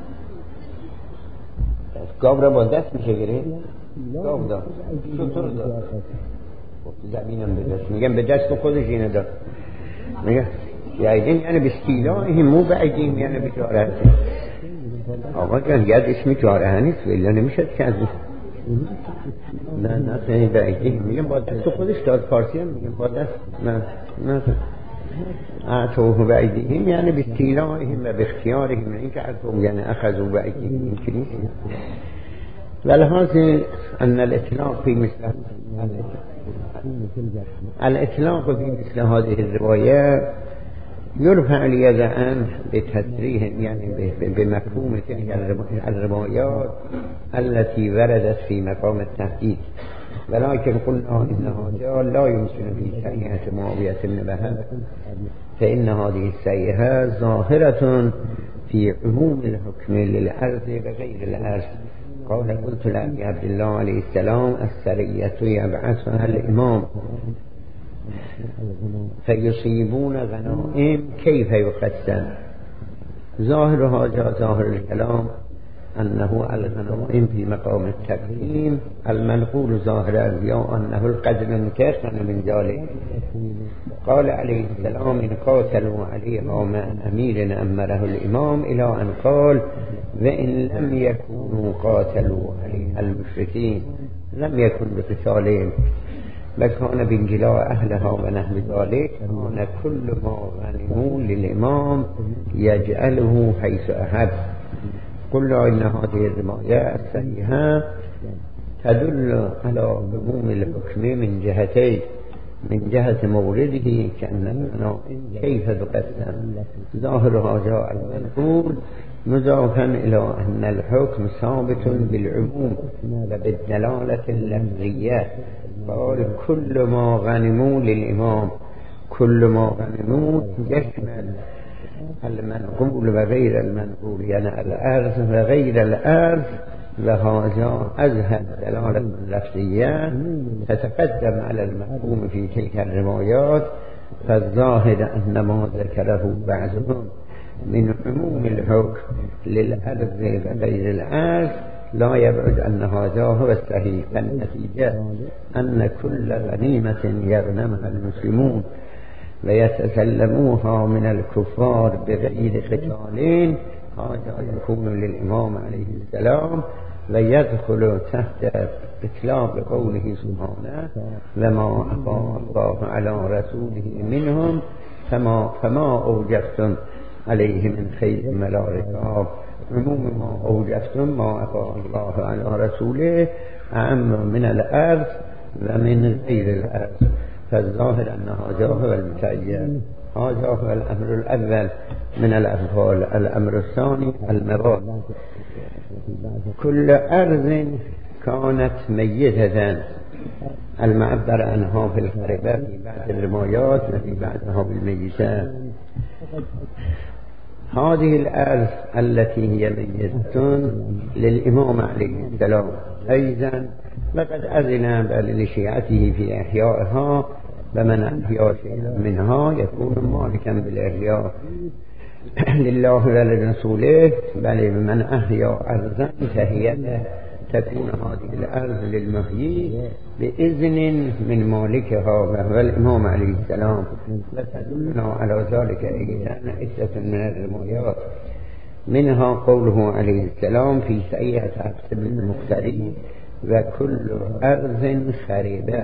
گاو را با دست میشه گرید. گاو داد شطور داد زمینم به دست، میگم به دست خودش اینه داد. میگه یعنی بسکیلایهم مو بعیدیم، یعنی بجارت. آقا جان ید اسمی جاره نیست ولی نمیشد که از نه خیلی بعیدیم. میگم با دست خودش داد. فارسی هم میگم با دست. نه اعطوه بعیدیم یعنی بسکیلایهم و باختیارهم، این که اعطوه یعنی اخذوا بعیدیم این که نیست. ولهذا ان الاطلاق في مثل هذه الرواية يرفع اليد عنه بتسريح، يعني بمفهوم تلك الروايات التي وردت في مقام التهديد. ولكن قلنا إن هذا لا يمكن في سيئة معاوية بن وهب، فإن هذه السيئة ظاهرة في عموم الحكم للأرض وغير الأرض. قال قلت لأبي عبد الله عليه السلام السرية يبعثها الإمام فيصيبون غنائم كيف يقسم. ظاهر هذا ظاهر الكلام أنه الغنائم في مقام التقديم المنقول ظاهرا، يا أنه القدر كثر من ذلك. قال عليه السلام إن قاتلوا عليها مع أمير أمره الإمام إلى أن قال وإن لم يكونوا قاتلوا عليها المشركين لم يكن بقتالهم وكان بانجلاء أهلها ونحو ذلك. كان كل ما غنموا للإمام يجعله حيث أحب. قلنا إن هذه الرواية الصحيحة تدل على عموم الحكم من جهتين، من جهة مورده كأن كيف تقسم. ظاهر هذا المنقول مضافا إلى أن الحكم ثابت بالعموم وبالدلالة اللفظية. قال كل ما غنموا للإمام، كل ما غنموا يشمل المنقول وغير المنقول، يعني الأرض وغير الأرض. وهذا أزهد دلالة لفظية تتقدم على المفهوم في تلك الروايات. فالظاهر أن ما ذكره بعضهم من عموم الحكم للأرض وغير الأرض لا يبعد أن هذا هو الصحيح. فالنتيجة أن كل غنيمة يغنمها المسلمون ويتسلموها من الكفار بغير قتال هذا يكون للإمام عليه السلام ويدخل تحت إطلاق قوله سبحانه وما أفاء الله على رسوله منهم فما أوجفتم عليه من خير ولا ركاب. عموم ما أوجفتم ما أفاء الله على رسوله أعم من الأرض ومن غير الأرض. فالظاهر أن هذا هو المتعين. هذا هو الأمر الأول من الأنفال. الأمر الثاني المراد. كل أرض كانت ميتة المعبر عنها في الخربة في بعض الروايات وفي بعضها بالميتة. هذه الأرض التي هي ميتة للإمام عليه السلام أيضا، لقد أذن لشيعته في إحيائها ومن أحيا شيئا منها يكون مالكا بالإحياء لله ولرسوله. بل من أحيا أرضا فهي تكون هذه الأرض للمحيي بإذن من مالكها وهو الإمام عليه السلام. وتدلنا على ذلك أيضا عدة من الروايات منها قوله عليه السلام في صحيح حفص بن المختاري و كل أرض خريبة.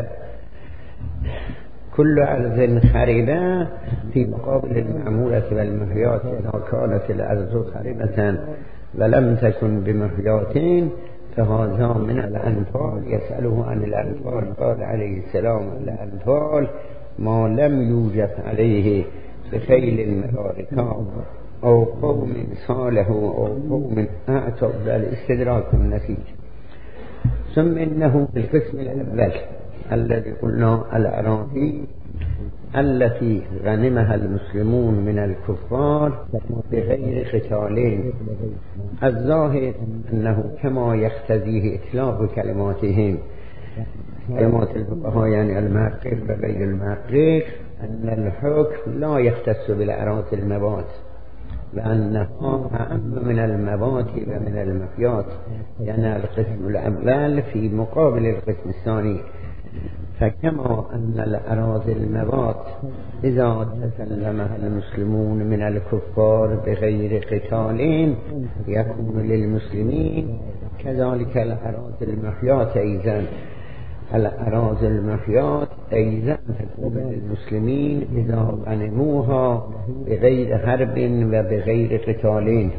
كل أرض خريبة في مقابل المعمورة والمحيات، إذا كانت الأرض خريبة ولم تكن بمحيات فهذا من الأنفال. يسأله عن الأنفال قال عليه السلام الأنفال ما لم يوجد عليه بخيل ولا ركاب أو قوم صالح أو قوم أعتوا الاستدراك النسيج. ثم إنه في القسم الأول الذي قلنا الأراضي التي غنمها المسلمون من الكفار بغير قتال، الظاهر أنه كما يقتضيه إطلاق كلماتهم كلمات الفقهاء يعني المحقق وغير المحقق أن الحكم لا يختص بالأراضي المبات وأنها أهم من المبات ومن المحيات، يعني القسم الأول في مقابل القسم الثاني. فكما أن الأراضي المبات إذا تسلمها المسلمون من الكفار بغير قتال يكون للمسلمين، كذلك الأراضي المحيات أيضا الأراضي المحيات أيضا تكون للمسلمين إذا غنموها بغير حرب وبغير قتال،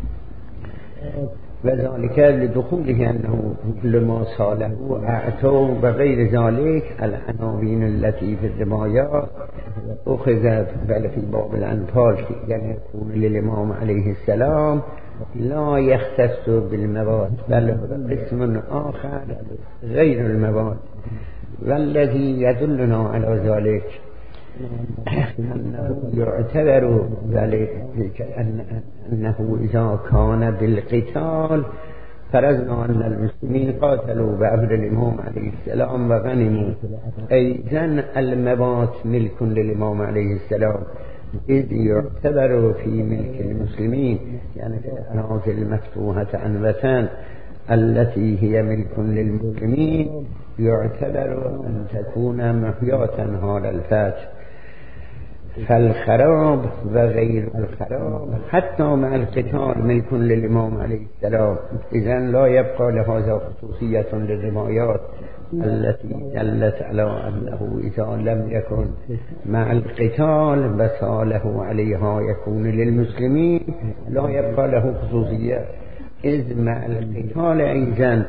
وذلك لدخوله أنه لما صاله أعتوا وغير ذلك. العناوين التي في الروايات أخذت بل في باب الأنفال يعني يكون للإمام عليه السلام لا يختص بالمبات بل قسم آخر غير المبات. والذي يدلنا على ذلك أنه يعتبر ذلك أنه إذا كان بالقتال فرضنا أن المسلمين قاتلوا بأمر الإمام عليه السلام وغنموا، أيضا المبات ملك للإمام عليه السلام، إذ يعتبر في ملك المسلمين يعني في الأراضي المفتوحة عنوة التي هي ملك للمسلمين يعتبر أن تكون محياة حال الفتح. فالخراب وغير الخراب حتى مع القتال ملك للإمام عليه السلام، إذن لا يبقى لهذا خصوصية للروايات التي دلت على أنه إذا لم يكن مع القتال بساله عليها يكون للمسلمين، لا يبقى له خصوصية، إذ مع القتال أيضا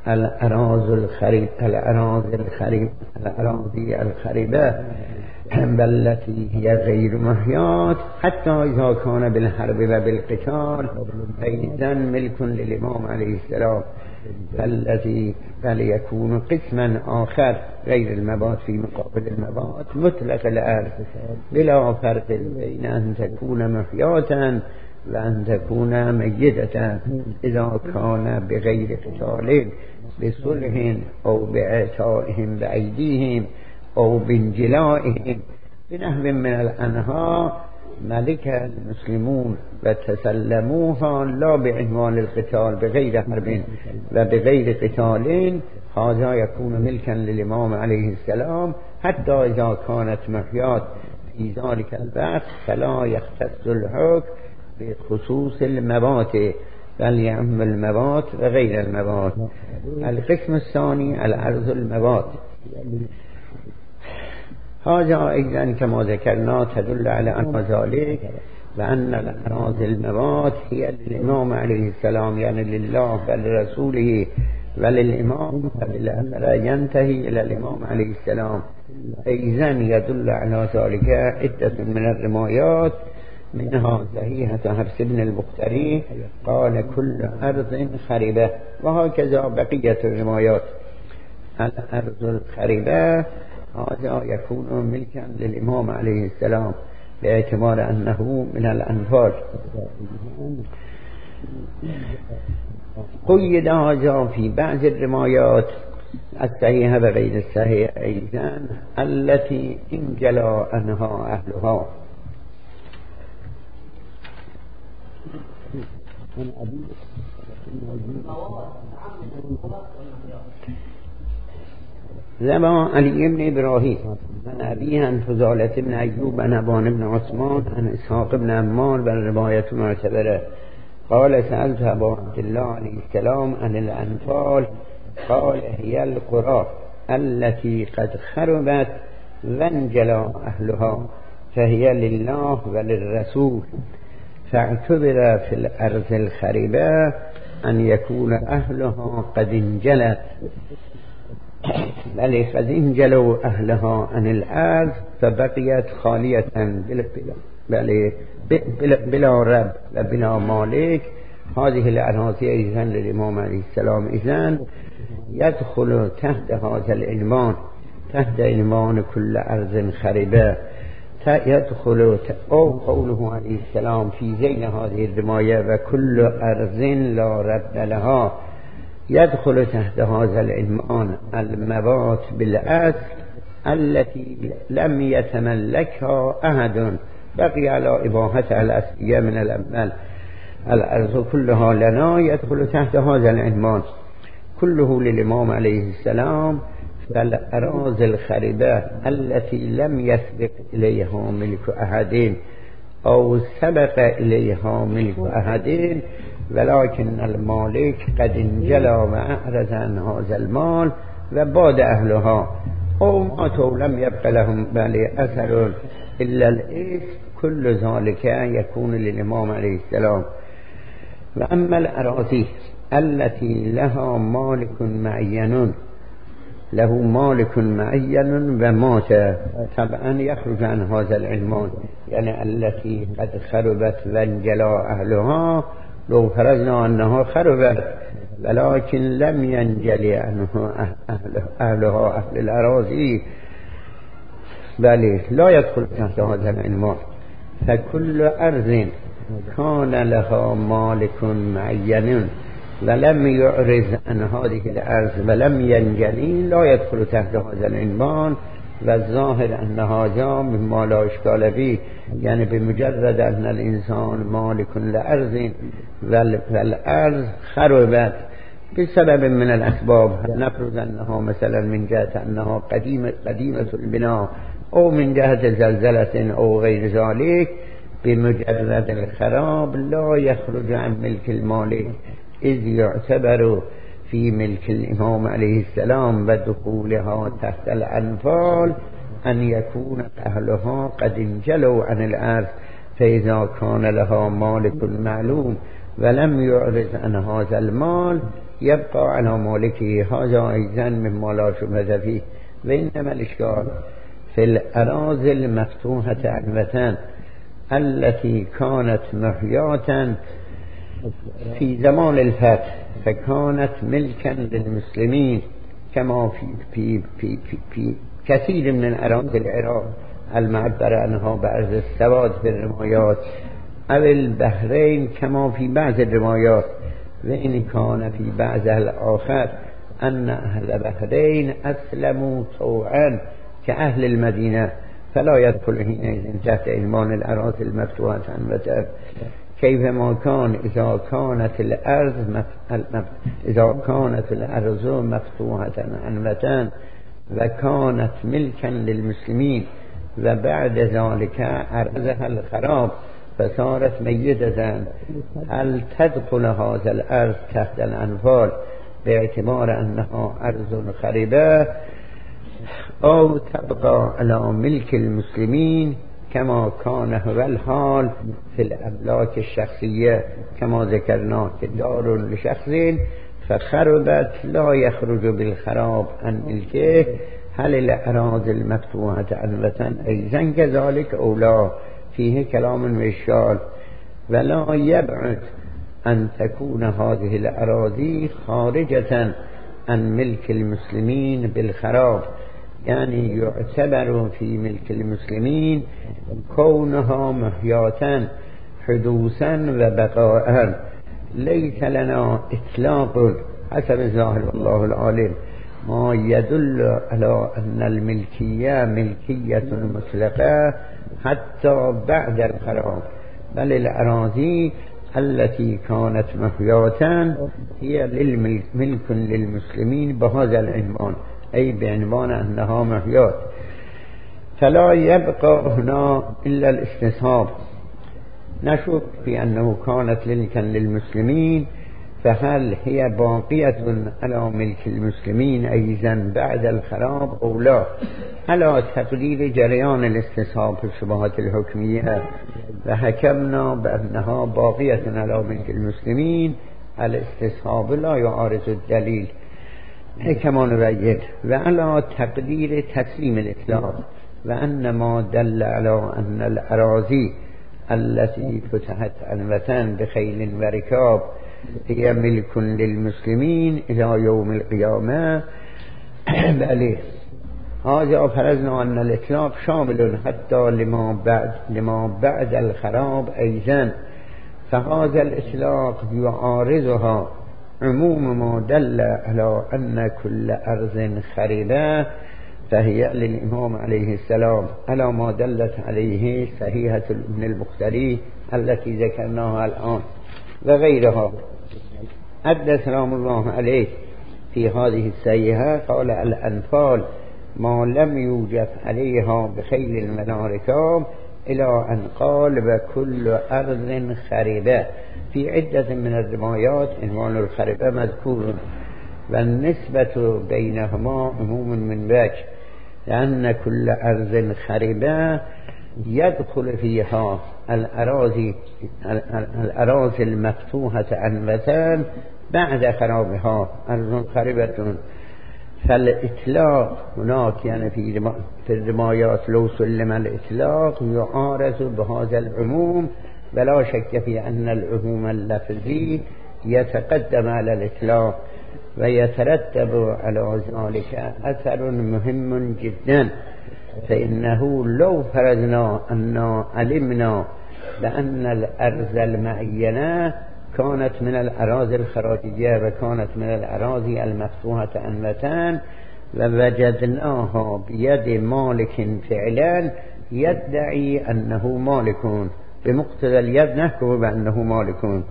الأراضي الخريبة التي هي غير محيات حتى إذا كان بالحرب وبالقتال أيضا ملك للإمام عليه السلام، الذي فليكون قسما آخر غير المبات في مقابل المبات مطلق الأرض بلا فرق بين أن تكون محياة وأن تكون ميتة إذا كان بغير قتال بصلح أو بإعطائهم بأيديهم أو بانجلائهم بنحو من الأنهار ملك المسلمون وتسلموها لا بعنوان القتال بغير حرب وبغير قتال، هذا يكون ملكا للإمام عليه السلام حتى إذا كانت محيات في ذلك الوقت فلا يختص الحكم بخصوص المبات بل يعم المبات وغير المبات. القسم الثاني الأرض المبات، هذا أيضا كما ذكرنا تدل على أن ذلك وأن الأراضي المبات هي للإمام عليه السلام يعني لله ولرسوله وللإمام فلا ينتهي إلى الإمام عليه السلام. أيضا يدل على ذلك عدة من الروايات منها صحيحة حفص بن المختاري قال كل أرض خريبة، وهكذا بقية الروايات. الأرض الخريبة هذا يكون ملكا للإمام عليه السلام باعتبار أنه من الأنفال. قيد هذا في بعض الروايات الصحيحة وغير الصحيحة أيضا التي انجلى عنها أهلها. زبا علي بن إبراهيم عن أبيه عن فضالة بن أيوب عن أبان بن عثمان عن إسحاق بن عمار والرواية معتبرة قال سألت أبا عبد الله عليه السلام عن الأنفال قال هي القرى التي قد خربت وانجلى أهلها فهي لله وللرسول، فاعتبر في الأرض الخربة أن يكون أهلها قد انجلت، بل قد انجلوا أهلها عن الأرض فبقيت خالية بلا رب وبلا مالك. هذه الأراضي إذن للإمام عليه السلام إذن يدخل تحت هذا العنوان، تحت عنوان كل أرض خربة، يدخل أو قوله عليه السلام في زين هذه الرماية وكل أرض لا رب لها، يدخل تحت هذا العنوان الموات بالأصل التي لم يتملكها أحد، بقي على إباحتها الأصلية من الأمل. الأرض كلها لنا يدخل تحت هذا العنوان كله للإمام عليه السلام. فالأراضي الخربة التي لم يسبق إليها ملك أحد أو سبق إليها ملك أحد، ولكن المالك قد انجلى وأعرض عن هذا المال وباد أهلها أو ماتوا لم يبق لهم بل أثر إلا الإثم، كل ذلك يكون للإمام عليه السلام. وأما الأراضي التي لها مالك معين، له مالك معين ومات، طبعا يخرج عن هذا العنوان، يعني التي قد خربت وانجلى أهلها، لو فرضنا أنها خربت ولكن لم ينجلي عنها أهلها أهل الأراضي بل لا يدخل تحت هذا العنوان. فكل أرض كان لها مالك معين ولم يعرض عن هذه الأرض ولم ينجلي لا يدخل تحت هذا العنوان. والظاهر أن هذا مما لا إشكال به، يعني بمجرد أن الإنسان مالك لأرض والأرض خربت بسبب من الأسباب، نفرض أنها مثلا من جهة أنها قديمة البناء أو من جهة زلزلة أو غير ذلك، بمجرد الخراب لا يخرج عن ملك المالك، إذ يعتبر في ملك الإمام عليه السلام ودخولها تحت الأنفال أن يكون أهلها قد انجلوا عن الأرض. فإذا كان لها مالك معلوم ولم يعرض عن هذا المال يبقى على مالكه، هذا أيضا مما لا شبهة فيه. وإنما الإشكال في الأراضي المفتوحة عنوة التي كانت محياة في زمان الفتح فكانت ملكا للمسلمين، كما في كثير من أراضي العراق المعبر عنها بعض السواد في الروايات، أو البحرين كما في بعض الروايات، وإن كان في بعضها الآخر أن أهل البحرين أسلموا طوعا كأهل المدينة، فلا يدخل هنا تحت عنوان الأراضي المفتوحة عنوة. كيفما كان إذا كانت الأرض مفتوحة عنوة وكانت ملكا للمسلمين وبعد ذلك أرضها الخراب فصارت ميتة، هل تدخل هذا الأرض تحت الأنفال باعتبار أنها أرض خربة أو تبقى على ملك المسلمين كما كان هو الحال في الأملاك الشخصية كما ذكرنا دار لشخص فخربت لا يخرج بالخراب عن ملكه، هل الأراضي المفتوحة عنوة أيضا كذلك أو لا؟ فيه كلام وإشكال. ولا يبعد أن تكون هذه الأراضي خارجة عن ملك المسلمين بالخراب، يعني يعتبر في ملك المسلمين كونها محياة حدوثا وبقاء. ليس لنا إطلاق حسب ظاهر الله العالم ما يدل على أن الملكية ملكية مطلقة حتى بعد الخراب، بل الأراضي التي كانت محياة هي ملك للمسلمين بهذا العنوان، أي بعنوان أنها محياة. فلا يبقى هنا إلا الاستصحاب، نشك في أنه كانت ملكا للمسلمين، فهل هي باقية على ملك المسلمين أيضا بعد الخراب أو لا؟ على تقدير جريان الاستصحاب في الشبهات الحكمية وحكمنا بأنها باقية على ملك المسلمين، الاستصحاب لا يعارض الدليل كما نبين، وعلى تقدير تسليم الإطلاق، وأن ما دل على أن الأراضي التي فتحت عنوة بخيل وركاب هي ملك للمسلمين إلى يوم القيامة. بله هذا فرضنا أن الإطلاق شامل حتى لما بعد الخراب أيضا، فهذا الإطلاق يعارضها عموم ما دل على أن كل أرض خربة فهي للإمام عليه السلام على ما دلت عليه صحيحة ابن البختري التي ذكرناها الآن وغيرها. عد سلام الله عليه في هذه الصحيحة قال: الأنفال ما لم يوجد عليها بخيل ولا ركاب، إلى أن قال: وكل أرض خربة. في عدة من الروايات عنوان الخربة مذكور، والنسبة بينهما عموم من وجه، لأن كل أرض خربة يدخل فيها الأراضي المفتوحة عنوة بعد خرابها أرض خربة. فالإطلاق هناك يعني في الروايات لو سلم الإطلاق يعارض بهذا العموم، ولا شك في أن العموم اللفظي يتقدم على الإطلاق، ويترتب على ذلك أثر مهم جدا. فإنه لو فرضنا أن علمنا بأن الأرض المعينة كانت من الأراضي الخراجية وكانت من الأراضي المفتوحة عنوة ووجدناها بيد مالك فعلا يدعي أنه مالك، بمقتضى اليد نحكم بأنه مالك،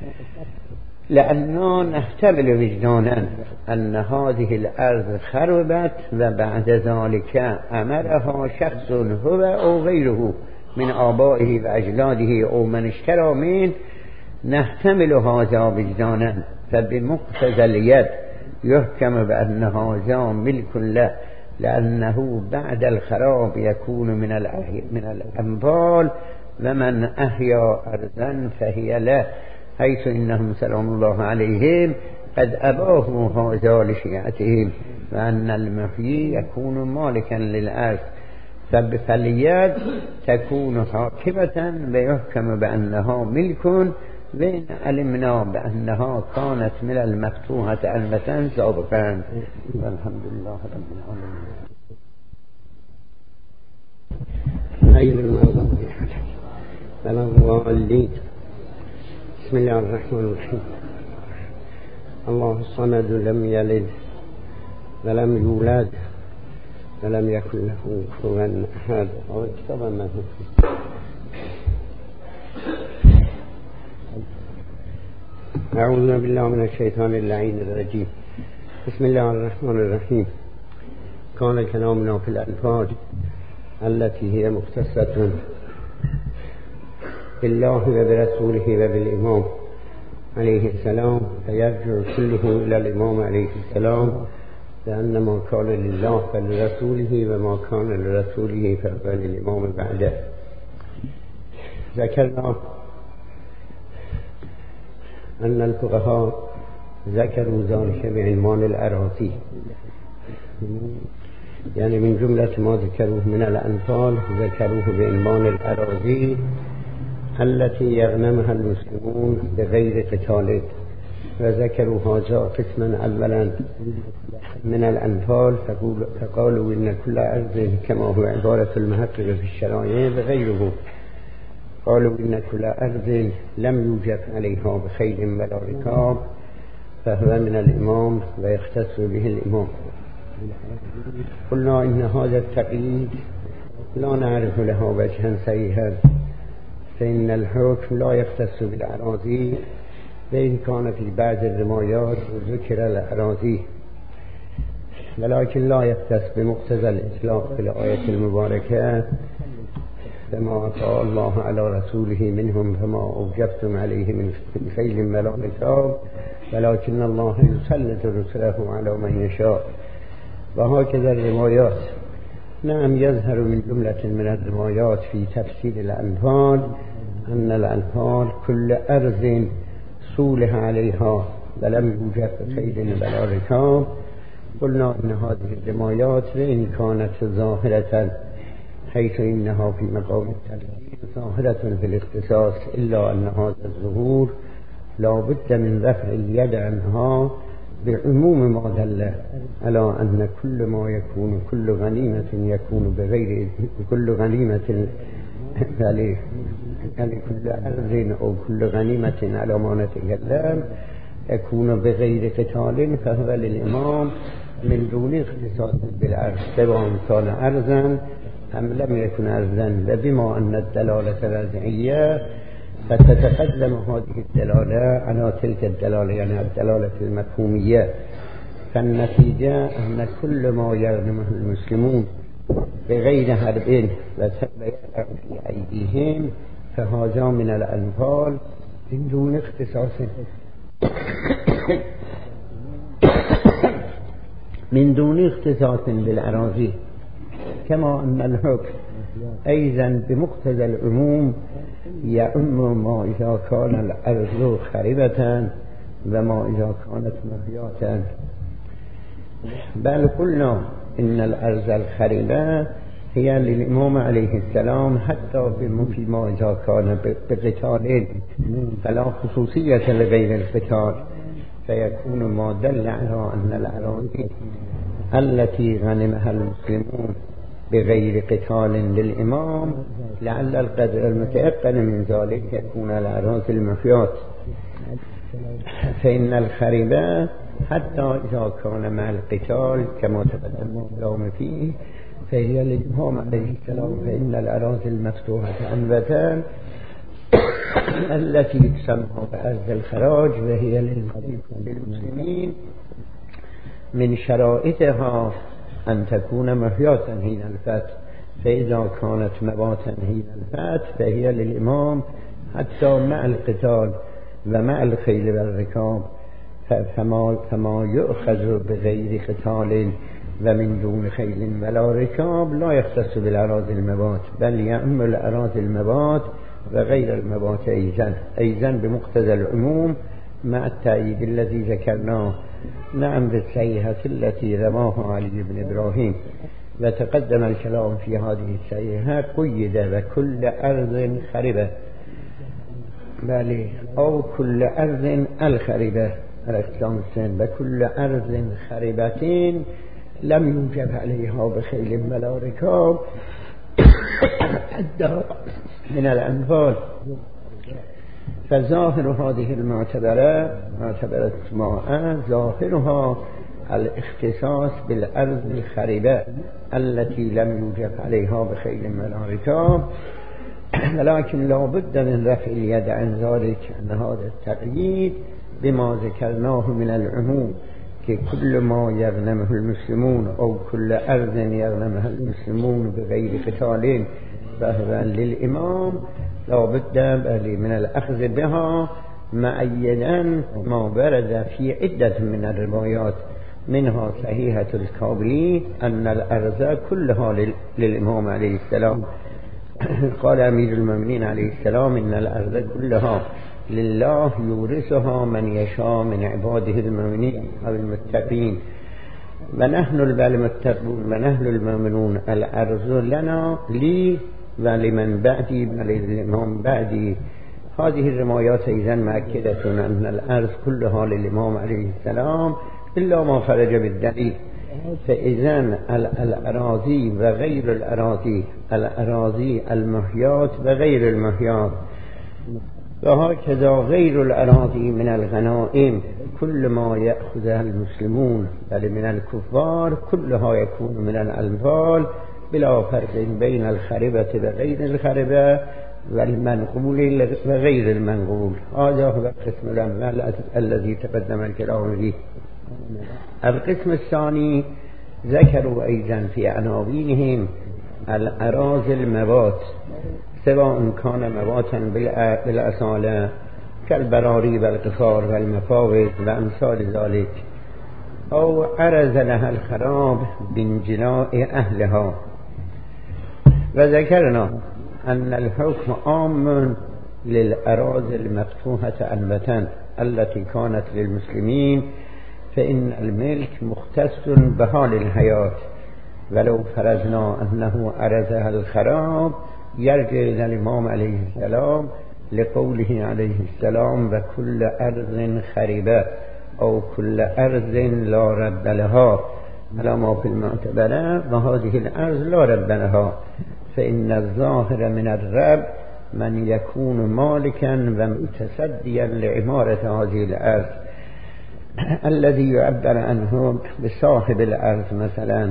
لأننا نحتمل وجدانا أن هذه الأرض خربت وبعد ذلك أمرها شخص هو أو غيره من آبائه وأجلاده أو من اشترى منه، نحتمل هذا وجدانا، فبمقتضى اليد يحكم بأن هذا ملك له، لأنه بعد الخراب يكون من الأنفال، ومن أحيا أرضا فهي له، حيث إنهم سلام الله عليهم قد أباهوا هذا لشيعتهم، وأن المحيي يكون مالكا للأرض، فاليد تكون حاكمة ويحكم بأنها ملك، وإن علمنا بأنها كانت من المفتوحة عنوة سابقا. والحمد لله رب العالمين. غير المغضوب ولا الضالين. بسم الله الرحمن الرحيم. الله الصمد لم يلد ولم يولد ولم يكن له كفوا أحد. أعوذ بالله من الشيطان اللعين الرجيم. بسم الله الرحمن الرحيم. كان كلامنا في الأنفال التي هي مختصة بالله وبرسوله وبالإمام عليه السلام، فيرجع كله إلى الإمام عليه السلام، لأن ما كان لله فلرسوله، وما كان لرسوله فهو للإمام بعده. ذكرنا أن الفقهاء ذكروا ذلك بعنوان الأراضي، يعني من جملة ما ذكروه من الأنفال ذكروه بعنوان الأراضي التي يغنمها المسلمون بغير قتال، وذكروا هذا قسما أولا من الأنفال، فقالوا إن كل أرض كما هو عبارة المحقق في الشرائع وغيره، قالوا إن كل أرض لم يوجد عليها بخيل ولا ركاب فهو من الإمام ويختص به الإمام. قلنا إن هذا التقييد لا نعرف له وجها صحيحا، فإن الحكم لا يختص بالأراضي، وإن كان في بعض الروايات ذكر الأراضي، ولكن لا يختص بمقتضى الإطلاق في الآية المباركة، فما أطاع الله على رسوله منهم فما أوجبتم عليه من خيل ولا ركاب ولكن الله يسلط رسله على من يشاء. وهكذا الروايات. نعم، يظهر من جملة من الروايات في تفسير الأنفال أن الأنفال كل أرض صولح عليها ولم يوجد خيل ولا ركاب. قلنا إن هذه الروايات وإن كانت ظاهرة حيث إنها في مقام التلقين ظاهرة في الاختصاص، إلا أن هذا الظهور لا بد من رفع اليد عنها بعموم ما دل على أن كل ما يكون كل غنيمة يكون بغير كل غنيمة يعني كل أرض أو كل غنيمة على ما نتكلم يكون بغير قتال فهو للإمام من دون اختصاص بالعرض سواء كان أرضا أم لم يكن أرضا. وبما أن الدلالة رجعية فتتقدم هذه الدلالة على تلك الدلالة، يعني الدلالة المفهومية. فالنتيجة أن كل ما يغنمه المسلمون بغير حرب وسوف يقع في أيديهم فهذا من الأنفال من دون اختصاص من دون اختصاص بالأراضي، كما أن الحكم أيضا بمقتضى العموم يعم ما إذا كان الأرض خربة وما إذا كانت محياة. بل قلنا إن الأرض الخربة هي للإمام عليه السلام حتى فيما إذا كان بقتال فلا خصوصية لغير القتال، فيكون ما دل على أن الأراضي التي غنمها المسلمون بغير قتال للإمام لعل القدر المتيقن من ذلك يكون الأراضي المحياة. فإن الخربة حتى إذا كان مع القتال كما تقدم الكلام فيه فهي للإمام عليه السلام. فإن الأراضي المفتوحة أنبتا التي تسمى بأرض الخراج وهي للمسلمين من شرائطها أن تكون محياة حين الفتح، فإذا كانت مباتا حين الفتح فهي للإمام حتى مع القتال ومع الخيل والركاب. فما يؤخذ بغير قتال ومن دون خيل ولا ركاب لا يختص بالأراضي المبات، بل يعم الأراضي المبات وغير المبات أيضا بمقتضى العموم مع التأييد الذي ذكرناه. نعم، بالسيئة التي رماها علي بن إبراهيم وتقدم الكلام في هذه السيئة قيد وكل أرض خربة، بل أو كل أرض الخربة وكل أرض خربة لم يوجب عليها بخيل ولا ركاب حتى من الأنفال. فظاهر هذه المعتبرة معتبرة ماء ظاهرها الاختصاص بالأرض الخربة التي لم يوجب عليها بخيل ولا ركاب، ولكن لا بد من رفع اليد عن ذلك أن هذا التقييد بما ذكرناه من العموم كل ما يغنمه المسلمون أو كل أرض يغنمها المسلمون بغير قتال فهو للإمام لا بد من الأخذ بها مؤيدا ما ورد في عدة من الروايات، منها صحيحة الكابري أن الأرض كلها للإمام عليه السلام. قال أمير المؤمنين عليه السلام إن الأرض كلها لله يورثها من يشاء من عباده المؤمنين أو المتقين ونحن المتقون ونحن المؤمنون الأرض لنا لي ولمن بعدي ولمن بعدي. هذه الروايات أيضا مؤكدة أن الأرض كلها للإمام عليه السلام إلا ما خرج بالدليل. فإذن الأراضي وغير الأراضي، الأراضي المحياة وغير المحياة، وهكذا غير الأراضي من الغنائم كل ما يأخذها المسلمون بل من الكفار كلها يكون من الأنفال بلا فرق بين الخربة وغير الخربة والمنقول وغير المنقول. هذا هو القسم الأول الذي تقدم الكلام فيه. القسم الثاني ذكروا أيضا في عناوينهم الأراضي المبات سواء كان مواتا بالأصالة كالبراري والقفار والمفاوض وأمثال ذلك، أو عرض لها الخراب بانجلاء أهلها. وذكرنا أن الحكم عام للأراضي المفتوحة عنبة التي كانت للمسلمين، فإن الملك مختص بحال الحياة، ولو فرضنا أنه عرضها الخراب يرجع إلى الإمام عليه السلام لقوله عليه السلام: وكل أرض خربة أو كل أرض لا رب لها على ما في المعتبرة، وهذه الأرض لا رب لها، فإن الظاهر من الرب من يكون مالكا ومتصديا لعمارة هذه الأرض، الذي يعبر عنه بصاحب الأرض مثلا.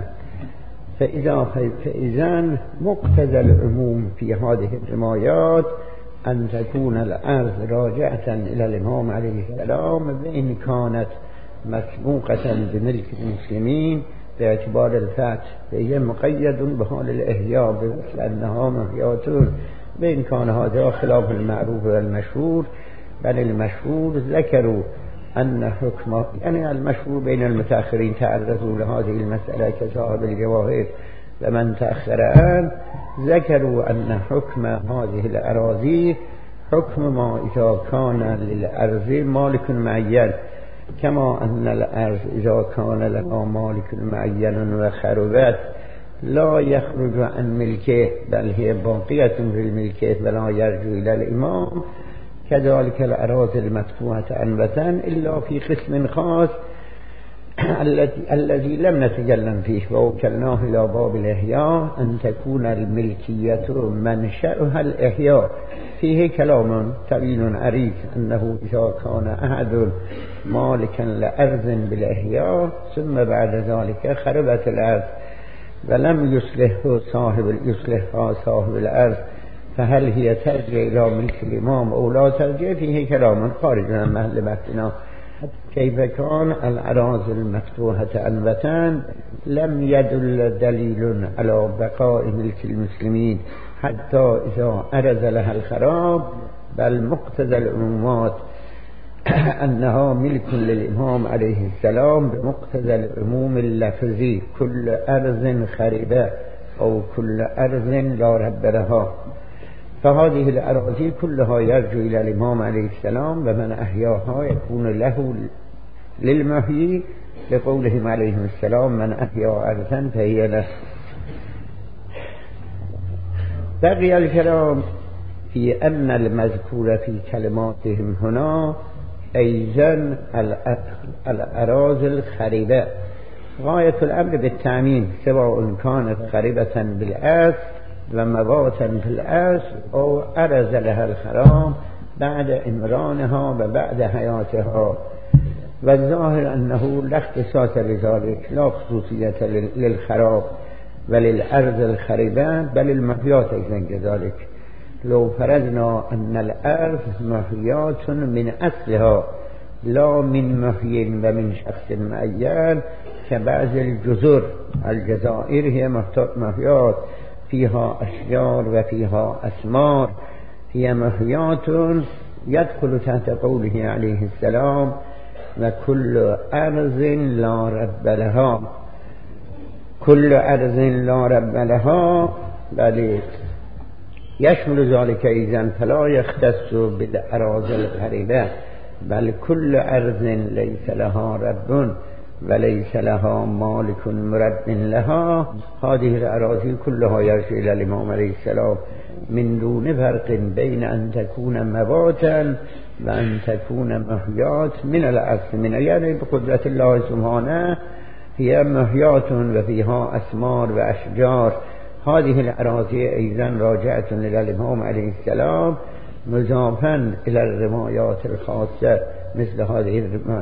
فإذا مقتضى العموم في هذه الرمايات أن تكون الأرض راجعة إلى الإمام عليه السلام، وإن كانت مسبوقة بملك المسلمين باعتبار الفتح، فهي مقيد بحال الإحياء بمثل أنها محياتون، وإن كان هذا خلاف المعروف والمشهور. بل المشهور ذكروا أن حكم، يعني المشهور بين المتأخرين تعرضوا لهذه المسألة كصاحب الجواهر ومن تأخر عنه، ذكروا أن حكم هذه الأراضي حكم ما إذا كان للأرض مالك معين، كما أن الأرض إذا كان لها مالك معين وخربت لا يخرج عن ملكه، بل هي باقية في الملكه ولا يرجع إلى الإمام. كذلك الأراضي المفتوحة عنبة إلا في قسم خاص الذي لم نتكلم فيه، ووكلناه إلى باب الإحياء أن تكون الملكية منشأها الإحياء. فيه كلام طويل عريض أنه إذا كان أحد مالكا لأرض بالإحياء ثم بعد ذلك خربت الأرض ولم يصلحها صاحب الأرض، فهل هي ترجع إلى ملك الإمام أو لا ترجع؟ فيه كلام خارج عن محل بحثنا. كيف كان الأراضي المفتوحة عنبة لم يدل دليل على بقاء ملك المسلمين حتى إذا عرض لها الخراب، بل مقتضى العمومات أنها ملك للإمام عليه السلام بمقتضى العموم اللفظي: كل أرض خربة أو كل أرض لا رب لها. فهذه الأراضي كلها يرجع إلى الإمام عليه السلام، ومن أحياها يكون له للمحيي، لقولهم عليهم السلام: من أحيا أرضا فهي له. بقي الكلام في أن المذكور في كلماتهم هنا أيضا الأراضي الخربة، غاية الأمر بالتأمين، سواء كانت خربة بالأصل ومباتا في الأصل أو عرض لها الخراب بعد إمرانها وبعد حياتها. والظاهر أنه لا اختصاص لذلك، لا خصوصية للخراب وللأرض الخربة، بل المحيات أيضا كذلك. لو فرضنا أن الأرض محيات من أصلها لا من محي ومن شخص معين كبعض الجزر، الجزائر هي محيات فيها أشجار وفيها أثمار، هي محيات يدخل تحت قوله عليه السلام: وكل أرض لا رب لها. كل أرض لا رب لها بل يشمل ذلك إذن، فلا يختص بالأراضي الخربة، بل كل أرض ليس لها رب وليس لها مالك مرد لها. هذه الأراضي كلها يرجع إلى الإمام عليه السلام، من دون فرق بين أن تكون مباتا وأن تكون محيات من الأصل، من يعني بقدرة الله سبحانه هي محيات وفيها أثمار وأشجار. هذه الأراضي أيضا راجعة إلى الإمام عليه السلام، مضافا إلى الرمايات الخاصة مثل هذه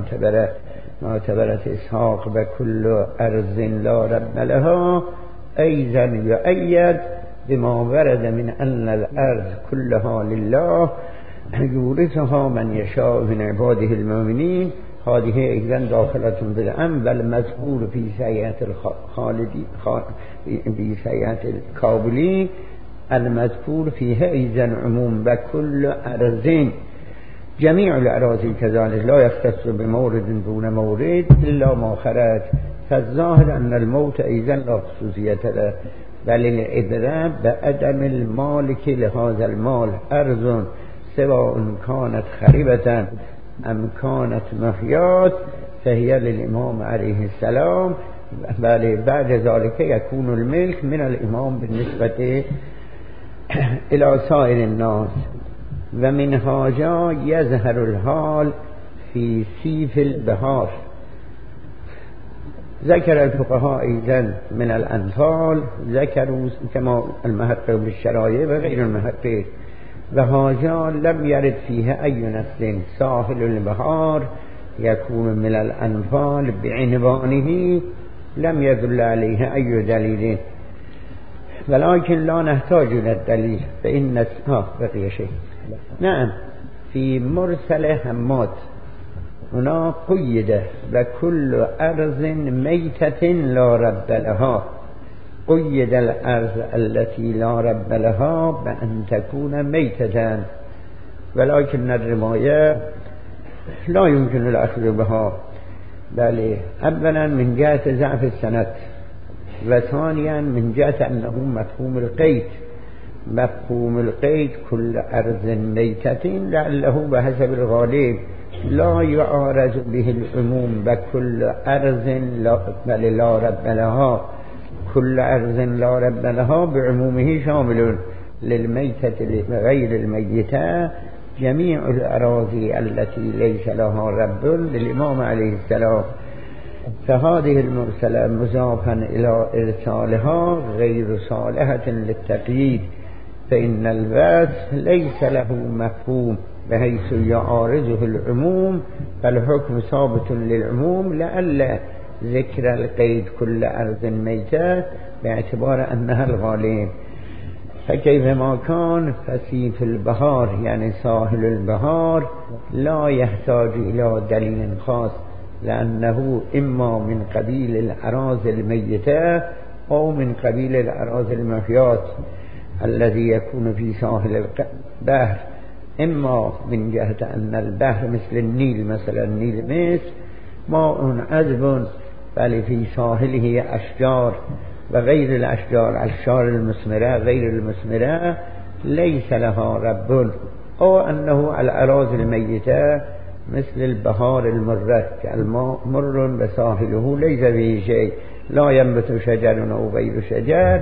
معتبرة إسحاق: وكل أرض لا رب لها، أيضا يؤيد بما ورد من أن الأرض كلها لله يورثها من يشاء من عباده المؤمنين. هذه أيضا داخلة بالأمر، بل مذكور في سيئة الكابلي المذكور فيه أيضا عموم وكل أرض جميع الأراضي كذلك لا يختص بمورد دون مورد إلا ما خرج. فالظاهر أن الموت أيضا لا خصوصية له، بل العبرة بعدم المالك لهذا المال أرض سواء كانت خريبة أم كانت محيات فهي للإمام عليه السلام، بل بعد ذلك يكون الملك من الإمام بالنسبة إلى سائر الناس. ومن هذا يظهر الحال في سيف البهار. ذكر الفقهاء أيضا من الأنفال، ذكروا كما المحقق بالشرائع وغير المحقق، وهذا لم يرد فيه أي نص. ساحل البهار يكون من الأنفال بعنوانه، لم يدل عليه أي دليل، ولكن لا نحتاج إلى الدليل فإن بقي شيء. نعم، في مرسل همات هنا قيد وكل أرض ميتة لا رب لها. قيد الأرض التي لا رب لها بأن تكون ميتة، ولكن الرماية لا يمكن الأخذ بها، بل أولا من جهة ضعف السند، وثانيا من جهة أنه مفهوم القيد. مفهوم القيد كل أرض ميتة لعله بحسب الغالب لا يعارض به العموم بكل أرض بل لا رب لها. كل أرض لا رب لها بعمومه شامل للميتة غير الميتة جميع الأراضي التي ليس لها رب للإمام عليه السلام. فهذه المرسلة مضافا إلى إرسالها غير صالحة للتقييد، فإن الوصف ليس له مفهوم بحيث يعارضه العموم، فالحكم ثابت للعموم لألا ذكر القيد كل أرض ميتة باعتبار أنها الغالب. فكيفما كان فسيف البهار يعني ساحل البهار لا يحتاج إلى دليل خاص، لأنه إما من قبيل الأراضي الميتة أو من قبيل الأراضي المحيات الذي يكون في ساحل البحر، إما من جهة أن البحر مثل النيل، مثلا النيل مصر ماء عذب بل في ساحله أشجار وغير الأشجار المثمرة غير المثمرة ليس لها رب، أو أنه الأراضي الميتة مثل البهار المرة كالماء مر وساحله ليس به شيء، لا ينبت شجر أو غير شجر،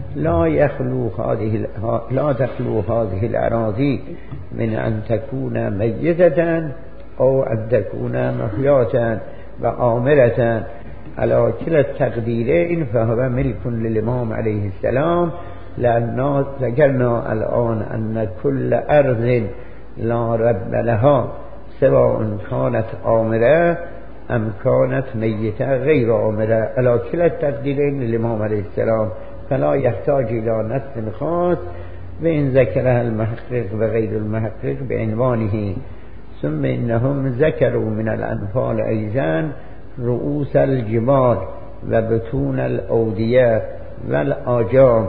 لا تخلو هذه الأراضي من أن تكون ميتة أو أن تكون محياة وآمرة. على كلا التقديرين فهو ملك للإمام عليه السلام، لأننا ذكرنا الآن أن كل أرض لا رب لها سواء كانت آمرة أم كانت ميتة غير آمرة، على كلا التقديرين للإمام عليه السلام، فلا يحتاج إلى نص خاص، وإن ذكرها المحقق وغير المحقق بعنوانه. ثم إنهم ذكروا من الأنفال أيضا رؤوس الجبال وبطون الأودية والآجام.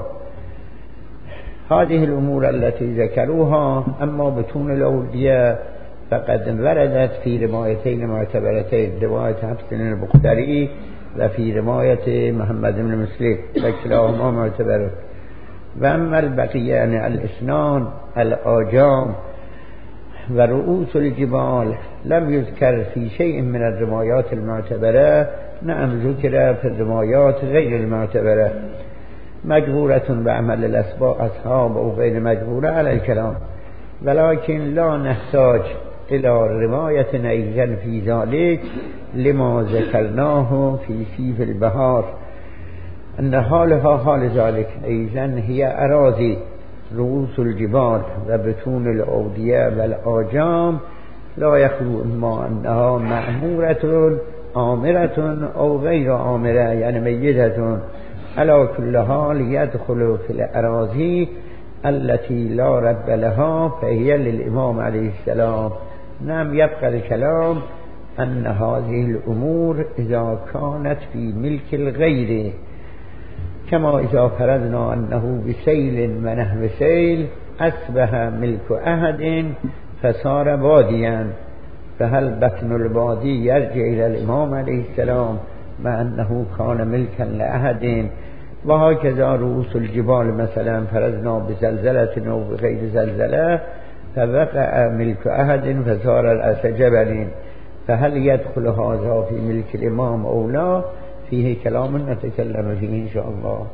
هذه الأمور التي ذكروها، أما بطون الأودية فقد وردت في روايتين معتبرتين، رواية حفص البختري وفي رواية محمد بن مسلم، وكلاهما معتبر. وأما البقية يعني الأسنان الآجام ورؤوس الجبال لم يذكر في شيء من الروايات المعتبرة، نعم ذكر في الروايات غير المعتبرة، مجبورة بعمل الأصحاب أو غير مجبورة على الكلام، ولكن لا نحتاج إلى رواية أيضا في ذلك لما ذكرناه في سيف البهار، أن حالها حال ذلك أيضا هي أراضي رؤوس الجبال وبطون الأودية والآجام، لا يخلو إما أنها مأمورة آمرة أو غير آمرة يعني ميتة. على كل حال يدخل في الأراضي التي لا رب لها فهي للإمام عليه السلام. نعم، يبقى الكلام أن هذه الأمور إذا كانت في ملك الغير كما إذا فرضنا أنه بسيل ونحو سيل أصبح ملك أحد فصار واديا، فهل بطن الوادي يرجع إلى الإمام عليه السلام مع أنه كان ملكا لأحد؟ وهكذا رؤوس الجبال مثلا فرضنا بزلزلة أو بغير زلزلة فوقع ملك أحد فصار رأس جبل، فهل يدخل هذا في ملك الإمام أو لا؟ فيه كلام نتكلم فيه إن شاء الله.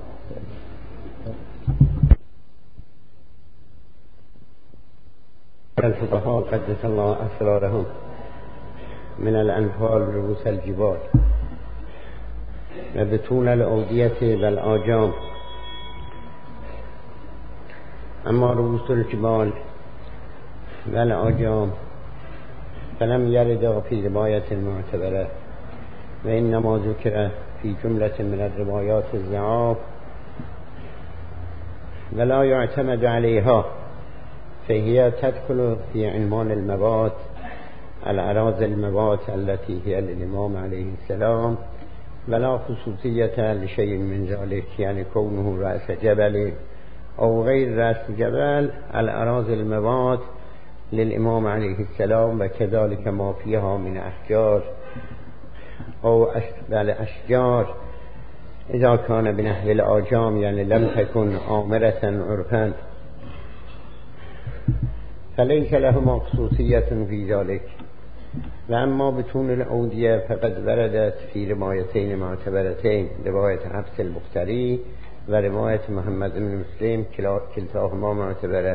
الفقهاء قدس الله أسرارهم من الأنفال رؤوس الجبال وبطون الأودية والآجام. أما رؤوس الجبال والآجام فلم يرد في رواية معتبرة، وإنما ذكر في جملة من الروايات الضعاف ولا يعتمد عليها، فهي تدخل في عنوان الموات، الأراضي الموات التي هي للإمام عليه السلام، ولا خصوصية لشيء من ذلك، يعني كونه رأس جبل أو غير رأس جبل. الأراضي الموات للإمام عليه السلام، وكذلك ما فيها من أحجار أو أشجار إذا كان بنحو الآجام، يعني لم تكن آمرة عرفا، فليس لهما خصوصية في ذلك. وأما بطون الأودية فقد وردت في روايتين معتبرتين، رواية حفص البختري ورواية محمد بن مسلم، كلتاهما معتبرة.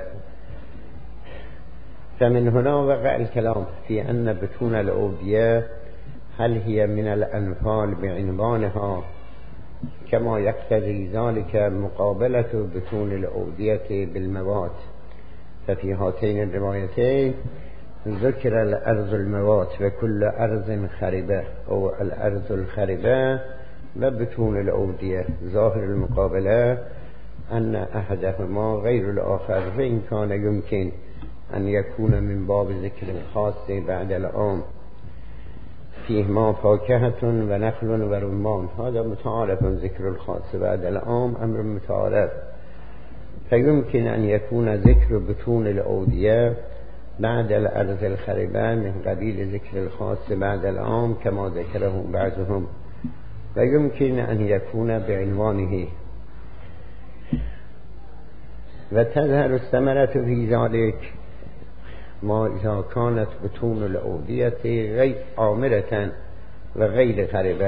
فمن هنا وقع الكلام في أن بطون الأودية هل هي من الأنفال بعنوانها كما يقتضي ذلك مقابلة بطون الأودية بالموات. ففي هاتين الروايتين ذكر الأرض الموات وكل أرض خربة أو الأرض الخربة وبطون الأودية. ظاهر المقابلة أن أحدهما غير الآخر، وإن كان يمكن أن يكون من باب ذكر الخاص بعد العام. فيهما فاكهة ونخل ورمان، هذا متعارف، ذكر الخاص بعد العام أمر متعارف، فيمكن أن يكون ذكر بطون الأودية بعد الأرض الخربة من قبيل ذكر الخاص بعد العام كما ذكره بعضهم، ويمكن أن يكون بعنوانه. وتظهر الثمرة في ذلك ما إذا كانت بطون الأودية غير آمرة وغير خربة،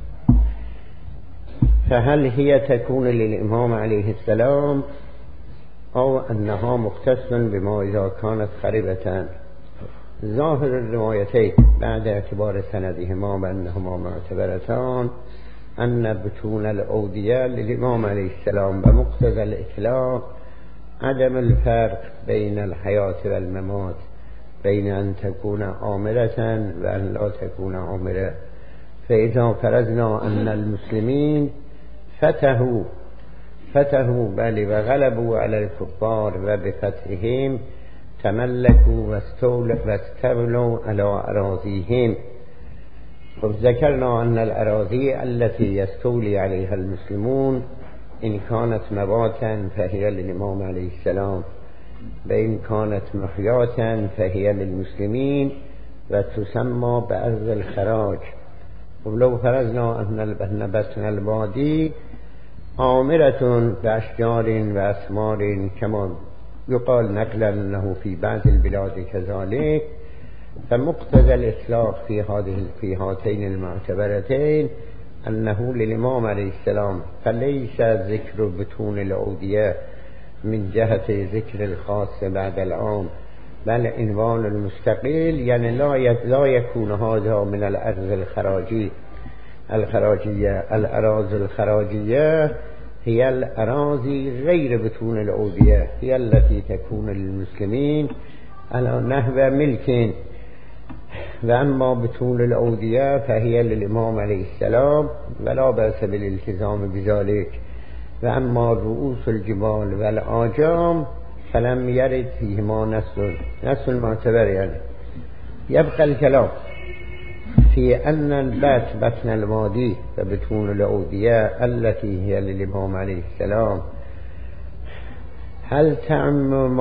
فهل هي تكون للإمام عليه السلام أو أنها مختص بما إذا كانت خربة؟ ظاهر الروايتين بعد اعتبار سندهما بأنهما معتبرتان أن بطون الأودية للإمام عليه السلام، بمقتضى الإطلاق عدم الفرق بين الحياة والممات، بين أن تكون آمرة وأن لا تكون آمرة. فإذا فرضنا أن المسلمين فتحوا بل وغلبوا على الكفار وبفتحهم تملكوا واستولوا على أراضيهم، وذكرنا أن الأراضي التي يستولي عليها المسلمون إن كانت مواتا فهي للإمام عليه السلام، وإن كانت محياتا فهي للمسلمين وتسمى بأرض الخراج. ولو فرضنا أن بطن الوادي آمرة بأشجار وأثمار كما يقال نقلا له في بعض البلاد كذلك، فمقتضى الإطلاق في هاتين المعتبرتين أنه للإمام عليه السلام، فليس ذكر بطون الأودية من جهة ذكر الخاص بعد العام، بل عنوان المستقل، يعني لا يكون هذا من الأرض الخراجية. الأراضي الخراجية هي الأراضي غير بطون الأودية، هي التي تكون للمسلمين على نحو ملك. وأما بطون الأودية فهي للإمام عليه السلام ولا بأس بالالتزام بذلك. وأما رؤوس الجبال والآجام فلم يرد فيهما نص معتبر. يعني يبقى الكلام في أن بطن الوادي وبطون الأودية التي هي للإمام عليه السلام هل تعم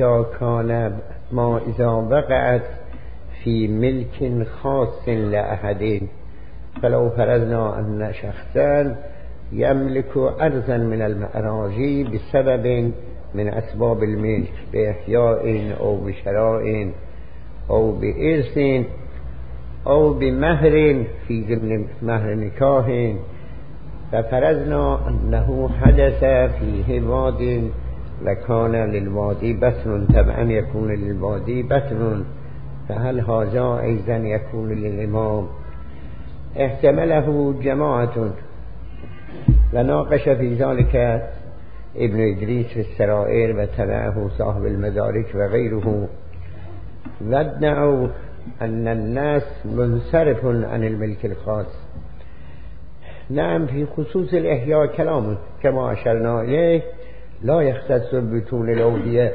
ما إذا وقعت في ملك خاص لأحد، فلو فرضنا أن شخصا يملك أرضا من الأراضي بسبب من أسباب الملك بإحياء أو بشراء أو بإرث أو بمهر في ضمن مهر نكاح، ففرضنا أنه حدث فيه واد وكان للوادي بطن، طبعا يكون للوادي بطن، فهل هذا أيضا يكون للإمام؟ احتمله جماعة وناقش في ذلك ابن إدريس في السرائر وتبعه صاحب المدارك وغيره، وادعوا أن الناس منصرف عن الملك الخاص. نعم، في خصوص الإحياء كلام كما أشرنا إليه لا يختص بطون الأودية.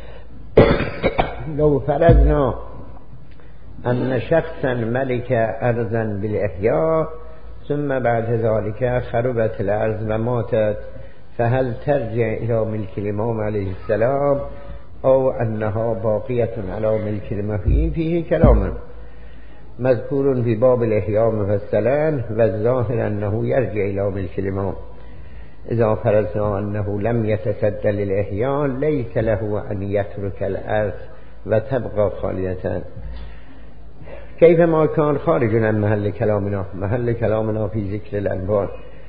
لو فرضنا أن شخصا ملك أرضا بالإحياء ثم بعد ذلك خربت الأرض وماتت، فهل ترجع إلى ملك الإمام عليه السلام أو أنها باقية على ملك المحيي؟ فيه كلام مذكور في باب الإحياء مفصلا، والظاهر أنه يرجع إلى ملك الإمام. إذا فرضنا أنه لم يتصدى للإحياء ليس له أن يترك الأرض وتبقى خالية، كيفما كان خارج عن محل كلامنا. محل كلامنا في ذكر الأنبار.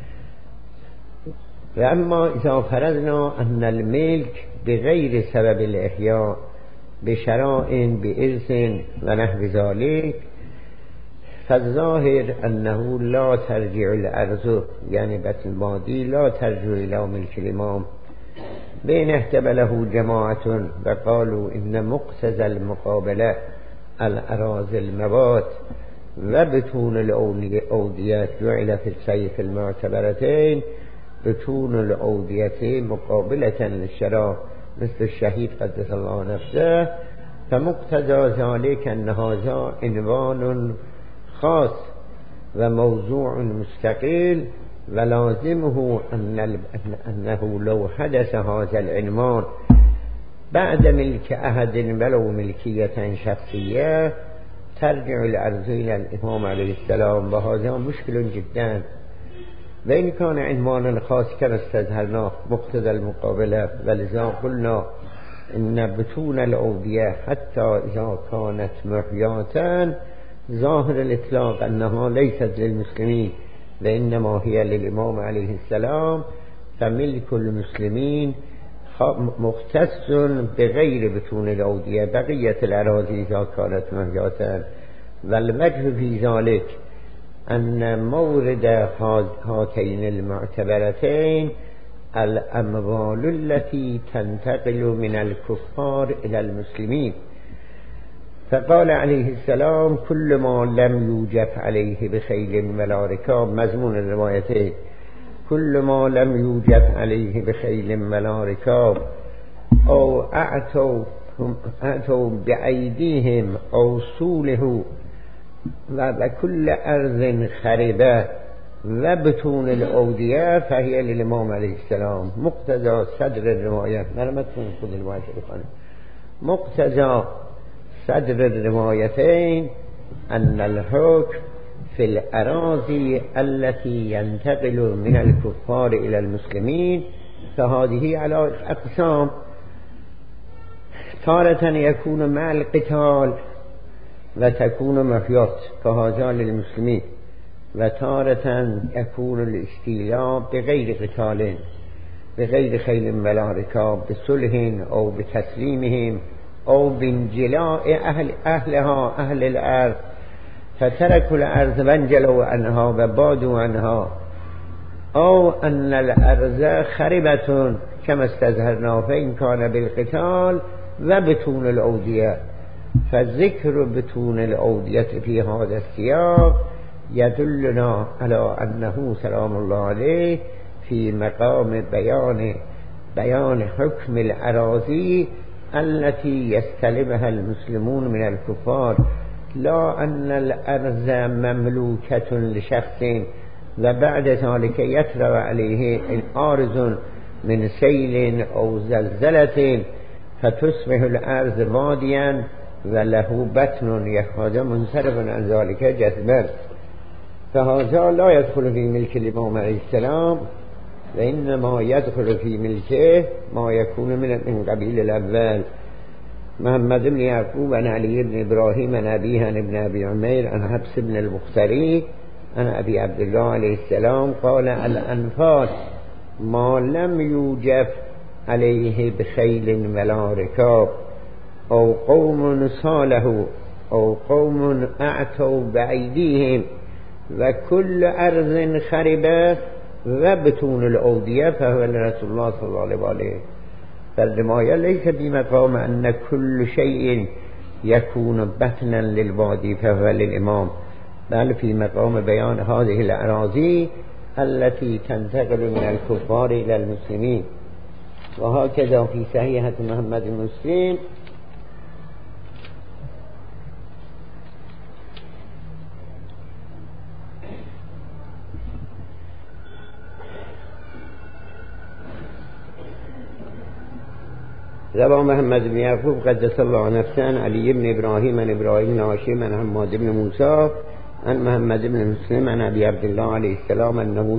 وأما إذا فرضنا أن الملك بغير سبب الإحياء بشراء بإرث ونحو ذلك، فالظاهر أنه لا ترجع الأرض، يعني بطن الوادي لا ترجع إلى ملك الإمام. بين احتمله جماعة وقالوا إن مقتضى المقابلة الأراضي الموات وبطون الأودية جعل في السيف المعتبرتين بطون الأودية مقابلة للشراء مثل الشهيد قدس الله نفسه، فمقتضى ذلك أن هذا عنوان خاص وموضوع مستقل، ولازمه أنه لو حدث هذا العنوان بعد ملك أحد ولو ملكية شخصية ترجع الأرض إلى الإمام عليه السلام، وهذا مشكل جدا. وإن كان عنوانا خاص كما استظهرنا مقتضى المقابلة، ولذا قلنا إن بطون الأودية حتى إذا كانت محياة ظاهر الإطلاق أنها ليست للمسلمين وإنما هي للإمام عليه السلام، فملك المسلمين مختص بغير بطون الأودية بقية الأراضي إذا كانت محياة. والوجه في ذلك أن مورد هاتين المعتبرتين الأموال التي تنتقل من الكفار إلى المسلمين، فقال عليه السلام كل ما لم يوجب عليه بخيل ولا ركاب، مضمون الروايتين كل ما لم يوجب عليه بخيل ولا ركاب أو أعطوا بأيديهم أو سوله وكل أرض خربة وبطون الأودية فهي للإمام عليه السلام. مقتضى صدر الرواية مقتضى صدر الروايتين أن الحكم في الأراضي التي ينتقل من الكفار إلى المسلمين فهذه على أقسام، تارة يكون مع القتال وتكون محيات فهذا للمسلمين، وتارة يكون الاستيلاء بغير قتال بغير خيل ولا ركاب بصلح أو بتسليمهم أو بانجلاء أهلها أهل الأرض فتركوا الأرض وانجلوا عنها وبادوا عنها، أو أن الأرض خربة كما استظهرنا فإن كان بالقتال وبطون الأودية. فالذكر بطون الأودية في هذا السياق يدلنا على أنه سلام الله عليه في مقام بيان حكم الأراضي التي يستلمها المسلمون من الكفار، لا أن الأرض مملوكة لشخص وبعد ذلك يترى عليه عارض من سيل أو زلزلة فتصبح الأرض واديا وله بطن يخرج منصرف عن ذلك جذبا، فهذا لا يدخل في ملك الإمام عليه السلام، وإنما يدخل في ملكه ما يكون من قبيل الأول. محمد بن يعقوب عن علي بن إبراهيم عن أبيه عن ابن أبي عمير عن حبس بن المختاري عن أبي عبد الله عليه السلام قال الأنفال ما لم يوجف عليه بخيل ولا ركاب أو قوم صاله أو قوم أعتوا بأيديهم وكل أرض خربة وبطون الأودية فهو لرسول الله صلى الله عليه وآله. فالرماية ليس بمقام أن كل شيء يكون بطنا للوادي فهو للإمام، بل في مقام بيان هذه الأراضي التي تنتقل من الكفار إلى المسلمين. وهكذا في صحيحة محمد المسلم روى محمد بن يعقوب قدس الله نفسه عن علي بن إبراهيم عن إبراهيم بن هاشم عن حماد بن موسى عن محمد بن مسلم عن أبي عبد الله عليه السلام أنه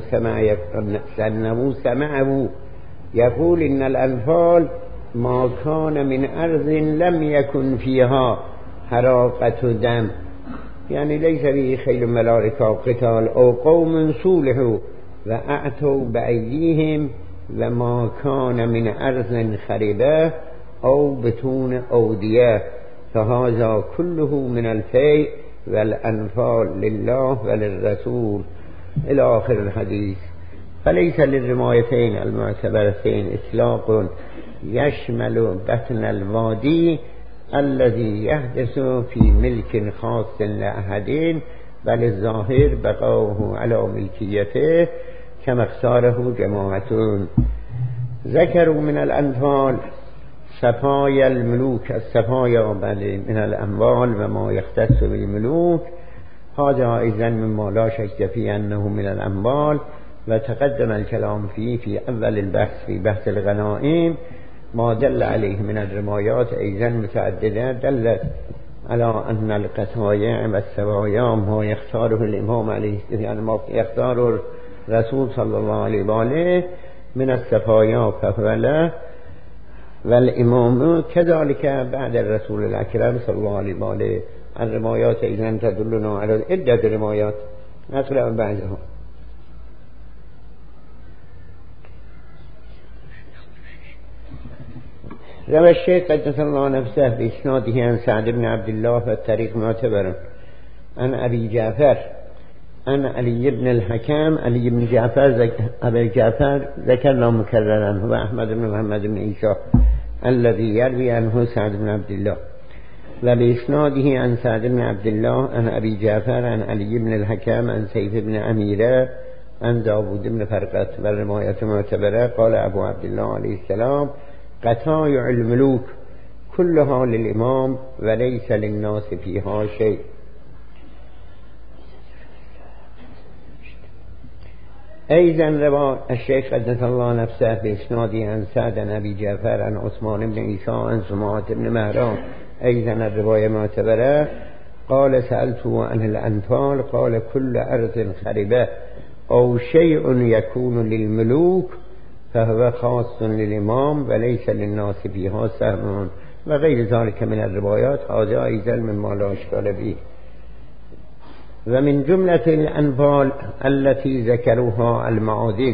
سمعه يقول إن الأنفال ما كان من أرض لم يكن فيها حراقة دم، يعني ليس به خيل ولا ركاب قتال أو قوم صولحوا وأعتوا بأيديهم وما كان من أرض خربة أو بطون أودية، فهذا كله من الفيء والأنفال لله وللرسول إلى آخر الحديث. فليس للرمايتين المعتبرتين إطلاق يشمل بطن الوادي الذي يحدث في ملك خاص لأحد، بل الظاهر بقاؤه على ملكيته كما اختاره جماعة. ذكروا من الأنفال سفايا الملوك، السفايا من الأموال وما يختص بالملوك، هذا أيضا مما لا شك فيه أنه من الأموال، وتقدم الكلام فيه في أول البحث في بحث الغنائم. ما دل عليه من الرمايات أيضا متعددة دلت على أن القطايع والسوايا ما يختاره الإمام عليه، يعني ما يختاره رسول صلى الله عليه وآله من السفايا فهو له، والإمام كذلك بعد الرسول الأكرم صلى الله عليه وآله. الرمايات أيضا تدلنا على عدة رمايات نقرأ بعضها. روى الشيخ قدس الله نفسه بإسناده عن سعد بن عبد الله والطريق معتبر عن أبي جعفر عن علي بن الحكام علي بن جعفر أبي جعفر ذكرنا مكررا هو أحمد بن محمد بن عيسى الذي يروي عنه سعد بن عبد الله، وبإسناده عن سعد بن عبد الله عن أبي جعفر عن علي بن الحكام عن سيف بن أميرة عن داود بن فرقة. والرواية معتبرة. قال أبو عبد الله عليه السلام قطايع الملوك كلها للإمام وليس للناس فيها شيء. أيضا روى الشيخ قدس الله نفسه بإسناده عن سعد عن أبي جعفر عن عثمان بن عيسى عن سماعة بن مهران أيضا الرواية معتبرة. قال سألته عن الأنفال قال كل أرض خربة أو شيء يكون للملوك فهو خاص للإمام وليس للناس فيها سهم، وغير ذلك من الروايات. هذا أيضا مما لا إشكال به. ومن جملة الأنفال التي ذكروها المعادن.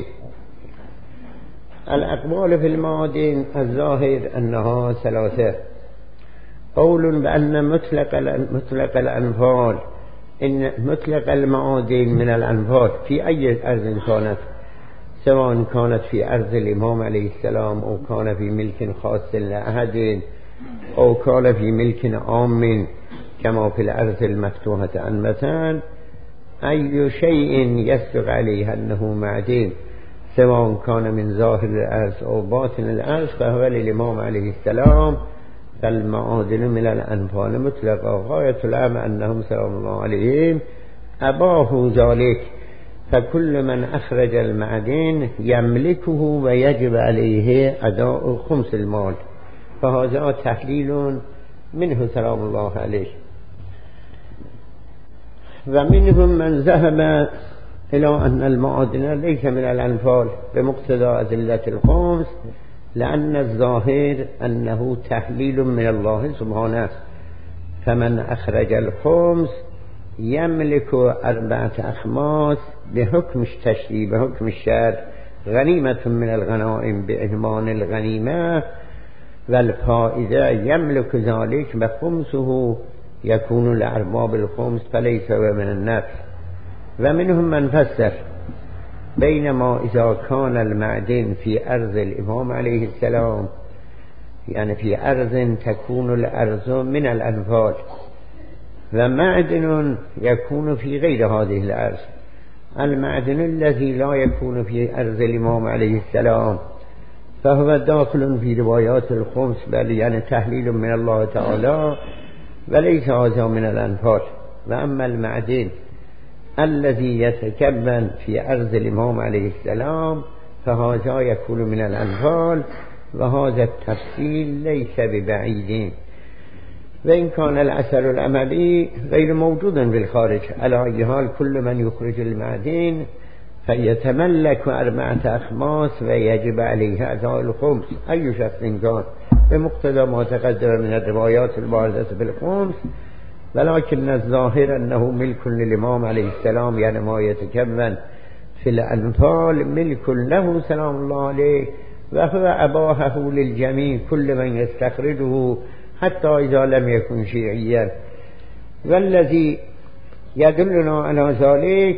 الأقوال في المعادن الظاهر أنها ثلاثة. قول بأن مطلق الأنفال إن مطلق المعادن من الأنفال في أي أرض كانت، سواء كانت في أرض الإمام عليه السلام أو كان في ملك خاص لأحد أو كان في ملك عام كما في الأرض المفتوحة أنبتان، أي شيء يصدق عليه أنه معدن سواء كان من ظاهر الأرض أو باطن الأرض فهو للإمام عليه السلام فالمعادن من الأنفال مطلقا غاية الأمر أنهم سلام الله عليهم أباهوا ذلك، فكل من أخرج المعدن يملكه ويجب عليه أداء خمس المال، فهذا تحليل منه سلام الله عليه. ومنهم من ذهب إلى أن المعادن ليس من الأنفال بمقتضى أدلة الخمس، لأن الظاهر أنه تحليل من الله سبحانه، فمن أخرج الخمس يملك 4 أخماس بحكم التشريع بحكم الشرع، غنيمة من الغنائم بإهمان الغنيمة، والفائدة يملك ذلك وخمسه يكون لأرباب الخمس فليس من النفس. ومنهم من فسر بينما إذا كان المعدن في أرض الإمام عليه السلام، يعني في أرض تكون الأرض من الأنفال، ومعدن يكون في غير هذه الأرض. المعدن الذي لا يكون في أرض الإمام عليه السلام فهو داخل في روايات الخمس، بل يعني تحليل من الله تعالى وليس هذا من الأنفال. وأما المعدن الذي يتكون في أرض الإمام عليه السلام فهذا يكون من الأنفال، وهذا التفصيل ليس ببعيد، وإن كان الأثر العملي غير موجود بالخارج. على أي حال كل من يخرج المعدن فيتملك 4 أخماس ويجب عليه أداء الخمس، أي شخص كان، بمقتضى ما تقدم من الروايات الواردة بالخمس. ولكن الظاهر أنه ملك للإمام عليه السلام، يعني ما يتكون في الأنفال ملك له سلام الله عليه، وهو أباهه للجميع كل من يستخرجه حتى إذا لم يكن شيعيا. والذي يدلنا على ذلك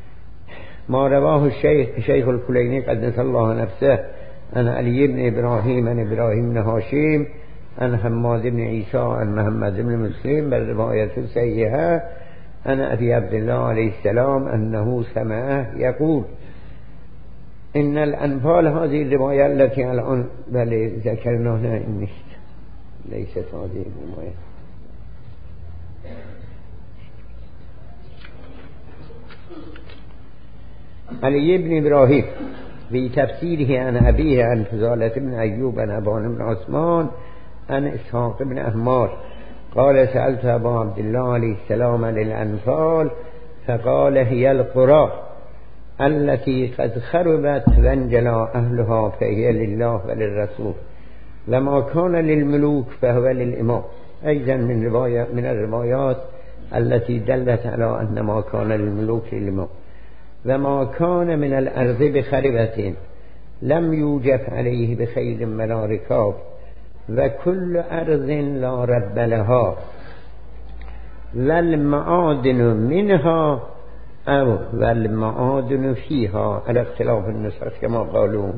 ما رواه الشيخ الكليني قدس الله نفسه عن علي بن إبراهيم عن إبراهيم بن هاشم عن حماد بن عيسى عن محمد بن مسلم بالرواية الصحيحة عن أبي عبد الله عليه السلام أنه سمعه يقول إن الأنفال، هذه الرواية التي الآن ذكرناها ليست هذه الرواية، علي بن إبراهيم في تفسيره عن أبيه عن فضالة بن أيوب عن أبان بن عثمان عن إسحاق بن أحمار قال سألت أبا عبد الله عليه السلام عن الأنفال فقال هي القرى التي قد خربت وانجلى أهلها فهي لله وللرسول، لما كان للملوك فهو للإمام. أيضا من الروايات التي دلت على أن ما كان للملوك للإمام. وما كان من الأرض بخربة لم يوجف عليه بخيل ولا ركاب، وكل أرض لا رب لها، والمعادن منها أو والمعادن فيها على اختلاف النسخ كما قالوا.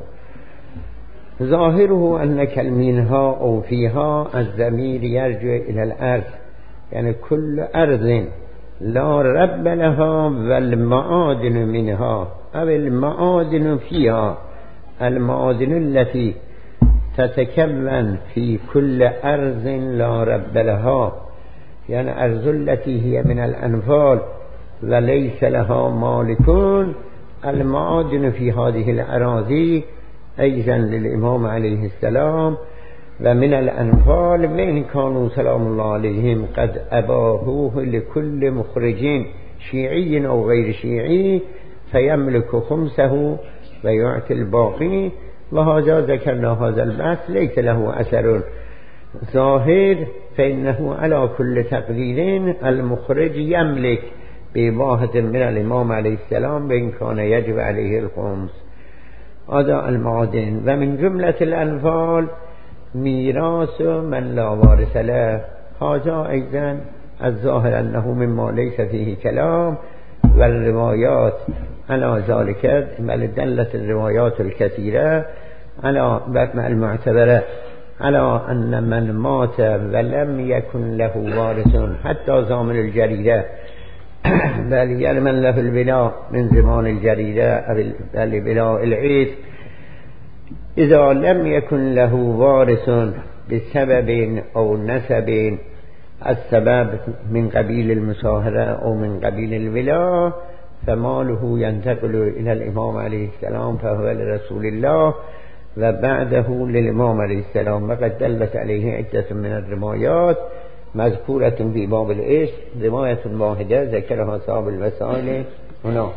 ظاهره أن كلمينها أو فيها الضمير يرجع إلى الأرض، يعني كل أرض لا رب لها والمعادن منها أو المعادن فيها، المعادن التي تتكون في كل أرض لا رب لها، يعني أرض التي هي من الأنفال وليس لها مالكون. المعادن في هذه الأراضي أيضا للإمام عليه السلام ومن الأنفال، وإن كانوا سلام الله عليهم قد أباهوه لكل مخرج شيعي أو غير شيعي فيملك خمسه ويعطي الباقي. وهذا ذكرنا هذا البحث ليس له أثر ظاهر، فإنه على كل تقدير المخرج يملك بإباحة من الإمام عليه السلام وإن كان يجب عليه الخمس. هذا المعادن. ومن جملة الأنفال ميراث من لا وارث له، هذا أيضا الظاهر أنه مما ليس فيه كلام، والروايات على ذلك، بل دلت الروايات الكثيرة على المعتبرة على أن من مات ولم يكن له وارث حتى زامن الجريدة، بل يلمن له البلاء من زمان الجريدة بل بلاء العيد، إذا لم يكن له وارث بسبب أو نسب، السبب من قبيل المساهرة أو من قبيل الولاء، فماله ينتقل إلى الإمام عليه السلام فهو لرسول الله وبعده للإمام عليه السلام. وقد دلت عليه عدة من الروايات مذكورة في باب الإرث، رواية واحدة ذكرها صاحب الوسائل هنا.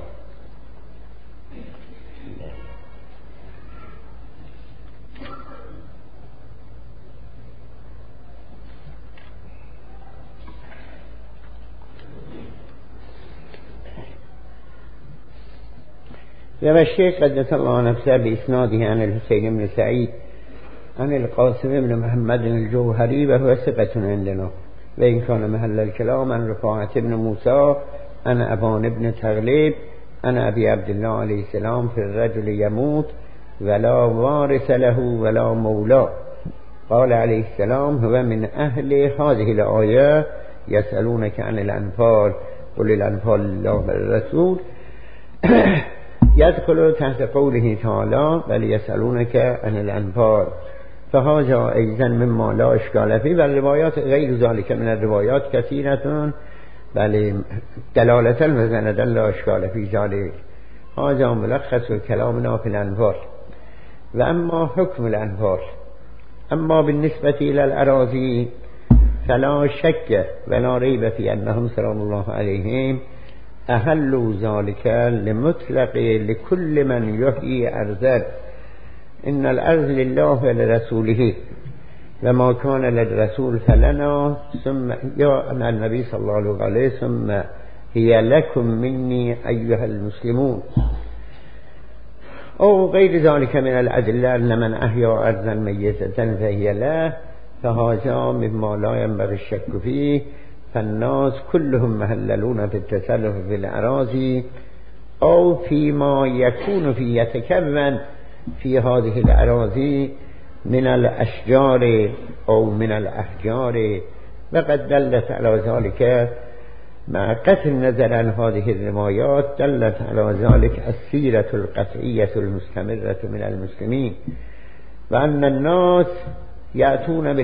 و الشيخ قدس الله نفسه بإسناده عن الحسين بن سعيد عن القاسم بن محمد الجوهري وهو ثقة عندنا، وإن كان محل الكلام عن رفاعة بن موسى عن أبان بن تغلب عن أبي عبد الله عليه السلام في الرجل يموت ولا وارث له ولا مولى، قال عليه السلام هو من أهل هذه الآية يسألونك عن الأنفال قل الأنفال لله والرسول يدخل تحت قوله تعالى بل يسألونك عن الأنفال، فهذا أيضا مما لا إشكال فيه. والروايات غير ذلك من الروايات كثيرة بل دلالة وسند لا إشكال في ذلك. هذا ملخص كلامنا في الأنفال. وأما حكم الأنفال، أما بالنسبة إلى الأراضي فلا شك ولا ريب في أنهم سلام الله عليهم أهلوا ذلك لمطلق لكل من يحيي أرضا، إن الأرض لله ولرسوله وما كان للرسول فلنا، ثم يا النبي صلى الله عليه ثم هي لكم مني أيها المسلمون، أو غير ذلك من الأدلة أن من أحيا أرضا ميتة فهي له، فهذا مما لا ينبغي الشك فيه. فالناس كلهم مهللون في التصرف في الأراضي أو فيما يكون في يتكون في هذه الأراضي من الأشجار أو من الأحجار. وقد دلت على ذلك مع قطع النظر عن هذه الروايات دلت على ذلك السيرة القطعية المستمرة من المسلمين، وأن الناس يأتون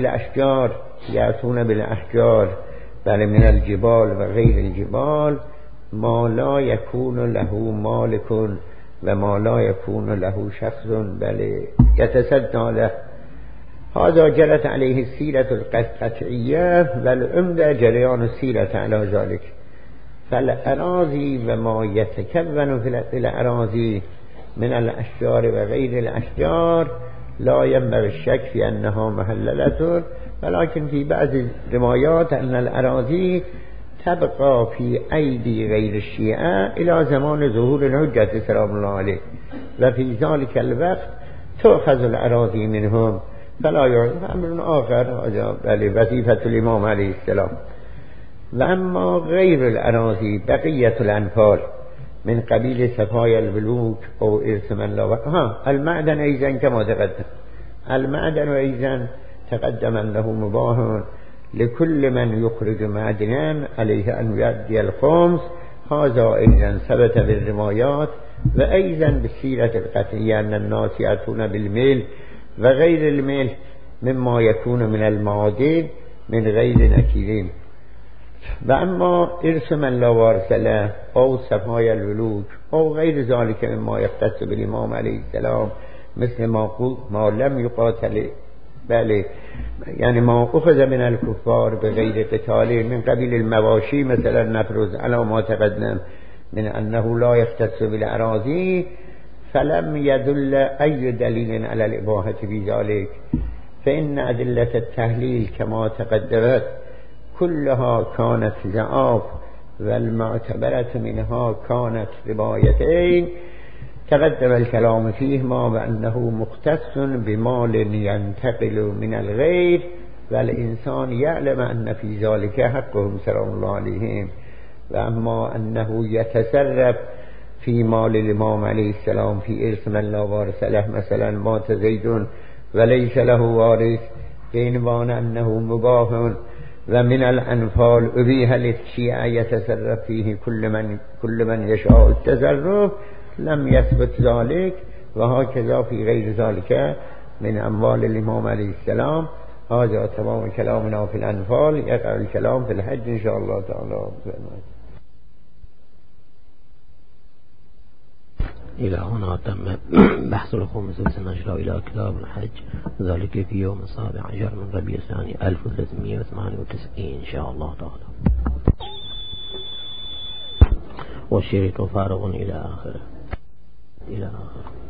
بالأحجار بل من الجبال وغير الجبال ما لا يكون له مالك وما لا يكون له شخص بل يتصدى له. هذا جرت عليه السيرة القطعية والعمدة جريان السيرة على ذلك. فالأراضي وما يتكون في الأراضي من الأشجار وغير الأشجار لا ينبغي الشك في أنها محللة، ولكن في بعض الروايات أن الأراضي تبقى في أيدي غير الشيعة إلى زمان ظهور الحجة سلام الله عليه، وفي ذلك الوقت تأخذ الأراضي منهم فلا يعرف أمر آخر، هذا وظيفة الإمام عليه السلام. وأما غير الأراضي بقية الأنفال من قبيل سفايا البلوك أو إرث من لا المعدن أيضا كما تقدم، المعدن أيضا تقدم أنه مباح لكل من يخرج معدنا عليه أن يؤدي الخمس. هذا أيضا ثبت بالروايات وأيضا بالسيرة القطعية أن الناس يأتون بالميل وغير الميل مما يكون من المعادن من غير نكيرين. وأما إرث من لا وارث له أو سفايا الولوج أو غير ذلك مما يختص بالإمام عليه السلام مثل ما لم يقاتل بله، يعني ما أخذ من الكفار بغير قتال من قبيل المواشي مثلا نفرز على ما تقدم من أنه لا يختص بالأراضي، فلم يدل أي دليل على الإباحة في ذلك، فإن أدلة التهليل كما تقدمت كلها كانت ضعاف، والمعتبرة منها كانت روايتين تقدم الكلام فيهما وأنه مختص بمال ينتقل من الغير، والإنسان يعلم أن في ذلك حقهم سلام الله عليهم. وأما أنه يتصرف في مال الإمام عليه السلام في إرث من لا وارث له، مثلا مات زيد وليس له وارث، بعنوان أنه مباح. ومن الأنفال أبيح للشيعة يتصرف فيه كل من يشاء التصرف، لم يثبت ذلك. وهكذا في غير ذلك من أموال الإمام عليه السلام هذا تمام كلامنا في الأنفال. يقع الكلام في الحج إن شاء الله تعالى. إلى هنا تم بحث الخمس سنجرى إلى كتاب الحج، ذلك في يوم 17 من ربيع الثاني 1398 إن شاء الله تعالى. والشريط فارغ إلى آخره.